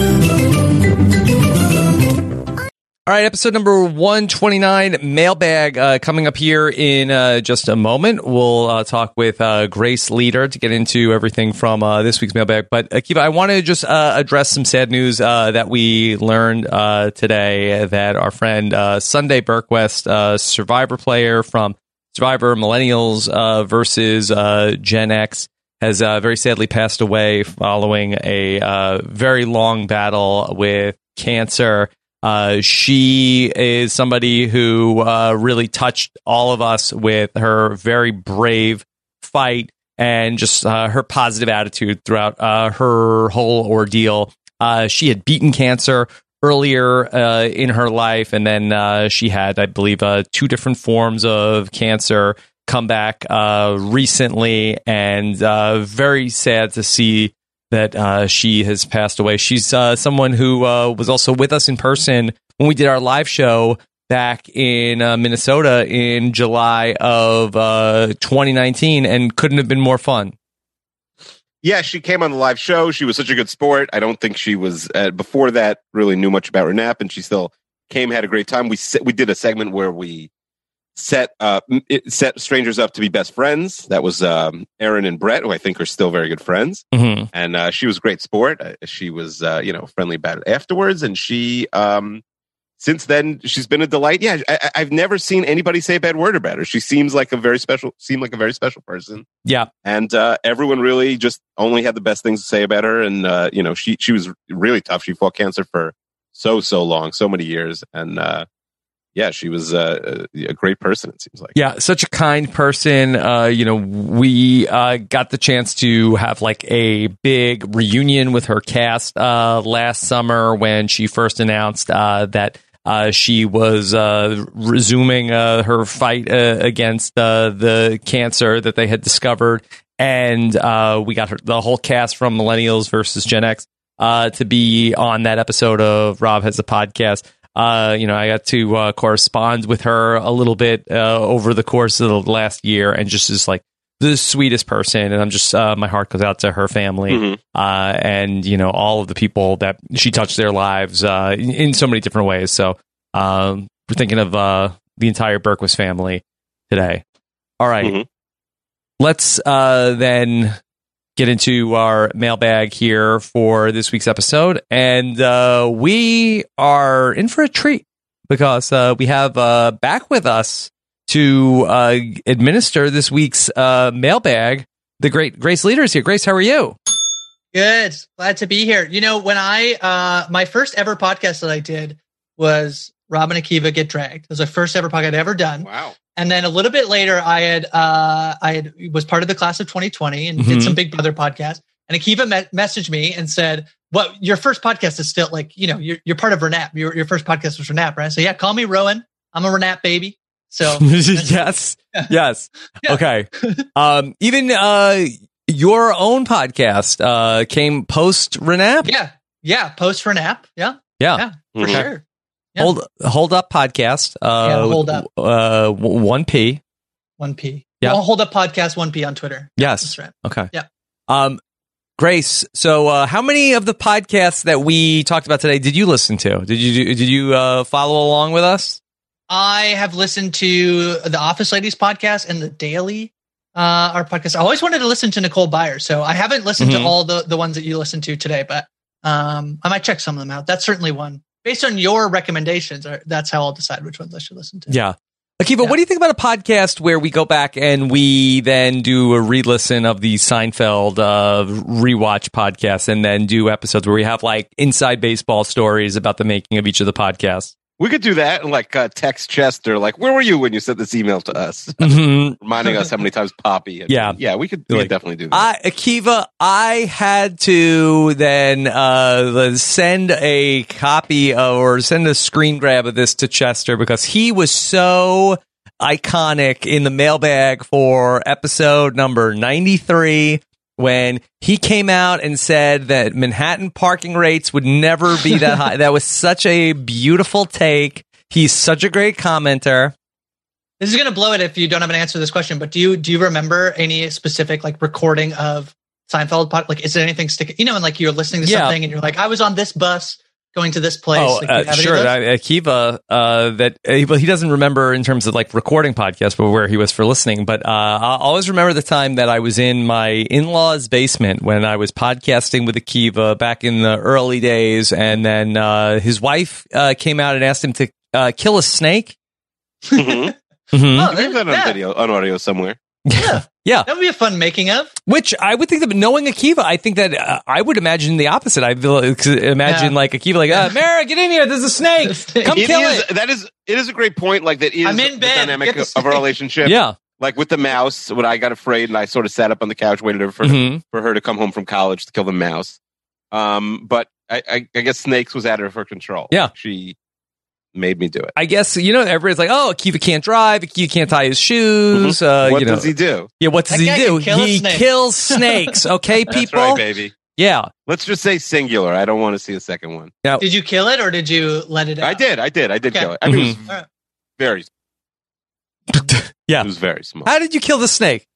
All right, episode number one twenty-nine, mailbag, uh, coming up here in uh, just a moment. We'll uh, talk with uh, Grace Leader to get into everything from uh, this week's mailbag. But Akiva, I want to just uh, address some sad news uh, that we learned uh, today, that our friend uh, Sunday Berquist, uh, Survivor player from Survivor Millennials uh, versus uh, Gen X, has uh, very sadly passed away following a uh, very long battle with cancer. Uh, she is somebody who uh, really touched all of us with her very brave fight and just uh, her positive attitude throughout uh, her whole ordeal. Uh, she had beaten cancer earlier uh, in her life, and then uh, she had, I believe, uh, two different forms of cancer come back uh, recently, and uh, very sad to see that uh, she has passed away. She's uh, someone who uh, was also with us in person when we did our live show back in uh, Minnesota in July of uh, twenty nineteen, and couldn't have been more fun. Yeah, she came on the live show. She was such a good sport. I don't think she was, uh, before that, really knew much about Renap, and she still came, had a great time. We se- we did a segment where we set uh, it set strangers up to be best friends. That was um, Aaron and Brett, who I think are still very good friends. Mm-hmm. And uh, she was a great sport. Uh, she was, uh, you know, friendly about it afterwards. And she, um, since then, she's been a delight. Yeah, I, I've never seen anybody say a bad word about her. She seems like a very special, seemed like a very special person. Yeah. And uh, everyone really just only had the best things to say about her. And, uh, you know, she, she was really tough. She fought cancer for so, so long, so many years. And, uh, yeah, she was uh, a great person, it seems like. Yeah, such a kind person. Uh, you know, we uh, got the chance to have like a big reunion with her cast uh, last summer when she first announced uh, that uh, she was uh, resuming uh, her fight uh, against uh, the cancer that they had discovered. And uh, we got her, the whole cast from Millennials versus Gen X uh, to be on that episode of Rob Has a Podcast. Uh, you know, I got to uh, correspond with her a little bit uh, over the course of the last year, and just is like the sweetest person. And I'm just uh, my heart goes out to her family, mm-hmm. uh, and you know, all of the people that she touched their lives uh, in, in so many different ways. So um, we're thinking of uh, the entire Berquist family today. All right, mm-hmm. let's uh, then get into our mailbag here for this week's episode. And uh, we are in for a treat because uh, we have uh, back with us to uh, administer this week's uh, mailbag, the great Grace Leader is here. Grace, how are you? Good. Glad to be here. You know, when I, uh, my first ever podcast that I did was Rob and Akiva Get Dragged. It was the first ever podcast I'd ever done. Wow. And then a little bit later, I had uh, I had was part of the class of twenty twenty and Mm-hmm. did some Big Brother podcast. And Akiva me- messaged me and said, "What your first podcast is still like, you know, you're you're part of Renap. Your your first podcast was Renap, right?" So yeah, call me Rowan. I'm a Renap baby. So yes, yes, Yeah. okay. Um, even uh, your own podcast uh, came post Renap. Yeah, yeah, post Renap. Yeah, Yeah, yeah, for Okay. sure. Yeah. Hold Hold Up podcast. Uh, Yeah, Hold Up. Uh, one P. one P. Yeah. Well, Hold Up Podcast one P on Twitter. Yes. That's right. Okay. Yeah. Um, Grace. So, uh, how many of the podcasts that we talked about today did you listen to? Did you did you uh, follow along with us? I have listened to the Office Ladies podcast and the Daily, uh, our podcast. I always wanted to listen to Nicole Byer, so I haven't listened Mhm. to all the, the ones that you listened to today, but um, I might check some of them out. That's certainly one. Based on your recommendations, or that's how I'll decide which ones I should listen to. Yeah. Akiva, what do you think about a podcast where we go back and we then do a re-listen of the Seinfeld uh, rewatch podcast and then do episodes where we have like inside baseball stories about the making of each of the podcasts? We could do that and like uh, text Chester, like, where were you when you sent this email to us? Mhm. Reminding us how many times Poppy. And, Yeah. Yeah, we could, we Like, could definitely do that. I, Akiva, I had to then uh, send a copy of, or send a screen grab of this to Chester because he was so iconic in the mailbag for episode number ninety-three when he came out and said that Manhattan parking rates would never be that high. That was such a beautiful take. He's such a great commenter. This is going to blow it if you don't have an answer to this question, but do you do you remember any specific like recording of Seinfeld? Pod- like, is there anything sticking? You know, and like you're listening to Yeah. something and you're like, I was on this bus going to this place. Oh, Like, do you uh, have any of sure. those? I, Akiva, uh, that uh, well, he doesn't remember in terms of like recording podcasts, but where he was for listening. But uh, I'll always remember the time that I was in my in-laws' basement when I was podcasting with Akiva back in the early days, and then uh, his wife uh, came out and asked him to uh, kill a snake. Mhm. Mhm. Oh, We have that on yeah. video, on audio somewhere. Yeah. Yeah. That would be a fun making of. Which I would think that knowing Akiva, I think that uh, I would imagine the opposite. I feel imagine Yeah. like Akiva, like, uh, Mara, get in here. There's a snake. Come It kill is- it. That is, it is a great point. Like that is I'm in the bed. dynamic Get the of of our snake. relationship. Yeah. Like with the mouse, when I got afraid and I sort of sat up on the couch, waited for Mhm. for her to come home from college to kill the mouse. Um, but I, I, I guess Snakes was out of her control. Yeah. She made me do it. I guess, you know, everybody's like, oh, Akiva can't drive. Akiva can't tie his shoes. Uh, what you know. does he do? Yeah, what does That he guy do? can kill a He snake. kills snakes. Okay, That's people? right, baby. Yeah. Let's just say singular. I don't want to see a second one. Now, Did you kill it or did you let it out? I did. I did. I did Okay. kill it. I mean, it was All right. very. Yeah. It was very small. how did you kill the snake?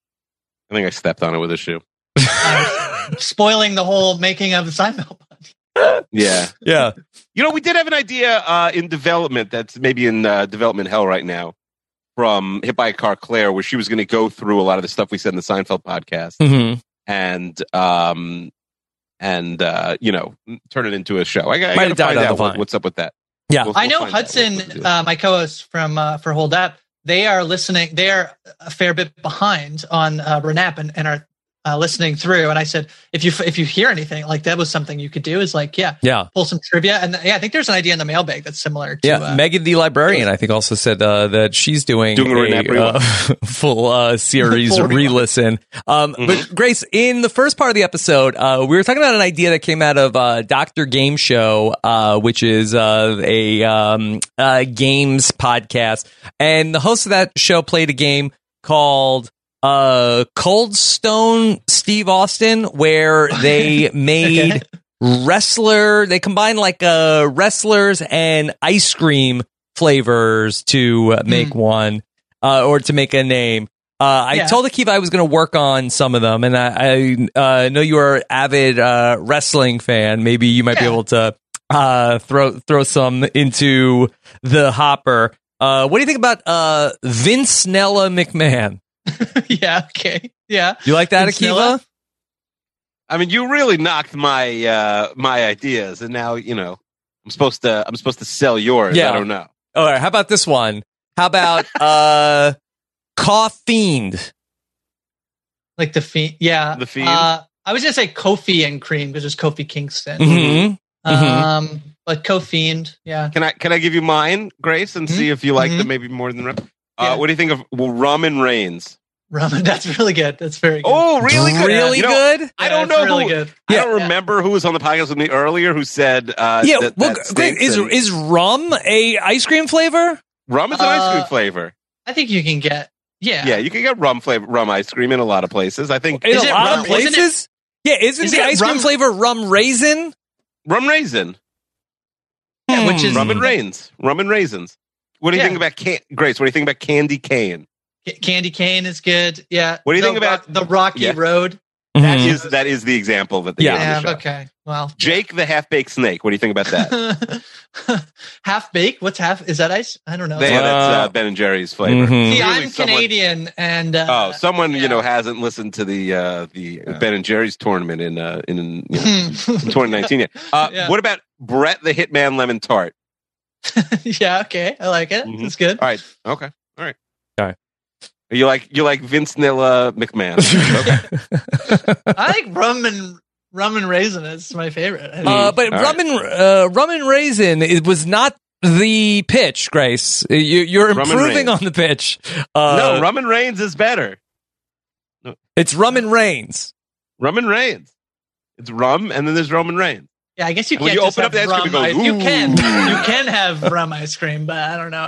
I think I stepped on it with a shoe. Spoiling the whole making of the Seinfeld. Yeah. Yeah. You know, we did have an idea uh, in development that's maybe in uh, development hell right now from Hit by a Car Claire, where she was going to go through a lot of the stuff we said in the Seinfeld podcast Mm-hmm. and, um, and uh, you know, turn it into a show. I, I got to Might have died find on the out what, vine. what's up with that. Yeah. We'll- I we'll know find out Hudson, what we'll do. uh, my co-host from uh, for Hold App. They are listening. They are a fair bit behind on uh, Renap and, and are uh, listening through. And I said, if you if you hear anything like that was something you could do, is like, yeah, Yeah. pull some trivia. And yeah, I think there's an idea in the mailbag that's similar to Yeah, uh, Megan the librarian, I think, also said uh, that she's doing, Doing a a, Renap rewatch. uh, full uh, series Full rewatch. re-listen. Um, Mm-hmm. But Grace, in the first part of the episode, uh, we were talking about an idea that came out of uh, Doctor Game Show, uh, which is uh, a um, uh, games podcast, and the host of that show played a game called uh, Cold Stone Steve Austin, where they made wrestler. They combined like uh, wrestlers and ice cream flavors to uh, make Mm. one uh, or to make a name. Uh, I Yeah. told Akiva I was going to work on some of them, and I, I uh, know you are an avid uh, wrestling fan. Maybe you might be Yeah. able to uh, throw throw some into the hopper. Uh, what do you think about uh, Vince Nella McMahon? yeah, okay, yeah. You like that, Vince Akiva? Nella? I mean, you really knocked my uh, my ideas, and now you know I'm supposed to I'm supposed to sell yours. Yeah. I don't know. All right, how about this one? How about uh, Cough Fiend? Like the fiend, yeah. The Fiend? Uh, I was gonna say Kofi and Cream because there's Kofi Kingston. Mm-hmm. Um, but Co-Fiend, yeah. Can I can I give you mine, Grace, and see if you like Mhm. them maybe more than rum? Yeah. Uh, what do you think of well, rum and rains? Ramen, that's really good. That's very good. Oh, really good. Really You know, good? I Yeah, don't it's know really who. good. I Yeah. don't remember who was on the podcast with me earlier who said. Uh, Yeah, that, well, that great. stinks Is and- is rum a ice cream flavor? rum is an ice cream Uh, flavor? I think you can get, yeah. Yeah, you can get rum flavor rum ice cream in a lot of places. I think In Is a it lot rum- of isn't it- places. Yeah, isn't is the it ice cream rum- flavor rum raisin? rum raisin, Yeah, which is rum and rains, rum and raisins. What do you Yeah. think about can- Grace? What do you think about candy cane? Ca- Candy cane is good. Yeah. What do you The think about- Rock- the Rocky Yeah. Road? That Mhm. is that is the example that they Yeah. gave on Yeah. the show. Okay. Well, Jake the half baked snake. What do you think about that? half baked. What's half? Is that ice? I don't know. They- that's uh, Uh, Ben and Jerry's flavor. mhm. See, Clearly I'm someone- Canadian, and uh, Oh, someone you yeah. know hasn't listened to the uh, the Ben and Jerry's tournament in uh, in, you know, in twenty nineteen yet. Uh, Yeah. What about Brett the Hitman Lemon Tart? yeah. Okay, I like it. Mhm. It's good. All right, okay, all right, all right. You like you like Vince Nilla McMahon? Okay. I like rum and rum and raisin is my favorite. I think. Uh, but All rum and uh, rum and raisin, it was not the pitch, Grace. You, you're Rum and improving Rains. on the pitch. Uh, no, Rum and Rains is better. it's rum and rains. Rum and Rains. It's rum, and then there's Roman Rains. yeah, I guess you when can't you just open up have the ice cream, rum. it goes, ice- you "Ooh." can, you can have rum ice cream, but I don't know.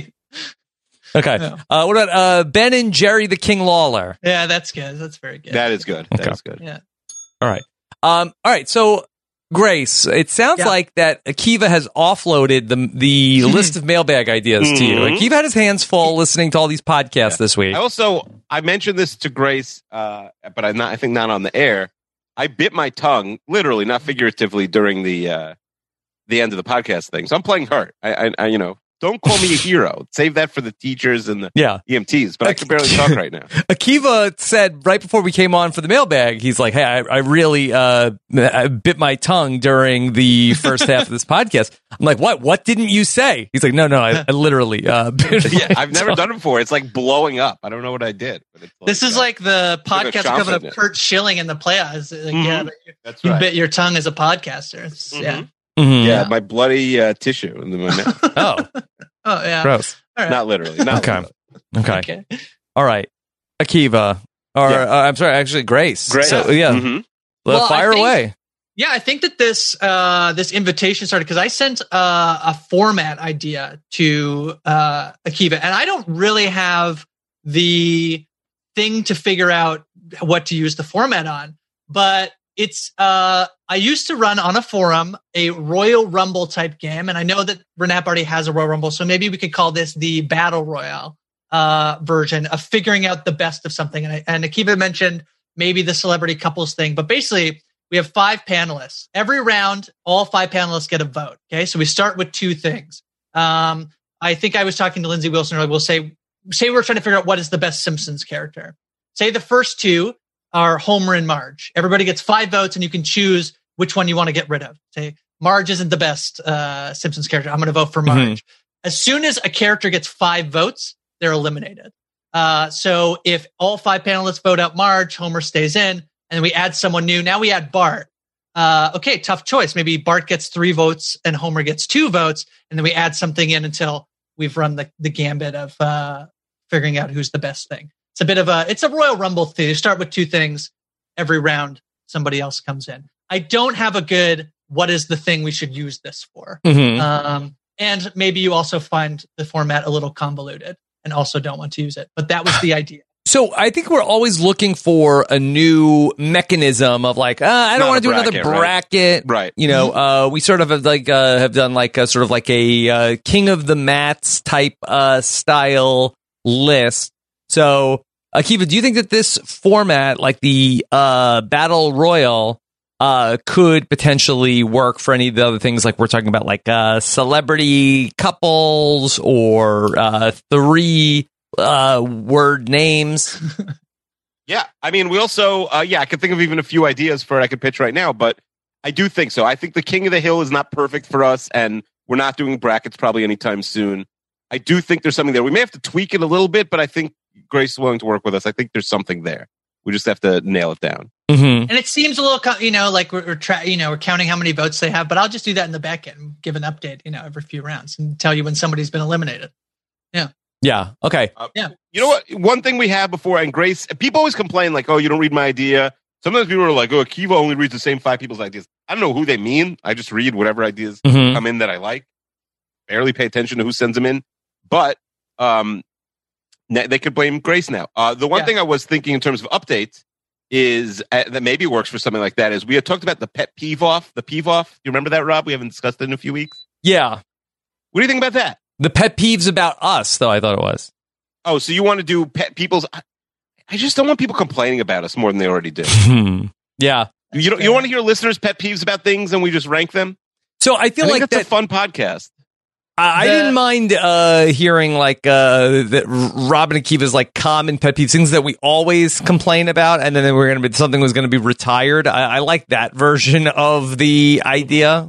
Okay. Yeah. Uh, what about uh, Ben and Jerry the King Lawler? yeah, that's good. That's very good. That is good. Okay. That is good. yeah. All right. Um, all right. So, Grace, it sounds Yeah. like that Akiva has offloaded the the list of mailbag ideas to you. Mhm. Akiva had his hands full listening to all these podcasts this week. I also I mentioned this to Grace, uh, but I'm not. I think not on the air. I bit my tongue, literally, not figuratively, during the uh, the end of the podcast thing. So I'm playing hurt. I, I, I you know, don't call me a hero. Save that for the teachers and the Yeah. E M Ts. But I can barely talk right now. Akiva said right before we came on for the mailbag, he's like, "Hey, I, I really uh, I bit my tongue during the first half of this podcast." I'm like, "What? What didn't you say?" He's like, "No, no, I, I literally uh, bit Yeah, my I've never tongue." done it before. It's like blowing up. I don't know what I did. But it's like, This is uh, like the bit of a podcast chomp equivalent in of it. Kurt Schilling in the playoffs. Like, Mhm. Yeah, but you, That's you right. bit your tongue as a podcaster. It's, Mhm. Yeah. Mhm. Yeah, my bloody uh, tissue in the my mouth. Oh, Oh yeah. gross. All right. Not literally. Not Okay. literally. Okay. Okay. All right. Akiva. Or Yeah. uh, I'm sorry, actually Grace. Grace. So, yeah. Mhm. Well, I fire think- away. Yeah, I think that this uh, this invitation started because I sent uh, a format idea to uh, Akiva, and I don't really have the thing to figure out what to use the format on. But it's uh, I used to run on a forum a Royal Rumble type game, and I know that Renap already has a Royal Rumble, so maybe we could call this the Battle Royale uh, version of figuring out the best of something. And, I, and Akiva mentioned maybe the celebrity couples thing, but basically we have five panelists. Every round, all five panelists get a vote. Okay, so we start with two things. Um, I think I was talking to Lindsay Wilson earlier. We'll say, say we're trying to figure out what is the best Simpsons character. Say the first two are Homer and Marge. Everybody gets five votes, and you can choose which one you want to get rid of. Say Marge isn't the best uh, Simpsons character. I'm going to vote for Marge. Mm-hmm. As soon as a character gets five votes, they're eliminated. Uh, so if all five panelists vote out Marge, Homer stays in, and we add someone new. Now we add Bart. Uh, okay, tough choice. Maybe Bart gets three votes and Homer gets two votes, and then we add something in until we've run the, the gambit of uh, figuring out who's the best thing. It's a bit of a, it's a Royal Rumble thing. You start with two things. Every round, somebody else comes in. I don't have a good, what is the thing we should use this for? Mm-hmm. Um, and maybe you also find the format a little convoluted and also don't want to use it. But that was the idea. So I think we're always looking for a new mechanism of like, uh, I don't want to do bracket, another bracket. Right. right. You know, uh, we sort of have like, uh, have done like a sort of like a, uh, King of the Mats type, uh, style list. So, Akiva, do you think that this format, like the, uh, Battle Royal, uh, could potentially work for any of the other things like we're talking about, like, uh, celebrity couples or, uh, three, uh word names? Yeah, I mean, we also uh yeah I could think of even a few ideas for it I could pitch right now, but I do think so. I think the King of the Hill is not perfect for us, and we're not doing brackets probably anytime soon. I do think there's something there. We may have to tweak it a little bit, but I think Grace is willing to work with us. I think there's something there. We just have to nail it down. Mm-hmm. And it seems a little, you know, like we're, we're tra- you know, we're counting how many votes they have, but I'll just do that in the back end and give an update, you know, every few rounds and tell you when somebody's been eliminated. Yeah. Yeah. Okay. Uh, yeah. You know what? One thing we have before, and Grace, people always complain like, oh, you don't read my idea. Sometimes people are like, oh, Akiva only reads the same five people's ideas. I don't know who they mean. I just read whatever ideas mm-hmm. come in that I like. Barely pay attention to who sends them in. But um, they could blame Grace now. Uh, the one yeah. thing I was thinking in terms of updates is uh, that maybe works for something like that is we had talked about the pet peeve off, the peeve off. You remember that, Rob? We haven't discussed it in a few weeks. Yeah. What do you think about that? The pet peeves about us, though, I thought it was. Oh, so you want to do pet people's... I just don't want people complaining about us more than they already do. Yeah. You don't, you don't want to hear listeners' pet peeves about things and we just rank them? So I feel I think like that's that, a fun podcast. I, I The- didn't mind uh, hearing like uh, that Robin and Akiva's like common pet peeves, things that we always complain about, and then we're going to be something was going to be retired. I, I like that version of the idea,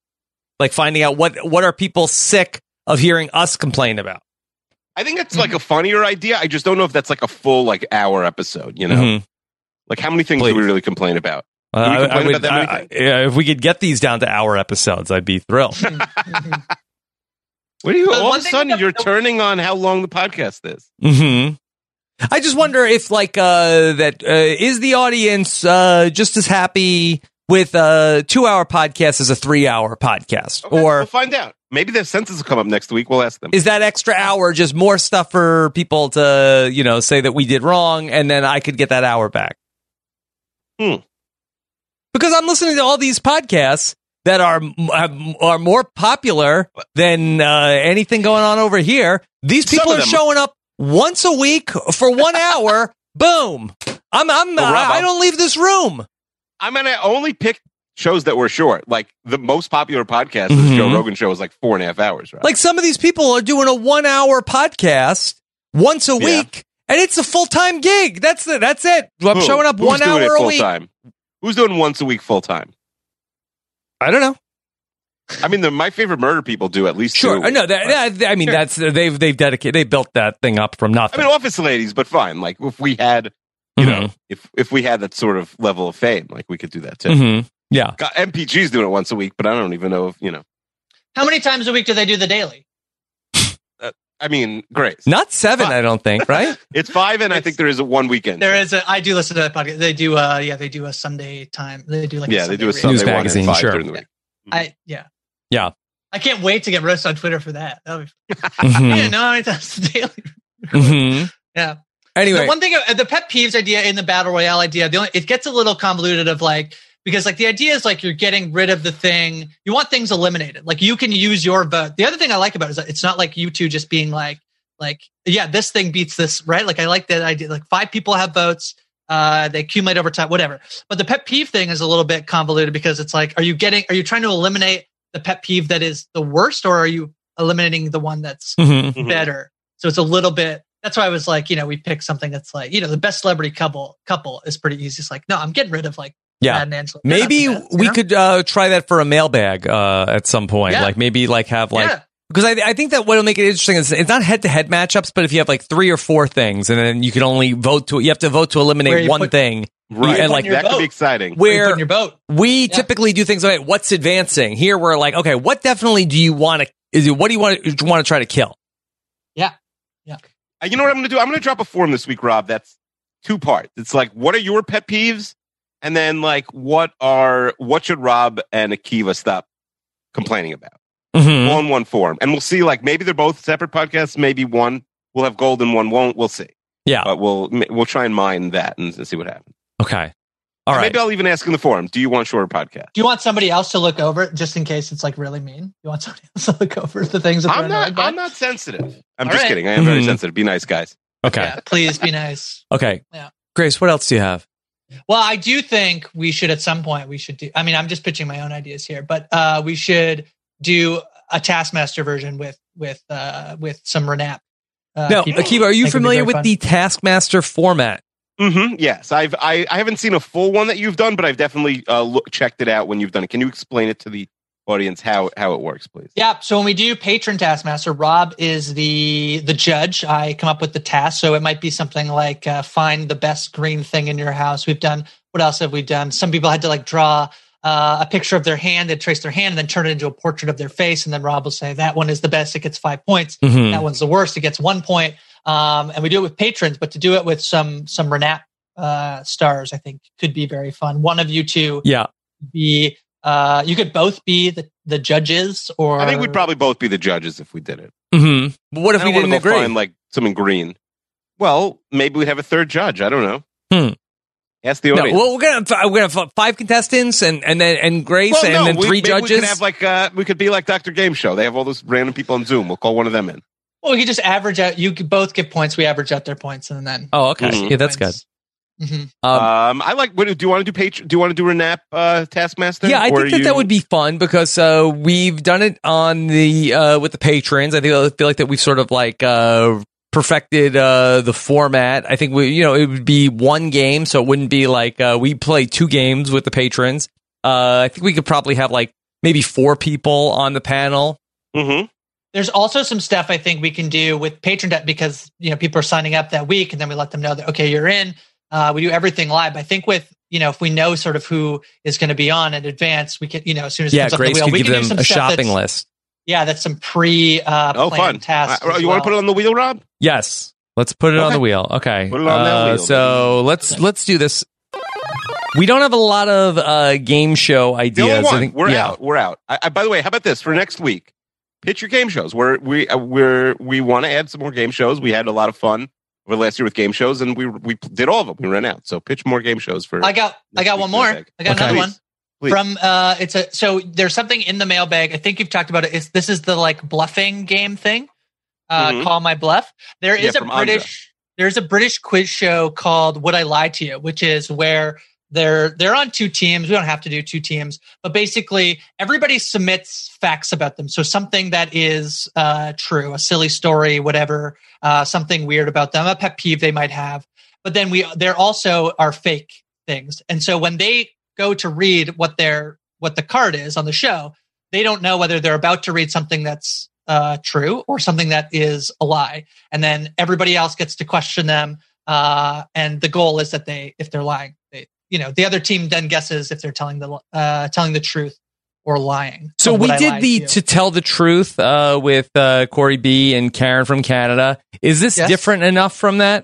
like finding out what what are people sick of hearing us complain about. I think it's like a funnier idea. I just don't know if that's like a full like hour episode. You know, Mhm. like how many things Please. do we really complain about? Do Uh, we I, complain I would, about that many I- things? yeah, if we could get these down to hour episodes, I'd be thrilled. What are you? But All one of a thing sudden, that- you're turning on how long the podcast is. hmm I just wonder if, like, uh, that uh, is the audience uh, just as happy with a two-hour podcast as a three-hour podcast, Okay, or we'll find out. Maybe the census will come up next week. We'll ask them. is that extra hour just more stuff for people to, you know, say that we did wrong, and then I could get that hour back? Hmm. Because I'm listening to all these podcasts that are are more popular than uh, anything going on over here. These Some people of are them- showing up once a week for one hour. Boom! I'm I'm Well, Rob, I, I don't leave this room. I'm gonna only pick shows that were short. Like the most popular podcast, Mhm. the Joe Rogan show, is like four and a half hours. Right? Like some of these people are doing a one-hour podcast once a Yeah. week, and it's a full-time gig. That's the, that's it. I'm Who? showing up Who's one doing it hour a full week. time? Who's doing once a week full time? I don't know. I mean, the, my favorite murder people do at least Sure, two. I know that. that- I mean, that's they've they've dedicated. They built that thing up from I nothing. mean, office ladies, but fine. Like if we had, you Mhm. know, if if we had that sort of level of fame, like we could do that too. Mhm. Yeah. God, M P G's doing it once a week, but I don't even know if you know. How many times a week do they do the daily? I mean, Grace. Not seven, I don't think. Right? It's five, and I think there is a one weekend. There is a. I do listen to that podcast. They do. Uh, yeah, they do a Sunday time. They do like. yeah, a they do a Sunday Sunday News one magazine, and five sure. during the week. I yeah. Yeah. I can't wait to get roasted on Twitter for that. That'll be Mhm. I didn't know how many times the daily. Mhm. Yeah. Anyway, The one thing, uh, the pet peeves idea in the battle royale idea, the only, it gets a little convoluted of like, because like the idea is like you're getting rid of the thing. You want things eliminated. Like you can use your vote. The other thing I like about it is that it's not like you two just being like, like, yeah, this thing beats this, right? Like I like that idea. Like five people have votes. Uh, they accumulate over time, whatever. But the pet peeve thing is a little bit convoluted because it's like, are you getting, are you trying to eliminate the pet peeve that is the worst, or are you eliminating the one that's Mm-hmm. better? So it's a little bit, that's why I was like, you know, we pick something that's like, you know, the best celebrity couple couple is pretty easy. It's like, no, I'm getting rid of like Yeah. Brad and Angela. They're not Maybe the best, you we know? could uh, try that for a mailbag uh, at some point. Yeah. Like maybe like have like, Yeah. because I, I think that what'll make it interesting is it's not head to head matchups, but if you have like three or four things and then you can only vote to, you have to vote to Where eliminate you one put- thing. Right. And like that could be exciting. Where you Where put in your vote. we Yeah. typically do things like what's advancing. Here we're like, okay, what definitely do you want to, is it, what do you want to want to try to kill? Yeah. Yeah. Uh, you know what I'm going to do? I'm going to drop a form this week, Rob. That's two parts. It's like, what are your pet peeves? And then like, what are, what should Rob and Akiva stop complaining about? Mm-hmm. All in one form. And we'll see, like, maybe they're both separate podcasts. Maybe one will have gold and one won't. We'll see. Yeah. But we'll, we'll try and mine that and, and see what happens. Okay. All And right. Maybe I'll even ask in the forum, do you want shorter podcast? Do you want somebody else to look over it just in case it's like really mean? You want somebody else to look over the things that they're I'm not, annoyed by? I'm not sensitive. I'm All just right. kidding. I am very Mhm. sensitive. Be nice, guys. Okay. Yeah, please be nice. Okay. Yeah. Grace, what else do you have? Well, I do think we should at some point we should do. I mean, I'm just pitching my own ideas here, but uh, we should do a Taskmaster version with with uh, with some Renap. Uh, Now, people. Akiva, are I you think would be familiar very with fun. the Taskmaster format? Mm-hmm. Yes, I've I, I haven't seen a full one that you've done, but I've definitely uh, look, checked it out when you've done it. Can you explain it to the audience how how it works, please? Yeah. So when we do patron Taskmaster, Rob is the the judge. I come up with the task. So it might be something like uh, find the best green thing in your house. We've done, what else have we done? Some people had to like draw uh, a picture of their hand, they'd trace their hand and then turn it into a portrait of their face. And then Rob will say, that one is the best. It gets five points. Mhm. That one's the worst. It gets one point. Um, and we do it with patrons, but to do it with some some Renap uh, stars, I think could be very fun. One of you two Yeah. be, uh, you could both be the, the judges, or I think we'd probably both be the judges if we did it. Mm-hmm. But what if I we don't wanna didn't go agree? Find like something green. Well, maybe we'd have a third judge. I don't know. Hmm. Ask the No, audience. well, we're gonna we're gonna have five contestants and and then and Grace Well, and no, then we- three maybe judges. We could have like uh, we could be like Doctor Game Show. They have all those random people on Zoom. We'll call one of them in. Well, we could just average out. You could both get points. We average out their points, and then. Oh, okay. Mhm. Yeah, that's good. Mm-hmm. Um, Um, I like. What, do you want to do? Patron? Do you want to do Renap uh, Taskmaster? yeah, I Or think that you- that would be fun because uh, we've done it on the uh, with the patrons. I think I feel like that we've sort of like uh, perfected uh, the format. I think we, you know, it would be one game, so it wouldn't be like uh, we play two games with the patrons. Uh, I think we could probably have like maybe four people on the panel. Mm-hmm. There's also some stuff I think we can do with patron debt because you know people are signing up that week, and then we let them know that okay, you're in. Uh, we do everything live. I think with you know if we know sort of who is going to be on in advance, we can you know as soon as it Yeah, comes off Grace the wheel, could we give can do them some a stuff shopping that's- list. Yeah, that's some pre uh, Oh, fun! planned tasks. Uh, as you want well. to put it on the wheel, Rob? Yes, let's put it on Okay. the wheel. Okay, Put it on that Uh, wheel. so let's let's do this. We don't have a lot of uh, game show The ideas. only one. I think We're yeah. out. We're out. I, I, by the way, how about this for next week? Pitch your game shows. We're we uh, we're we want to add some more game shows. We had a lot of fun over last year with game shows, and we we did all of them. We ran out. So pitch more game shows for. I got I got one week's more. mailbag. I got Okay. another Please. one. Please. From uh it's a so there's something in the mailbag. I think you've talked about it. It's, this is the like bluffing game thing. Uh Mhm. Call My Bluff. There Yeah, is a from Anja. British there's a British quiz show called Would I Lie to You, which is where they're they're on two teams. We don't have to do two teams, but basically everybody submits facts about them. So something that is uh true, a silly story, whatever, uh something weird about them, a pet peeve they might have. But then we there also are fake things. And so when they go to read what their what the card is on the show, they don't know whether they're about to read something that's uh, true or something that is a lie. And then everybody else gets to question them. Uh, and the goal is that they, if they're lying, they, you know, the other team then guesses if they're telling the uh, telling the truth or lying. So Would we I did lie the to you? to tell the truth uh, with uh, Corey B and Karen from Canada. Is this Yes. different enough from that?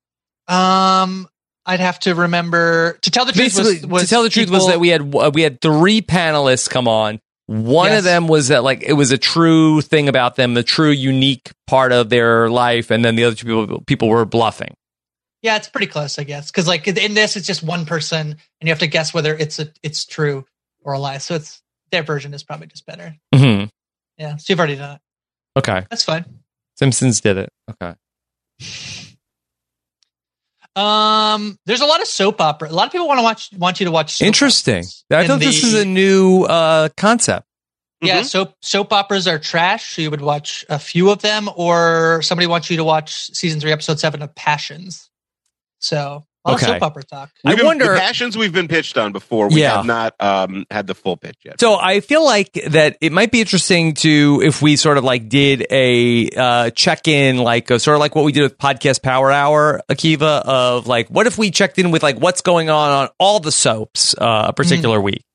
Um, I'd have to remember to tell the truth. Basically, Was, was to tell the truth was people- that we had uh, we had three panelists come on. One Yes. of them was that like it was a true thing about them, the true unique part of their life, and then the other two people people were bluffing. Yeah, it's pretty close, I guess. Because like in this, it's just one person, and you have to guess whether it's a, it's true or a lie. So it's their version is probably just better. Mm-hmm. Yeah, so you've already done it. Okay, That's fine. Simpsons did it. Okay. Um, there's a lot of soap opera. A lot of people want to watch, want you to watch. Soap Interesting. I in thought the- this is a new uh, concept. Yeah, Mm-hmm. soap soap operas are trash. So you would watch a few of them, or somebody wants you to watch season three, episode seven of Passions. So a lot Okay. of soap opera talk. I We've been- wonder- the Passions we've been pitched on before. We Yeah. have not um, had the full pitch yet. So I feel like that it might be interesting to if we sort of like did a uh, check in, like a, sort of like what we did with Podcast Power Hour, Akiva, of like what if we checked in with like what's going on on all the soaps uh, a particular Mm. week.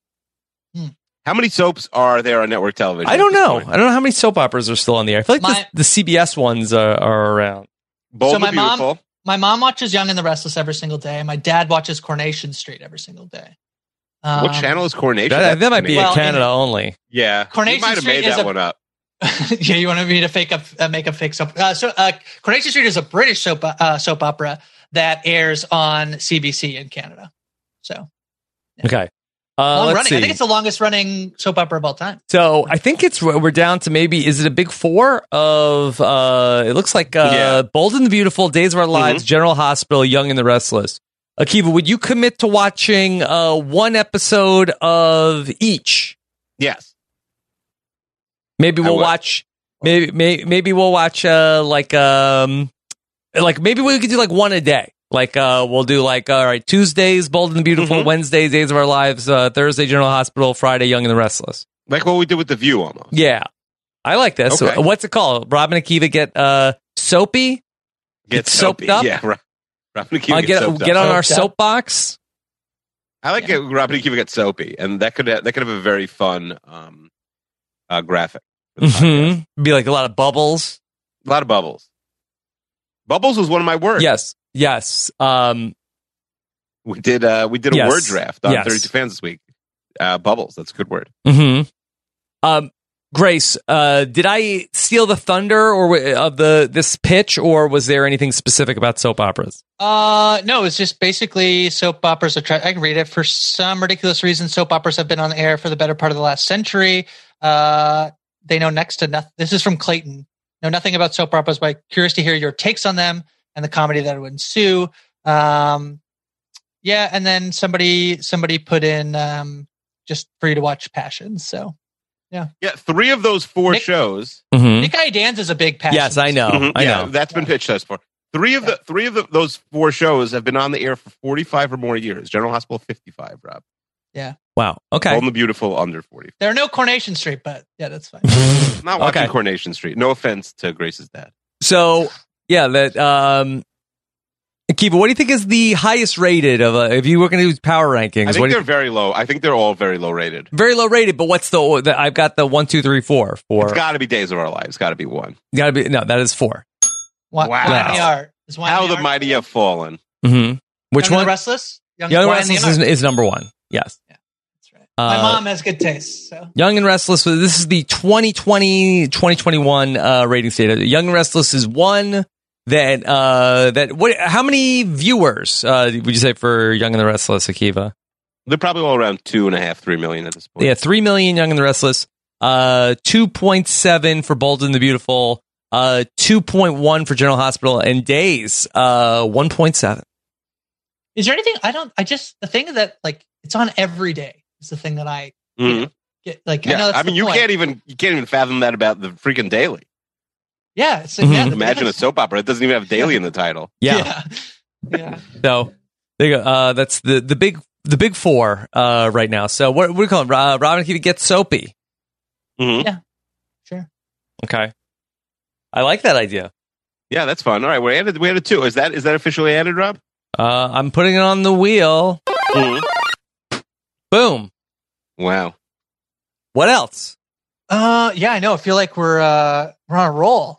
How many soaps are there on network television? I don't at this know. point? I don't know how many soap operas are still on the air. I feel like My- the, the C B S ones are, are around. Bold So and my the mom- Beautiful. My mom watches Young and the Restless every single day. My dad watches Coronation Street every single day. Um, What channel is Coronation? That, that might be Well, in Canada in- only. Yeah, Coronation you might have Street made is that a- one up. yeah, you wanted me to fake up, uh, make a fake soap. Uh, so, uh, Coronation Street is a British soap uh, soap opera that airs on C B C in Canada. So, Okay. Uh, long let's running. see. I think it's the longest running soap opera of all time. So I think it's we're down to maybe is it a big four of uh it looks like uh Yeah. Bold and the Beautiful, Days of Our Lives, General Hospital, Young and the Restless. Akiva, would you commit to watching uh one episode of each? Yes. Maybe I we'll would. watch maybe maybe maybe we'll watch uh like um like maybe we could do like one a day. Like uh we'll do like all right, Tuesdays, Bold and the Beautiful, Mhm. Wednesdays, Days of Our Lives, uh Thursday, General Hospital, Friday, Young and the Restless. Like what we did with The View almost. Yeah. I like this. Okay. So what's it called? Robin and Akiva get uh soapy? Get soaped soapy. up? Yeah, right. Robin and Akiva Uh, get, get soaped get up. on our Soaped up. soapbox. I like it. Robin and Akiva get soapy, and that could that could have a very fun um, uh, graphic. for the podcast. hmm Be like a lot of bubbles. A lot of bubbles. Bubbles was one of my words. Yes. Yes. Um we did. Uh, we did a Yes. word draft on Yes. thirty-two Fans this week. Uh, bubbles. That's a good word. hmm Um Grace, uh, did I steal the thunder or w- of the this pitch, or was there anything specific about soap operas? Uh, no, it's just basically soap operas are. Tra- I can read it. For some ridiculous reason, soap operas have been on the air for the better part of the last century. Uh, they know next to nothing. This is from Clayton. Know nothing about soap operas, but curious to hear your takes on them and the comedy that would ensue. Um, yeah, and then somebody somebody put in um, just for you to watch Passions. So yeah, Yeah, three of those four Nick- shows. Mm-hmm. Nick Idan's is a big Passions. Yes, I know. Mhm, I yeah, know. that's been pitched to us for. Three of the three of the, those four shows have been on the air for forty-five or more years. General Hospital fifty-five, Rob. Yeah, Wow. Okay. Bold and the Beautiful under forty. there are no Coronation Street, but yeah, that's fine. I'm not watching Okay. Coronation Street. No offense to Grace's dad. So yeah, that um Akiva, what do you think is the highest rated of uh, if you were going to do power rankings? I what think do you- they're very low. I think they're all very low rated. very low rated, but what's the, the I've got the one, two, three, four for It's got to be Days of Our Lives. Got to be one. gotta be no, that is four. Why, Wow. why in the art? Is why in How the the art? mighty have fallen. Mm-hmm. Which Young and one? the Restless? Young, Young and Why in the Restless is, Art? is number one. Yes. That's right. My Uh, mom has good taste. So Young and Restless. This is the twenty twenty, twenty twenty-one uh, rating data. Young and Restless is one that uh, that. What? How many viewers uh, would you say for Young and the Restless, Akiva? They're probably all around two and a half, three million at this point. Yeah, three million Young and the Restless. Uh, two point seven for Bold and the Beautiful. Uh, two point one for General Hospital, and Days. Uh, one point seven. is there anything I don't? I just the thing that like it's on every day is the thing that I Mhm. get. Like I Yeah, know that's I mean, the you point. can't even you can't even fathom that about the freaking Daily. Yeah, it's Mhm. yeah, the Imagine a biggest- soap opera. It doesn't even have Daily in the title. Yeah. Yeah, yeah. So there you go. Uh, that's the the big the big four uh, right now. So what, what do you call it? Uh, Robin Akiva gets soapy. Mhm. Yeah. Sure. Okay. I like that idea. Yeah, that's fun. All right, we added we added two. Is that is that officially added, Rob? Uh, I'm putting it on the wheel. Mhm. Boom. Wow. What else? Uh, yeah, I know. I feel like we're uh we're on a roll.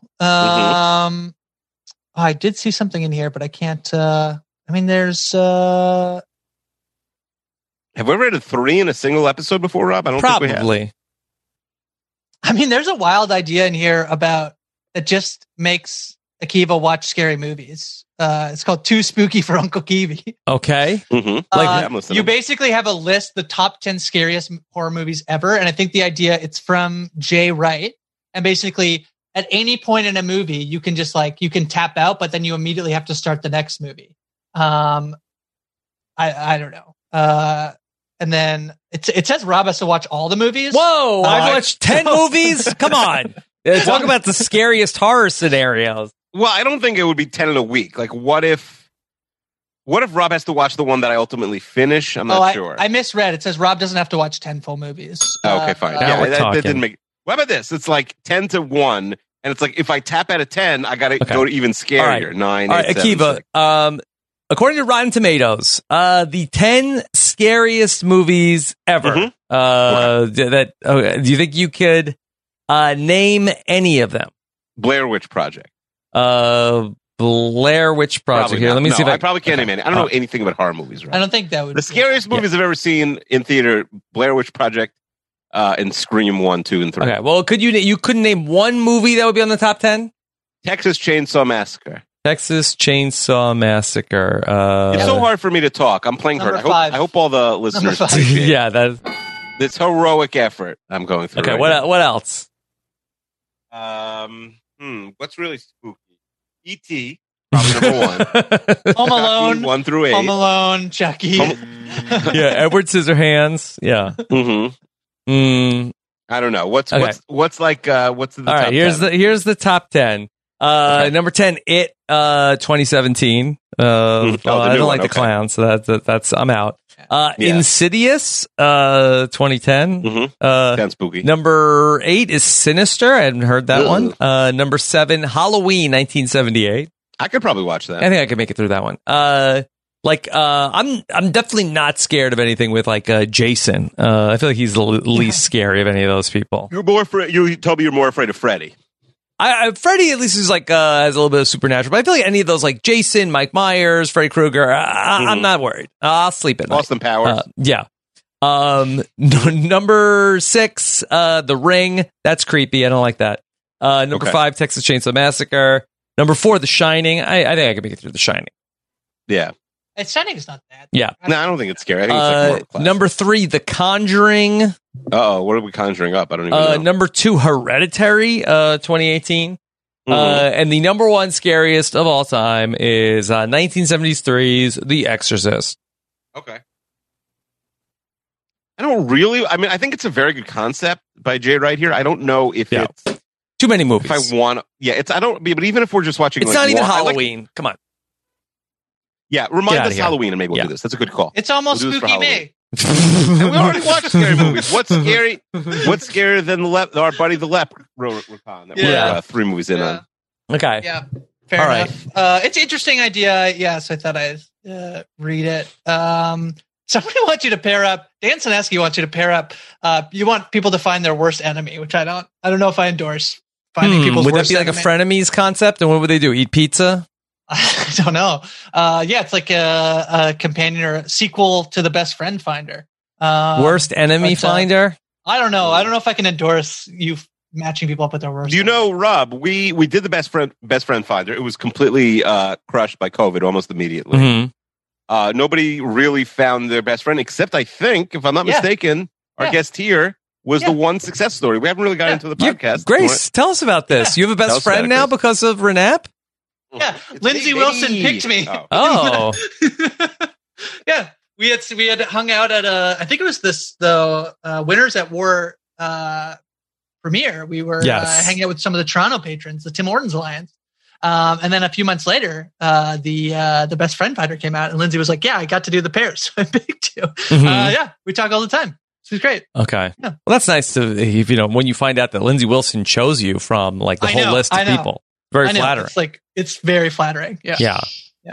Um, oh, I did see something in here, but I can't. uh I mean, there's uh Have we ever added three in a single episode before, Rob? I don't think we have. Probably. I mean, there's a wild idea in here about that just makes Akiva watch scary movies. Uh, it's called Too Spooky for Uncle Kiwi. Okay. Mm-hmm. Like, Uh, I'm listening. you basically have a list, the top ten scariest horror movies ever. And I think the idea, it's from Jay Wright. And basically, at any point in a movie, you can just like, you can tap out, but then you immediately have to start the next movie. Um, I I don't know. Uh, and then it it says Rob has to watch all the movies. Whoa! Uh, I've watched ten movies. Come on, uh, talk about the scariest horror scenarios. Well, I don't think it would be ten in a week. Like, what if, what if Rob has to watch the one that I ultimately finish? I'm not oh, I, sure. I misread. It says Rob doesn't have to watch ten full movies. Oh, okay, fine. Uh, yeah, we're that, that talking. didn't make. What about this? It's like ten to one, and it's like if I tap out of ten, I got to Okay. go to even scarier. All right. Nine. All right, eight, seven, Akiva. six. Um, according to Rotten Tomatoes, uh, the ten scariest movies ever. Mhm. Uh, d- that. Okay, do you think you could uh name any of them? Blair Witch Project. Uh, Blair Witch Project. Probably Here, not. let me no, see if I, I, probably can't okay. name any. I don't know Uh, anything about horror movies. Right? I don't think that would. The scariest movies I've ever seen in theater: Blair Witch Project, uh, and Scream one, two, and three. Okay. Well, could you you couldn't name one movie that would be on the top ten? Texas Chainsaw Massacre. Texas Chainsaw Massacre. Uh, It's so hard for me to talk. I'm playing hard. Number I hope, five. I hope all the listeners five. appreciate yeah. That. this heroic effort I'm going through. Okay. right What now. what else? Um, hmm, what's really spooky? E T, probably number one. Home Alone, Chucky, one through eight. Home Alone, Chucky. Home- Yeah. Edward Scissorhands. Yeah. Mm-hmm. Mm, I don't know. What's Okay. what's what's like? Uh, what's the all right. top Here's ten? the here's the top ten. Uh, Okay. number ten, It, uh, twenty seventeen. Uh, Oh, the well, I new don't one, like the okay. clown, so that, that that's I'm out. Uh, Yeah. Insidious, uh, twenty ten. Mhm. Uh, Sounds spooky. number eight is Sinister. I hadn't heard that Ugh. one. Uh, number seven, Halloween, nineteen seventy-eight. I could probably watch that. I think I could make it through that one. Uh, like, uh, I'm, I'm definitely not scared of anything with like, uh, Jason. Uh, I feel like he's the l- least scary of any of those people. You're more afraid. You told me you're more afraid of Freddy. I, I Freddy at least is like, uh, has a little bit of supernatural, but I feel like any of those like Jason, Mike Myers, Freddy Krueger, I, I, I'm Mhm. not worried. I'll sleep at night. Austin Powers. Uh, yeah. Um, n- number six, uh, The Ring. That's creepy. I don't like that. Uh, number Okay. five, Texas Chainsaw Massacre. Number four, The Shining. I, I think I can make it through The Shining. yeah. It's Shining is not bad. Yeah. No, I don't think it's scary. I think it's like more Uh, of a classic. number three, The Conjuring. Uh-oh, what are we conjuring up? I don't even Uh, know. number two, Hereditary, uh, twenty eighteen. Mhm. Uh, and the number one scariest of all time is uh, nineteen seventy-three's The Exorcist. Okay. I don't really. I mean, I think it's a very good concept by Jay right here. I don't know if Yeah. it's Too many movies. if I want. Yeah, it's. I don't. But even if we're just watching, it's like, not even wa- I like- Halloween. Come on. yeah, Get remind outta us here. Halloween, and maybe we'll Yeah. do this. That's a good call. It's almost We'll do this for spooky Halloween. me. And we already watched scary movies. What's scary? What's scarier than the lep? Our buddy the leprechaun that we're Yeah. uh, three movies in Yeah. on. Okay. Yeah, fair All right. enough. Uh, it's an interesting idea. Yes, I thought I'd uh, read it. Um, somebody wants you to pair up. Dan Sineski wants you to pair up. Uh, you want people to find their worst enemy, which I don't. I don't know if I endorse finding Hmm, people's would that worst be like enemy. a frenemies concept? And what would they do? Eat pizza? I don't know. Uh, yeah, it's like a, a companion or a sequel to the Best Friend Finder. Um, Worst enemy but, uh, finder? I don't know. I don't know if I can endorse you f- matching people up with their worst. Do you know, Rob? We we did the best friend best friend finder. It was completely uh, crushed by COVID almost immediately. Mhm. Uh, nobody really found their best friend, except I think, if I'm not Yeah. mistaken, our Yeah. guest here was Yeah. the one success story. We haven't really got into the Yeah, podcast. Grace, tell us about this. You have a Tell best us about friend it, now Grace. because of Renap? Yeah, It's Lindsay me, Wilson baby. picked me. Oh. Oh. Yeah, we had we had hung out at a. I think it was this the uh, Winners at War uh, premiere. We were Yes. uh, hanging out with some of the Toronto patrons, the Tim Hortons Alliance. Um, and then a few months later, uh, the uh, the Best Friend Finder came out, and Lindsay was like, "Yeah, I got to do the pairs, so I picked you." Mhm. Uh, yeah, we talk all the time. This is great. Okay. Yeah. Well, that's nice to, if, you know, when you find out that Lindsay Wilson chose you from like the I whole know, list of I know. people. Very I know, flattering. It's like it's very flattering. Yeah. Yeah. Yeah.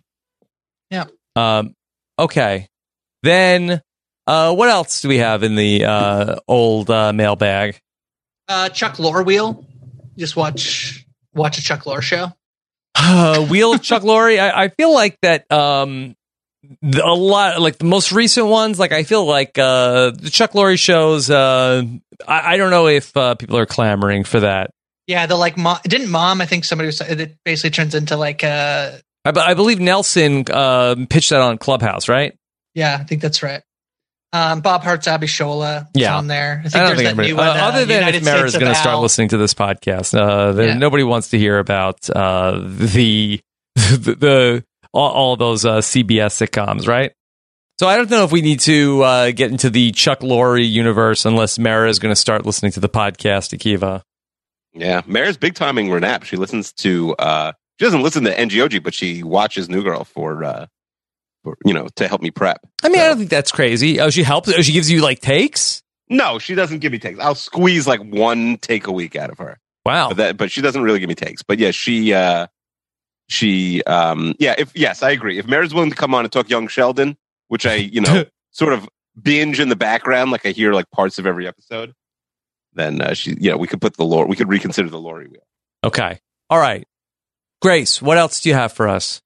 Yeah. Um, okay. Then, uh, what else do we have in the uh, old uh, mailbag? Uh, Chuck Lorre wheel. Just watch watch a Chuck Lorre show. Uh, Wheel of Chuck Lorre. I, I feel like that um, the, a lot, like the most recent ones, like I feel like uh, the Chuck Lorre shows, uh, I, I don't know if uh, people are clamoring for that. Yeah, the like mom didn't mom. I think somebody was. It basically turns into like uh I, be- I believe Nelson uh, pitched that on Clubhouse, right? yeah, I think that's right. Um, Bob Hart's Abishola is Yeah. on there. I think I don't there's think that anybody, new one. uh, uh, other than United if Mara States is of going to start Al. listening to this podcast, uh, there, Yeah. nobody wants to hear about uh, the, the the all, all those uh, C B S sitcoms, right? So I don't know if we need to uh, get into the Chuck Lorre universe unless Mara is going to start listening to the podcast, Akiva. Yeah, Mara's big timing Renap. She listens to, uh, she doesn't listen to N G O G, but she watches New Girl for, uh, for you know, to help me prep. I mean, so. I don't think that's crazy. Oh, she helps? Oh, she gives you like takes? No, she doesn't give me takes. I'll squeeze like one take a week out of her. Wow. But, that, but she doesn't really give me takes. But yeah, she, uh, she, um, yeah, if, yes, I agree. If Mara's willing to come on and talk Young Sheldon, which I, you know, sort of binge in the background, like I hear like parts of every episode, then uh, she, yeah, we could put the Lori, we could reconsider the Lori wheel. Okay. All right. Grace, what else do you have for us?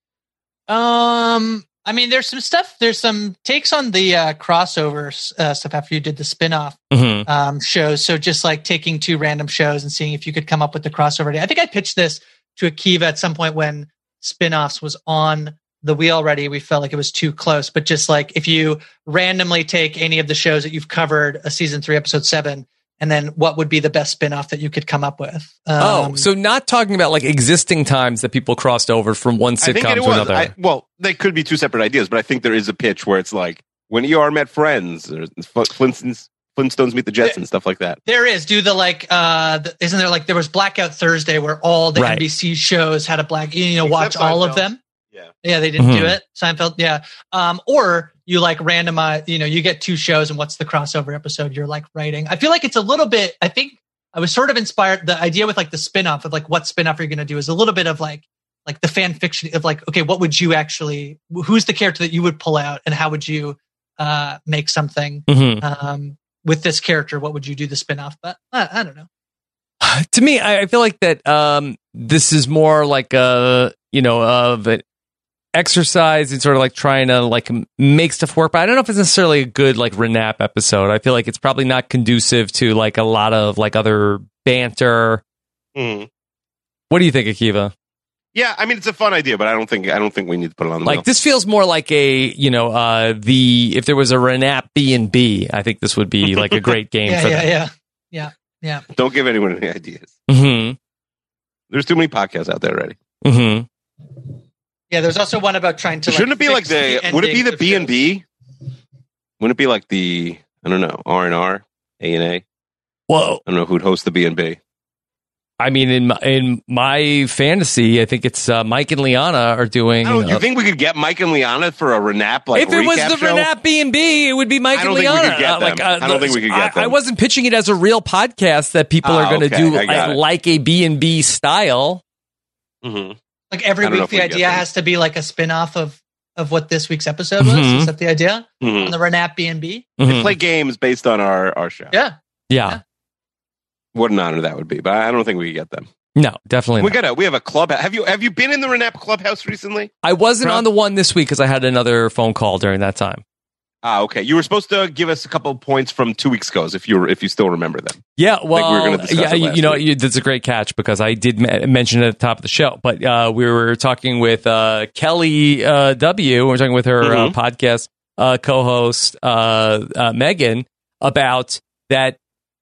Um, I mean, there's some stuff, there's some takes on the uh, crossover uh, stuff after you did the spin-off mm-hmm. um, shows. So just like taking two random shows and seeing if you could come up with the crossover. I think I pitched this to Akiva at some point when spin-offs was on the wheel already. We felt like it was too close, but just like if you randomly take any of the shows that you've covered, a season three, episode seven, and then what would be the best spin-off that you could come up with? Um, oh, so not talking about like existing times that people crossed over from one sitcom to was. another. I, well, they could be two separate ideas, but I think there is a pitch where it's like when E R met Friends or Flintstones, Flintstones meet the Jetsons, there, stuff like that. There is. Do the like, uh, the, isn't there like, there was Blackout Thursday where all the right. N B C shows had a black, you know, watch Except all Seinfeld. of them. Yeah. Yeah, they didn't Mm-hmm. do it. Seinfeld. Yeah. Um, or you like randomize, you know, you get two shows and what's the crossover episode you're like writing. I feel like it's a little bit, I think I was sort of inspired. The idea with like the spinoff of like what spinoff are you going to do is a little bit of like, like the fan fiction of like, okay, what would you actually, who's the character that you would pull out and how would you uh, make something Mm-hmm. um, with this character? What would you do the spinoff? But I, I don't know. To me, I I feel like that um, this is more like a, you know, of an exercise in sort of like trying to like make stuff work. But I don't know if it's necessarily a good like Renap episode. I feel like it's probably not conducive to like a lot of like other banter. Mm. What do you think, Akiva? Yeah, I mean it's a fun idea, but I don't think I don't think we need to put it on the Like wheel. this feels more like a, you know, uh, the if there was a Renap B and B, I think this would be like a great game yeah, for yeah, them. yeah, yeah, yeah. Don't give anyone any ideas. Mm-hmm. There's too many podcasts out there already. Mm-hmm. Yeah, there's also one about trying to. Shouldn't like, it be like fix the? Would it be the endings of B and B? Wouldn't it be like the? I don't know R and R, A and A. Whoa! I don't know who'd host the B and B. I mean, in my, in my fantasy, I think it's uh, Mike and Liana are doing. I don't, you uh, think we could get Mike and Liana for a Renap like if it was recap the show? Renap B and B, it would be Mike I and don't think we Liana. could get Uh, like, them. uh, I don't think we could get I, them. I wasn't pitching it as a real podcast that people Ah, are going to okay, do I got uh, it. like a B and B style. Mm-hmm. Like every I don't know week, if we the get idea them. has to be like a spin-off of of what this week's episode was. Mhm. Is that the idea? Mhm. On the Renap B and B. Mhm. They play games based on our our show. Yeah. Yeah. What an honor that would be, but I don't think we could get them. No, definitely We not. got a we have a club. Have you have you been in the Renap clubhouse recently? I wasn't Rob? on the one this week because I had another phone call during that time. Ah, okay. You were supposed to give us a couple of points from two weeks ago, if you if you still remember them. Yeah, we were well, gonna discuss yeah, it you, last you know, week. you, that's a great catch because I did me- mention it at the top of the show. But uh, we were talking with uh, Kelly uh, W. We were talking with her Mhm. uh, podcast uh, co-host uh, uh, Megan about that.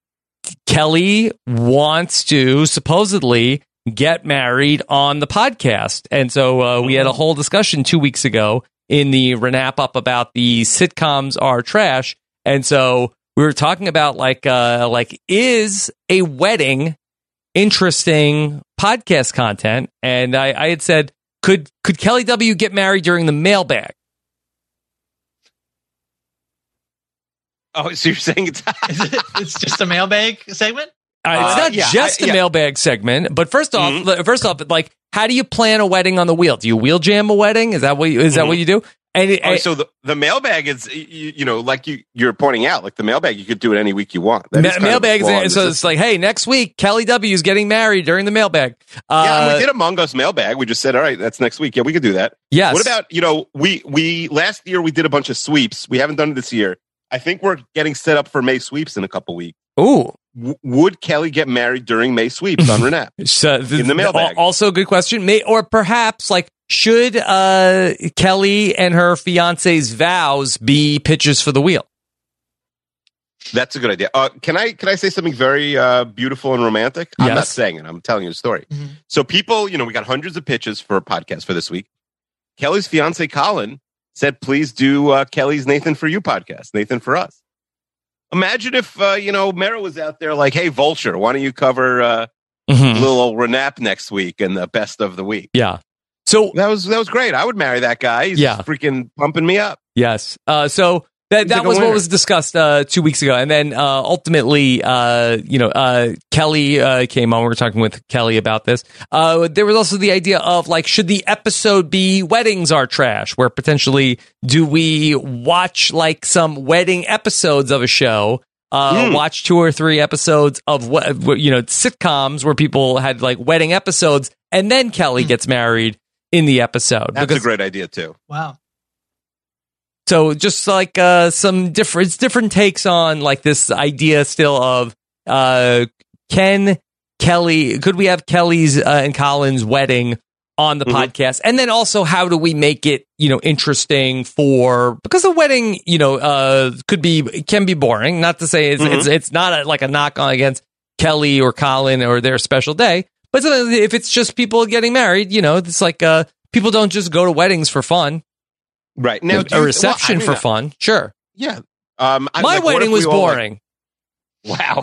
Kelly wants to supposedly get married on the podcast, and so uh, we had a whole discussion two weeks ago in the Renap up about the sitcoms are trash, and so we were talking about like uh, like is a wedding interesting podcast content, and I, I had said could could Kelly W get married during the mailbag? Oh, so you're saying it's It's just a mailbag segment. Uh, it's Uh, not yeah, just I- a yeah. mailbag segment, but first off, Mhm. li- first off, like, how do you plan a wedding on the wheel? Do you wheel jam a wedding? Is that what you, is that Mhm. what you do? And, it- Oh, and- so the, the mailbag is, you, you know, like you, you're pointing out, like the mailbag, you could do it any week you want. That ma- is kind of a mailbag, flaw in is, the so it's like, hey, next week Kelly W is getting married during the mailbag. Uh, yeah, and we did Among Us mailbag. We just said, all right, that's next week. Yeah, we could do that. Yes. What about, you know, we, we, last year we did a bunch of sweeps. We haven't done it this year. I think we're getting set up for May sweeps in a couple weeks. Ooh. W- would Kelly get married during May sweeps on Renap? So th- In the mailbag. al- Also, a good question. May or perhaps like should uh, Kelly and her fiance's vows be pitches for the wheel? That's a good idea. Uh, can I can I say something very uh, beautiful and romantic? I'm not Yes. saying it. I'm telling you a story. So people, you know, we got hundreds of pitches for a podcast for this week. Kelly's fiance Colin said, "Please do uh, Kelly's Nathan for You podcast, Nathan for Us." Imagine if uh, you know Mara was out there like, "Hey, Vulture, why don't you cover uh, mm-hmm. little old Renap next week and the best of the week?" Yeah. So that was that was great. I would marry that guy. He's yeah. freaking pumping me up. Yes. Uh, so that that like a was what winner. was discussed uh, two weeks ago, and then uh, ultimately, uh, you know, uh, Kelly uh, came on. We were talking with Kelly about this. Uh, there was also the idea of like, should the episode be "Weddings Are Trash," where potentially do we watch like some wedding episodes of a show? Uh, Mm. Watch two or three episodes of what you know sitcoms where people had like wedding episodes, and then Kelly Mm. gets married in the episode. That's because, a great idea too. Wow. So just like uh, some different different takes on like this idea still of uh, can Kelly could we have Kelly's uh, and Colin's wedding on the Mhm. podcast, and then also how do we make it you know interesting for because a wedding you know uh, could be can be boring. Not to say it's Mhm. it's, it's not a, like a knock on against Kelly or Colin or their special day, but sometimes if it's just people getting married, you know, it's like uh, people don't just go to weddings for fun. Right. Now, do a you- reception well, I mean, for uh, fun, sure. Yeah. Um, I- My like, what wedding if we was all, like- boring. Wow.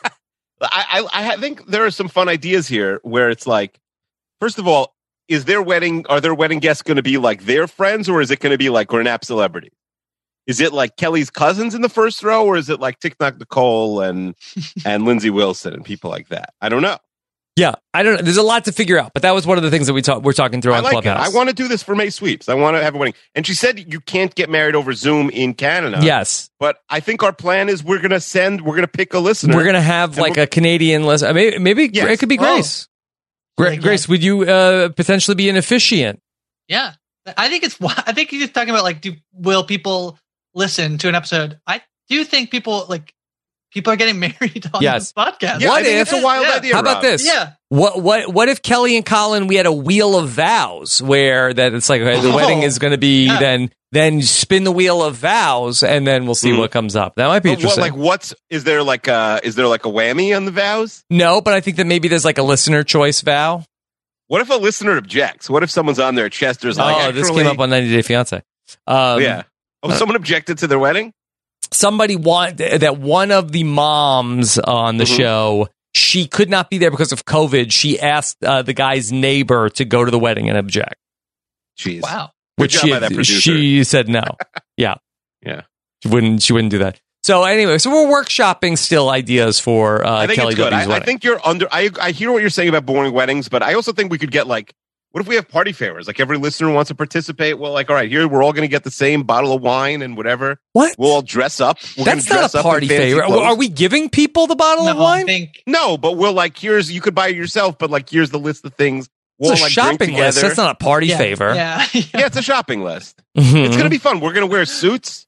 I, I I think there are some fun ideas here where it's like, first of all, is their wedding, are their wedding guests going to be like their friends, or is it going to be like Renap celebrities? Is it like Kelly's cousins in the first row, or is it like Tic Tac Nicole and and Lindsay Wilson and people like that? I don't know. Yeah, I don't know. There's a lot to figure out, but that was one of the things that we talk, we're talking through I on like Clubhouse. it. I want to do this for May Sweeps. I want to have a wedding. And she said you can't get married over Zoom in Canada. Yes. But I think our plan is we're going to send, we're going to pick a listener. We're going to have and like we'll- a Canadian list. Maybe, maybe Yes. it could be Oh. Grace. Gra- Grace, would you uh, potentially be an officiant? Yeah, I think it's. I think he's talking about like, do will people listen to an episode? I do think people like people are getting married on Yes. this podcast. Yeah, What I think if- it's a wild Yeah. idea. How about Rob. this? Yeah. What what what if Kelly and Colin we had a wheel of vows where that it's like okay, the Oh. wedding is going to be Yeah. then then spin the wheel of vows and then we'll see Mhm. what comes up. That might be But what, interesting. like, what's is there like a is there like a whammy on the vows? No, but I think that maybe there's like a listener choice vow. What if a listener objects? What if someone's on their chest? There's like, oh, this actually- came up on ninety Day Fiance. Um, yeah. Oh, uh, someone objected to their wedding. somebody want that one of the moms on the Mhm. show, she could not be there because of COVID. She asked uh, the guy's neighbor to go to the wedding and object, Jeez. Wow. Good which job she by that producer. she said no. Yeah, Yeah. she wouldn't. She wouldn't do that. So anyway, so we're workshopping still ideas for uh, I think Kelly it's good. W's I, I wedding. think you're under. I I hear what you're saying about boring weddings, but I also think we could get like, what if we have party favors? Like every listener wants to participate. Well, like, all right, here we're all going to get the same bottle of wine and whatever. What? We'll all dress up. We're That's gonna not dress a up in party fancy favor. clothes. Are we giving people the bottle of No, I wine? think No, but we'll like here's you could buy it yourself, but like here's the list of things. We'll It's a like drink shopping list. together. That's not a party yeah, favor. Yeah. Yeah, it's a shopping list. Mhm. It's gonna be fun. We're gonna wear suits.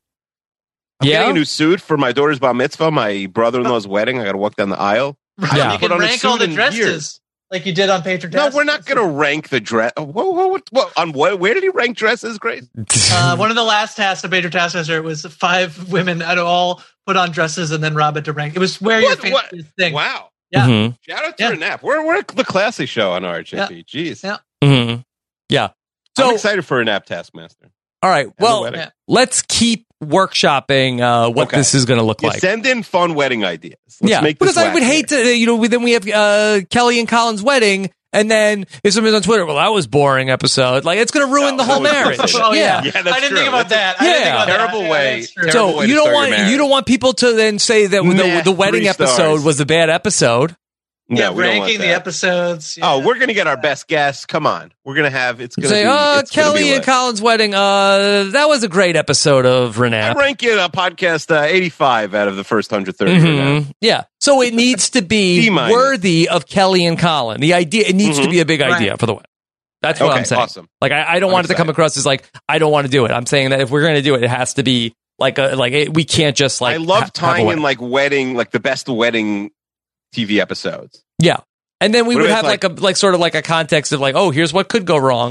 I'm Yeah? getting a new suit for my daughter's bar mitzvah, my brother-in-law's wedding. I got to walk down the aisle. I Yeah. haven't You put can on a rank all suit the in dresses years. like you did on Patreon. No, we're not going to rank the dress. Whoa, whoa, whoa, whoa, on what? Where did he rank dresses, Grace? Uh, one of the last tasks of Major Taskmaster was five women had all put on dresses and then Rob had to rank. It was wear your What- what- fanciest thing. Wow! Yeah. Mhm. Shout out to Yeah. Renap. We're we're the classy show on R H F B. Jeez, Yeah. Mhm. Yeah. I'm So excited for Renap Taskmaster. all right. the Well, wedding. Yeah. let's keep workshopping uh, what Okay. this is going to look You like. send in fun wedding ideas. Let's yeah, make this because I would wacky. hate to, you know, we- then we have uh, Kelly and Colin's wedding, and then if somebody's on Twitter, well, that was boring episode. Like, it's going to ruin No, the whole that was marriage. bullshit. Oh, yeah. yeah. Yeah, that's I didn't true. think about That's that. I didn't think Yeah. about that. Terrible Yeah, way- that's true. terrible So way to you don't start your want marriage. you don't want people to then say that the, Nah, the wedding three episode stars. was a bad episode. No, yeah, we don't want ranking the that. episodes. Oh, yeah. we're gonna get our best guests. Come on, we're gonna have it's gonna Say, be. oh, it's gonna be Kelly and lit. Colin's wedding. Uh, that was a great episode of I Renap. rank it a podcast uh, eighty-five out of the first one hundred thirty. Mhm. Yeah. So it needs to be D minus. worthy of Kelly and Colin. The idea, it needs to Mhm. be a big idea Right. for the wedding. That's what Okay, I'm saying. awesome. Like, I, I don't I'm want it to come excited. across as like, I don't want to do it. I'm saying that if we're going to do it, it has to be like a, like, it, we can't just like, I love ha- have a tying in wedding. like wedding, like the best wedding T V episodes. Yeah. And then we What would if have it's like, a, like sort of like a context of like, oh, here's what could go wrong.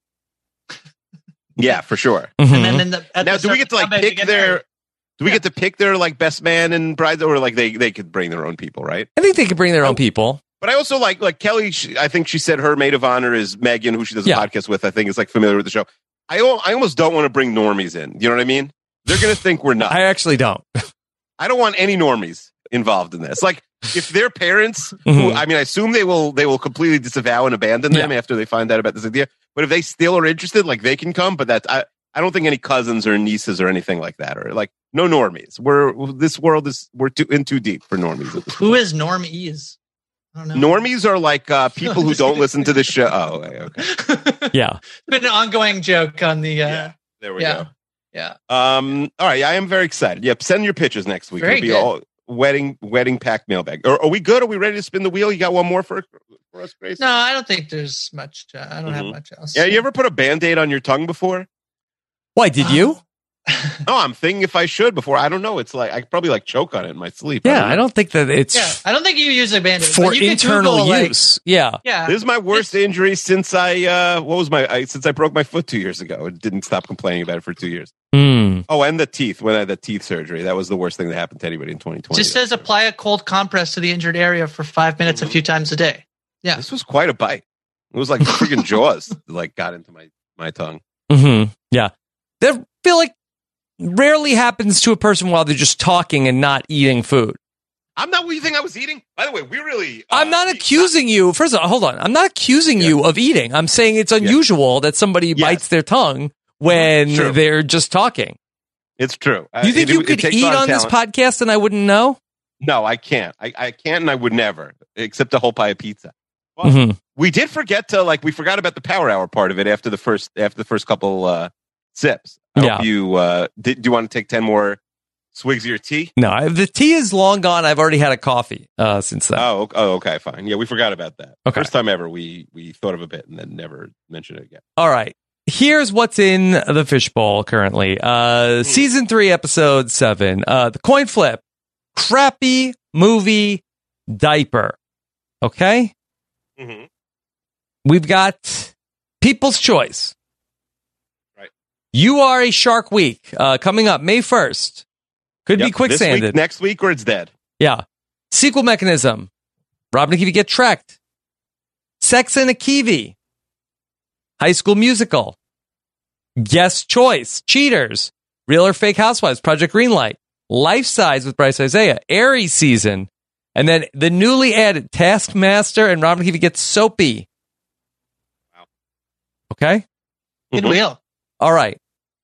Yeah, for sure. And Mhm. then in the, at Now, the do we get to like circle, they pick get their? married. Do we Yeah. get to pick their like best man and brides, or like they they could bring their own people, right? I think they could bring their Oh. own people. But I also like like Kelly. She, I think she said her maid of honor is Megan, who she does a Yeah. podcast with. I think is like familiar with the show. I, al- I almost don't want to bring normies in. You know what I mean? They're going to think we're nuts. I actually don't. I don't want any normies involved in this. Like, if their parents, who, Mhm. I mean, I assume they will they will completely disavow and abandon them Yeah. after they find out about this idea. But if they still are interested, like, they can come. But that's I, I don't think any cousins or nieces or anything like that, or like no normies. We're this world is we're too in too deep for normies. At this Who is normies? I don't know. Normies are like uh, people who don't listen to the show. Oh, okay. okay. Yeah. It's been an ongoing joke on the. Uh, Yeah, there we yeah. go. Yeah. Um. All right. I am very excited. Yep. Send your pictures next week. Very It'll be good. all wedding wedding packed mailbag. Are, are we good? Are we ready to spin the wheel? You got one more for for us, Grace? No, I don't think there's much. Uh, I don't have Mhm. much else. Yeah. You ever put a Band-Aid on your tongue before? Why did you? No, I'm thinking if I should before. I don't know. It's like I could probably like choke on it in my sleep. Yeah, know. I don't think that it's Yeah, I don't think you use a band-aid for but you can internal Google, like- use. yeah. yeah. This is my worst injury since I uh what was my I, since I broke my foot two years ago. It didn't stop complaining about it for two years. Hmm. Oh, and the teeth when I had the teeth surgery. That was the worst thing that happened to anybody in twenty twenty. Just says apply a cold compress to the injured area for five minutes a few times a day. Yeah. This was quite a bite. It was like freaking jaws like got into my my tongue. Mm-hmm. Yeah. That feel like rarely happens to a person while they're just talking and not eating food. I'm not what you think I was eating. By the way, we really. Uh, I'm not accusing you. First of all, hold on. I'm not accusing you of eating. I'm saying it's unusual that somebody bites their tongue when True. they're just talking. It's true. You think Uh, you it- it could takes a eat lot of on this talent. podcast and I wouldn't know? No, I can't. I, I can't, and I would never, except a whole pie of pizza. Well, Mhm. We did forget to like we forgot about the power hour part of it after the first after the first couple uh, sips. I Yeah. hope you uh, did. Do you want to take ten more swigs of your tea? No, I- the tea is long gone. I've already had a coffee uh, since then. Oh, oh, okay, fine. Yeah, we forgot about that. Okay. First time ever, we we thought of a bit and then never mentioned it again. All right. Here's what's in the fishbowl currently. Uh, season three, episode seven. Uh, the coin flip. Crappy movie diaper. Okay. Mm-hmm. We've got People's Choice. Right. You Are a Shark Week uh, coming up May first. Could be Yep, this week, quicksanded. next week, or it's dead. Yeah. Sequel Mechanism. Robin and Akiva Get Tracked. Sex and Akiva. High School Musical. Guest Choice. Cheaters. Real or Fake Housewives. Project Greenlight. Life Size with Bryce Isaiah. Aries Season. And then the newly added Taskmaster and Robin and Akiva Get Soapy. Wow. Okay? Good wheel. All right.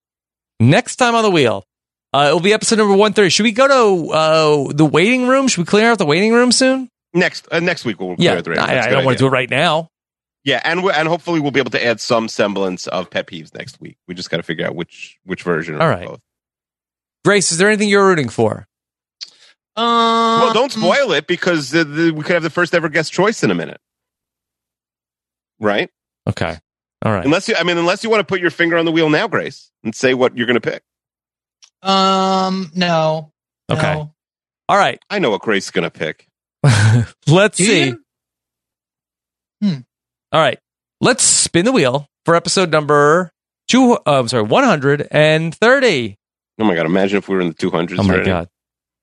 Next time on the wheel, uh, it will be episode number one thirty. Should we go to uh, the waiting room? Should we clear out the waiting room soon? Next uh, next week we'll clear Yeah, out the ratings. I, That's I a good don't want to idea. do it right now. Yeah, and we and hopefully we'll be able to add some semblance of pet peeves next week. We just got to figure out which which version. Or All right. both. Grace, is there anything you're rooting for? Um, Well, don't spoil it because the, the, we could have the first ever guest choice in a minute, right? Okay. All right. Unless you, I mean, unless you want to put your finger on the wheel now, Grace, and say what you're going to pick. Um, no. Okay. No. All right. I know what Grace is going to pick. Let's Do see. you? Hmm. All right. Let's spin the wheel for episode number two. Uh, I'm sorry, one hundred thirty. Oh my god! Imagine if we were in the two hundreds. Oh my already. god.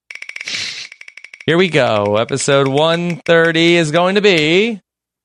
Here we go. Episode one thirty is going to be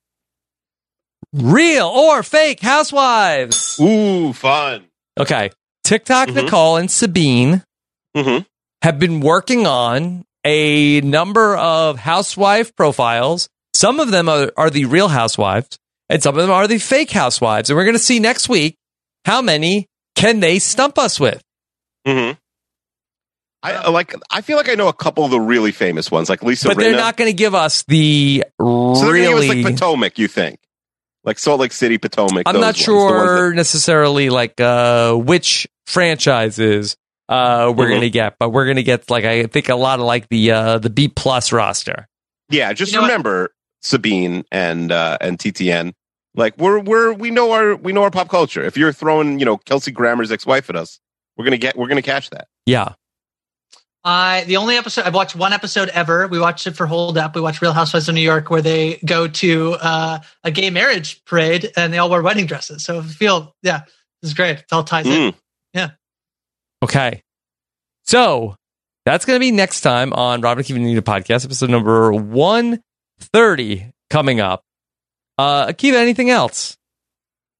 Real or Fake Housewives. Ooh, fun. Okay. TikTok Mhm. Nicole and Sabine Mm-hmm. have been working on a number of housewife profiles. Some of them are, are the real housewives, and some of them are the fake housewives. And we're going to see next week how many can they stump us with. Mm-hmm. I like. I feel like I know a couple of the really famous ones, like Lisa. But they're Rinna. not going to give us the So they're going to really. give us like Potomac. You think, like Salt Lake City, Potomac. I'm those not ones, the sure ones necessarily like uh, which franchises uh, we're Mhm. going to get, but we're going to get like I think a lot of like the uh, the B plus roster. that- yeah, just You know what? remember Sabine and uh, and T T N. Like we're we're we know our we know our pop culture. If you're throwing you know Kelsey Grammer's ex-wife at us, we're gonna get we're gonna catch that. Yeah. I the only episode I've watched one episode ever. We watched it for Hold Up. We watched Real Housewives of New York, where they go to uh, a gay marriage parade and they all wear wedding dresses. So I feel yeah, this is great. It all ties in. Mm. Yeah. Okay. So that's going to be next time on Robin and Akiva Need a Podcast, episode number one thirty coming up. Uh, Akiva, anything else?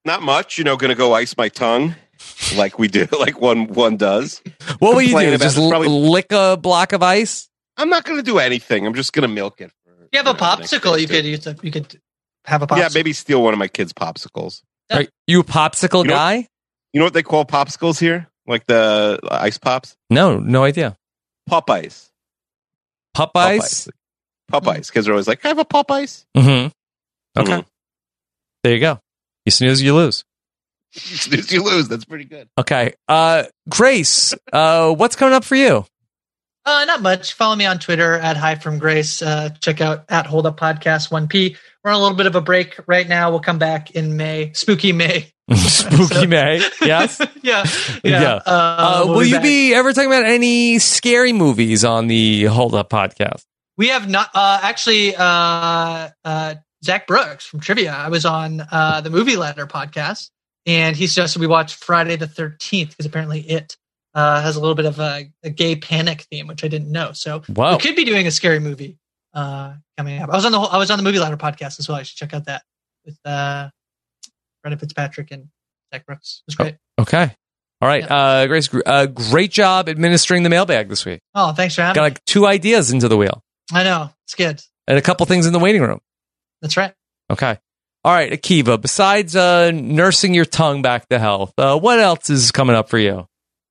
Not much. You know, going to go ice my tongue like we do, like one one does. What will you Complain do? about Just it, l- probably- lick a block of ice? I'm not going to do anything. I'm just going to milk it. For, You have a know, the next popsicle. day You too. could use a, you could have a popsicle. Yeah, maybe steal one of my kids' popsicles. Are you a popsicle You know- guy? You know what they call popsicles here? Like the uh, ice pops? No, no idea. Pop ice. Pop Pop ice? Pop ice. Kids are always like, can I have a pop ice? Mm-hmm. Okay. Mhm. There you go. You snooze, you lose. You snooze, you lose. That's pretty good. Okay. Uh, Grace, uh, what's coming up for you? Uh, not much. Follow me on Twitter at Hi From Grace. Uh, check out at Hold Up Podcast one P. We're on a little bit of a break right now. We'll come back in May. Spooky May. Spooky May. Yes? yeah. Yeah. Yeah. Uh, Uh, we'll will be you back. be ever talking about any scary movies on the Hold Up podcast? We have not uh, actually. Uh, uh, Zach Brooks from Trivia. I was on uh, the Movie Ladder podcast, and he suggested we watch Friday the thirteenth because apparently it uh, has a little bit of a, a gay panic theme, which I didn't know. So Wow. we could be doing a scary movie uh, coming up. I was on the whole, I was on the Movie Ladder podcast as well. I should check out that with uh, Brendan Fitzpatrick and Zach Brooks. It was great. Okay. All right. Uh, Grace, gr- uh, great job administering the mailbag this week. Oh, thanks for having Got me. like two ideas into the wheel I know it's good. and a couple things in the waiting room. That's right. Okay. All right, Akiva, besides uh, nursing your tongue back to health, uh, what else is coming up for you?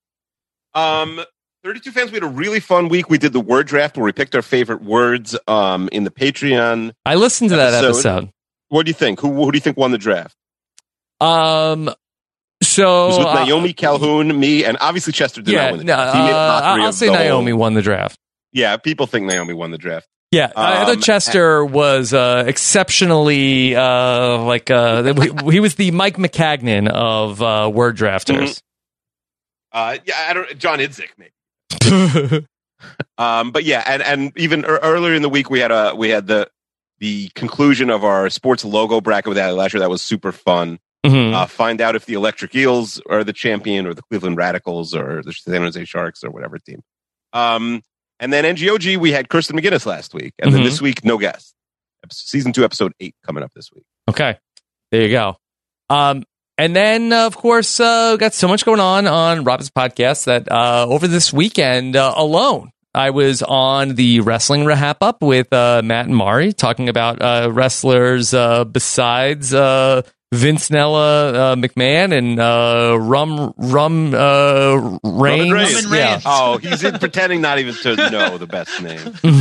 Um, thirty-two fans, we had a really fun week. We did the word draft where we picked our favorite words um, in the Patreon. I listened to that episode. What do you think? Who, who do you think won the draft? Um, so It was with uh, Naomi Calhoun, me, and obviously Chester did yeah, not win the no, draft. He made a uh, mockery I'll of say the whole- Naomi won the draft. Yeah, people think Naomi won the draft. Yeah, I I Um, thought Chester was uh, exceptionally uh, like uh, he, he was the Mike McCagnon of uh, word drafters. Uh, yeah, I don't. John Idzik, maybe. um, but yeah, and and even er- earlier in the week we had a we had the the conclusion of our sports logo bracket with Ali Lasher. That was super fun. Mhm. Uh, find out if the Electric Eels are the champion, or the Cleveland Radicals, or the San Jose Sharks, or whatever team. Um, and then N G O G, we had Kirsten McGinnis last week, and then Mhm. this week, no guest. Season two, episode eight, coming up this week. Okay, there you go. Um, and then, uh, of course, uh, got so much going on on Robin's podcast that uh, over this weekend uh, alone, I was on the Wrestling Rehab Up with uh, Matt and Mari talking about uh, wrestlers uh, besides uh, Vince Nella uh, McMahon and uh, Rum Rum uh, Reigns. Roman Reigns. Yeah. Oh, he's in pretending not even to know the best name.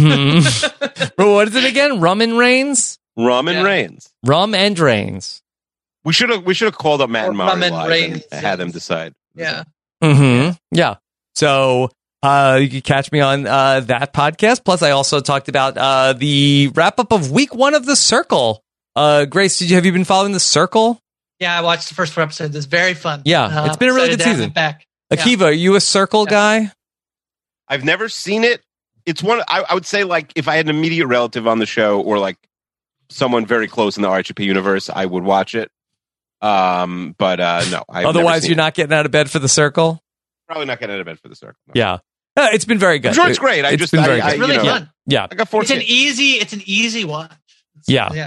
Mhm. But what is it again? Rum and Reigns? Rum and Reigns. Rum and Reigns. We should have we should have called up Matt and Mari Rum and live Reigns, and had them decide. Yeah. Mm-hmm. Yeah. So uh, you can catch me on uh, that podcast. Plus, I also talked about uh, the wrap up of week one of The Circle. Uh, Grace, did you have you been following The Circle? Yeah, I watched the first four episodes. It's very fun. Yeah, Uh, it's been a really excited good to have season. it Back. Akiva, are you a Circle guy? I've never seen it. It's one I, I would say like if I had an immediate relative on the show or like someone very close in the R H P universe, I would watch it. Um, but uh, no, I've never Otherwise, seen you're it. not getting out of bed for The Circle. Probably not getting out of bed for the circle. Yeah, Uh, it's been very good. I'm sure it's great. I It's just been I, very I, good. you really know, fun. Yeah, I got four It's an kids. easy. It's an easy watch. yeah. Yeah.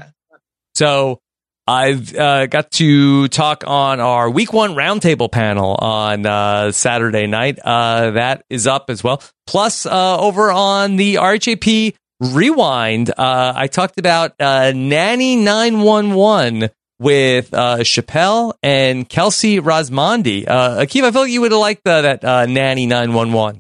So I've uh, got to talk on our week one roundtable panel on uh, Saturday night. Uh, that is up as well. Plus, uh, over on the R H A P Rewind, uh, I talked about uh, Nanny nine one one with uh, Chappelle and Kelsey Rasmondi. Uh, Akiva, I feel like you would have liked the, that uh, Nanny nine one one.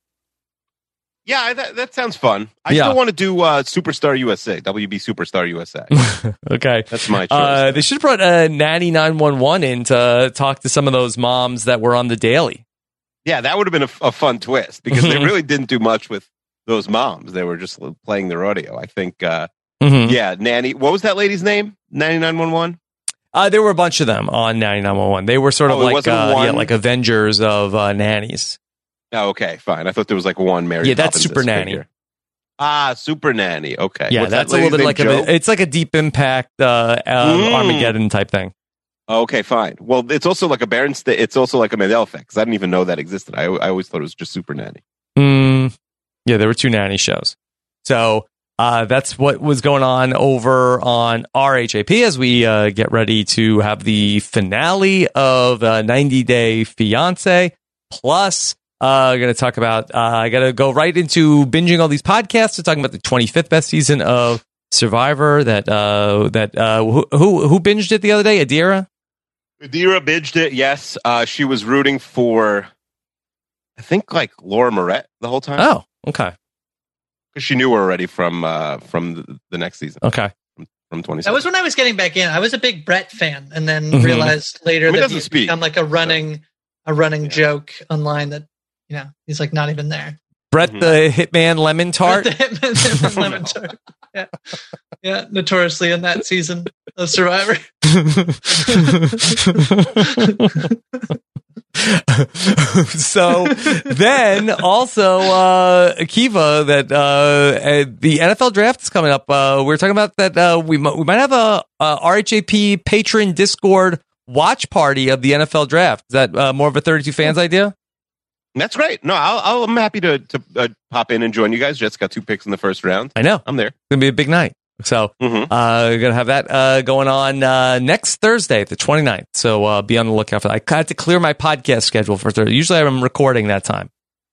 Yeah, that, that sounds fun. I Yeah. still want to do uh, Superstar U S A, W B Superstar U S A. Okay. That's my choice. Uh, they should have brought uh, Nanny nine one one in to talk to some of those moms that were on the Daily. Yeah, that would have been a, a fun twist because they really didn't do much with those moms. They were just playing their audio. I think, uh, Mhm. yeah, Nanny. What was that lady's name? Nanny nine one one? Uh, there were a bunch of them on Nanny nine one one. They were sort of Oh, it like wasn't uh, one? yeah, like Avengers of uh, nannies. Oh, okay, fine. I thought there was like one Mary. Yeah, that's Poppins Super Nanny. figure. Ah, Super Nanny. Okay. Yeah, What's that that's a little lady's bit like name, a, Joe? it's like a Deep Impact uh, um, Mm. Armageddon type thing. Okay, fine. Well, it's also like a Berenstain. It's also like a Mandela effect because I didn't even know that existed. I, I always thought it was just Super Nanny. Mm, yeah, there were two nanny shows. So uh, that's what was going on over on R H A P as we uh, get ready to have the finale of uh, ninety Day Fiancé. Plus, uh, going to talk about, uh, I got to go right into binging all these podcasts. We're talking about the twenty-fifth best season of Survivor that, uh, that, uh, who, who, who binged it the other day? Adira? Adira binged it, yes. Uh, she was rooting for, I think, like Laura Moret the whole time. Oh, okay. Because she knew her already from uh, from the, the next season. Okay. From, from twenty. That was when I was getting back in. I was a big Brett fan, and then Mhm. realized later I mean, he that doesn't he's speak, become like a running, a running joke online that, you know, he's like not even there. Brett the Hitman Lemon Tart. Brett the Hitman Lemon Tart. Yeah, yeah, notoriously in that season of Survivor. So then also uh Akiva that uh the N F L draft is coming up. Uh we we're talking about that uh we might we might have a, a R H A P patron Discord watch party of the N F L draft. Is that uh, more of a thirty-two fans idea? That's great. No, I'll, I'll, I'm happy to to uh, pop in and join you guys. Jets got two picks in the first round. I know. I'm there. It's gonna be a big night. So Mhm. uh we're gonna have that uh going on uh next Thursday, the twenty-ninth. So uh be on the lookout for that. I had to clear my podcast schedule for Thursday. Usually I'm recording that time.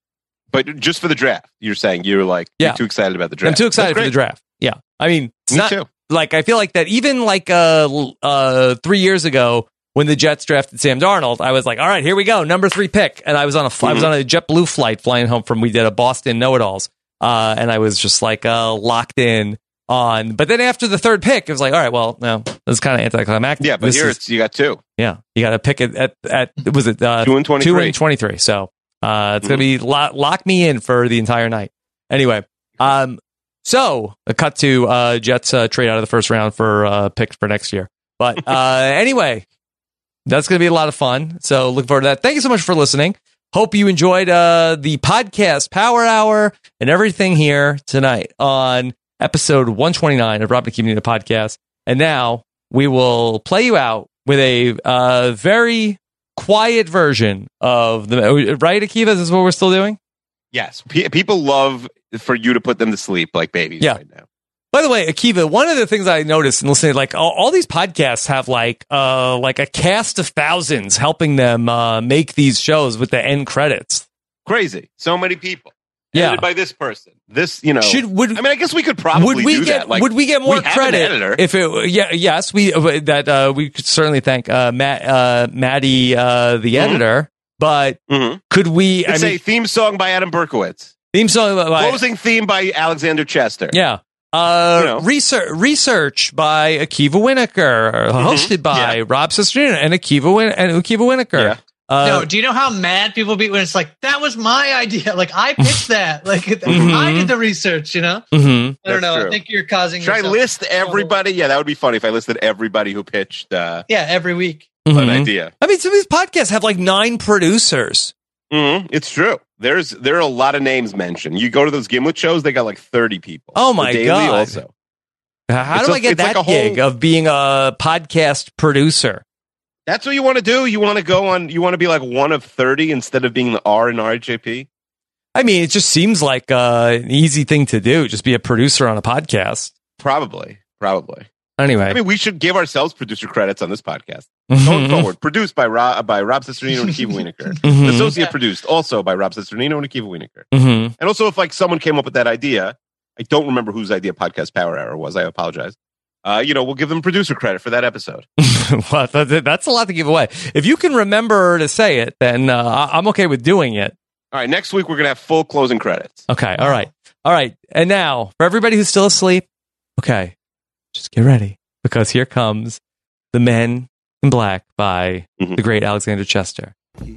But just for the draft, you're saying you're like Yeah. you're too excited about the draft. I'm too excited That's for the great. draft. Yeah. I mean, it's Me not, too. Like, I feel like that even like uh, l- uh, three years ago when the Jets drafted Sam Darnold, I was like, all right, here we go. Number three pick. And I was on a, fl- I was on a JetBlue flight flying home from, we did a Boston know-it-alls. Uh, and I was just like uh, locked in on, but then after the third pick, it was like, all right, well, no, that's kind of anticlimactic. Yeah, but This here is- it's you got two. yeah, you got to pick it at, at, was it uh, Two and twenty-three. Two and twenty-three. So uh, it's going to be lo- lock me in for the entire night. Anyway, um, so a cut to uh, Jets uh, trade out of the first round for uh, pick for next year. But uh, anyway, that's going to be a lot of fun. So look forward to that. Thank you so much for listening. Hope you enjoyed uh, the podcast Power Hour and everything here tonight on episode one twenty-nine of Rob and Akiva Need a Podcast. And now we will play you out with a uh, very quiet version of the right, Akiva. This is what we're still doing. Yes, P- people love for you to put them to sleep like babies Yeah. right now. By the way, Akiva, one of the things I noticed in listening, like all, all these podcasts have like uh like a cast of thousands helping them uh, make these shows with the end credits. Crazy, so many people. Yeah. Edited by this person. This, you know. Should would I mean, I guess we could probably would we do get that. Like, would we get more we have an credit editor. if it? Yeah, yes, we uh, that uh, we could certainly thank uh, Matt uh, Maddie uh, the Mhm. editor, but Mhm. could we? It's I a mean, theme song by Adam Berkowitz. theme song by Closing theme by Alexander Chester. yeah. Uh, You know. research research by Akiva Winokur, hosted by Mm-hmm. Yeah. Rob Sestrino and Akiva Win- and Akiva Winokur. Yeah. Uh, no, do you know how mad people be when it's like that was my idea? Like I pitched that. Like Mhm. I did the research. You know. mhm. I don't That's know. true. I think you're causing. Should I yourself list trouble. everybody? Yeah, that would be funny if I listed everybody who pitched uh, Yeah, every week. an Mhm. idea. I mean, some of these podcasts have like nine producers. hmm It's true. There's there are a lot of names mentioned. You go to those Gimlet shows, they got like thirty people. Oh The my Daily God. Also, How It's do a- I get it's like that a whole- gig of being a podcast producer? that's what you want to do. You want to go on. You want to be like one of thirty instead of being the R in R H A P. I mean, it just seems like uh, an easy thing to do. Just be a producer on a podcast. Probably, probably. Anyway, I mean, we should give ourselves producer credits on this podcast. Going forward, produced by Rob, by Rob Cesternino and Akiva Winokur. Mhm. Associate Yeah. produced also by Rob Cesternino and Akiva Winokur. Mhm. And also, if like someone came up with that idea, I don't remember whose idea Podcast Power Hour was. I apologize. Uh, you know, we'll give them producer credit for that episode. Well, that- that's a lot to give away. If you can remember to say it, then uh, I- I'm okay with doing it. All right, next week we're gonna have full closing credits. Okay. All right. All right. And now, for everybody who's still asleep, okay, just get ready because here comes The Men in Black by Mhm. the great Alexander Chester.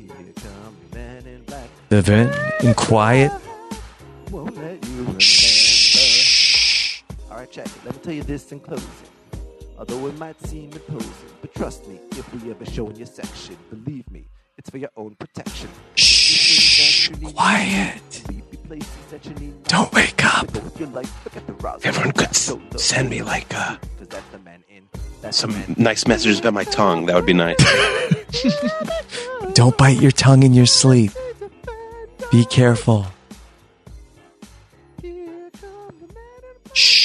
The Men in Quiet. Shh. Alright, check it. Let me tell you this in closing. Although it might seem imposing, but trust me, if we ever show in your section, believe me, it's for your own protection. Shh. Quiet. Don't wake up. Everyone could s- send me like uh, some nice messages about my tongue. That would be nice. Don't bite your tongue in your sleep. Be careful. Shh.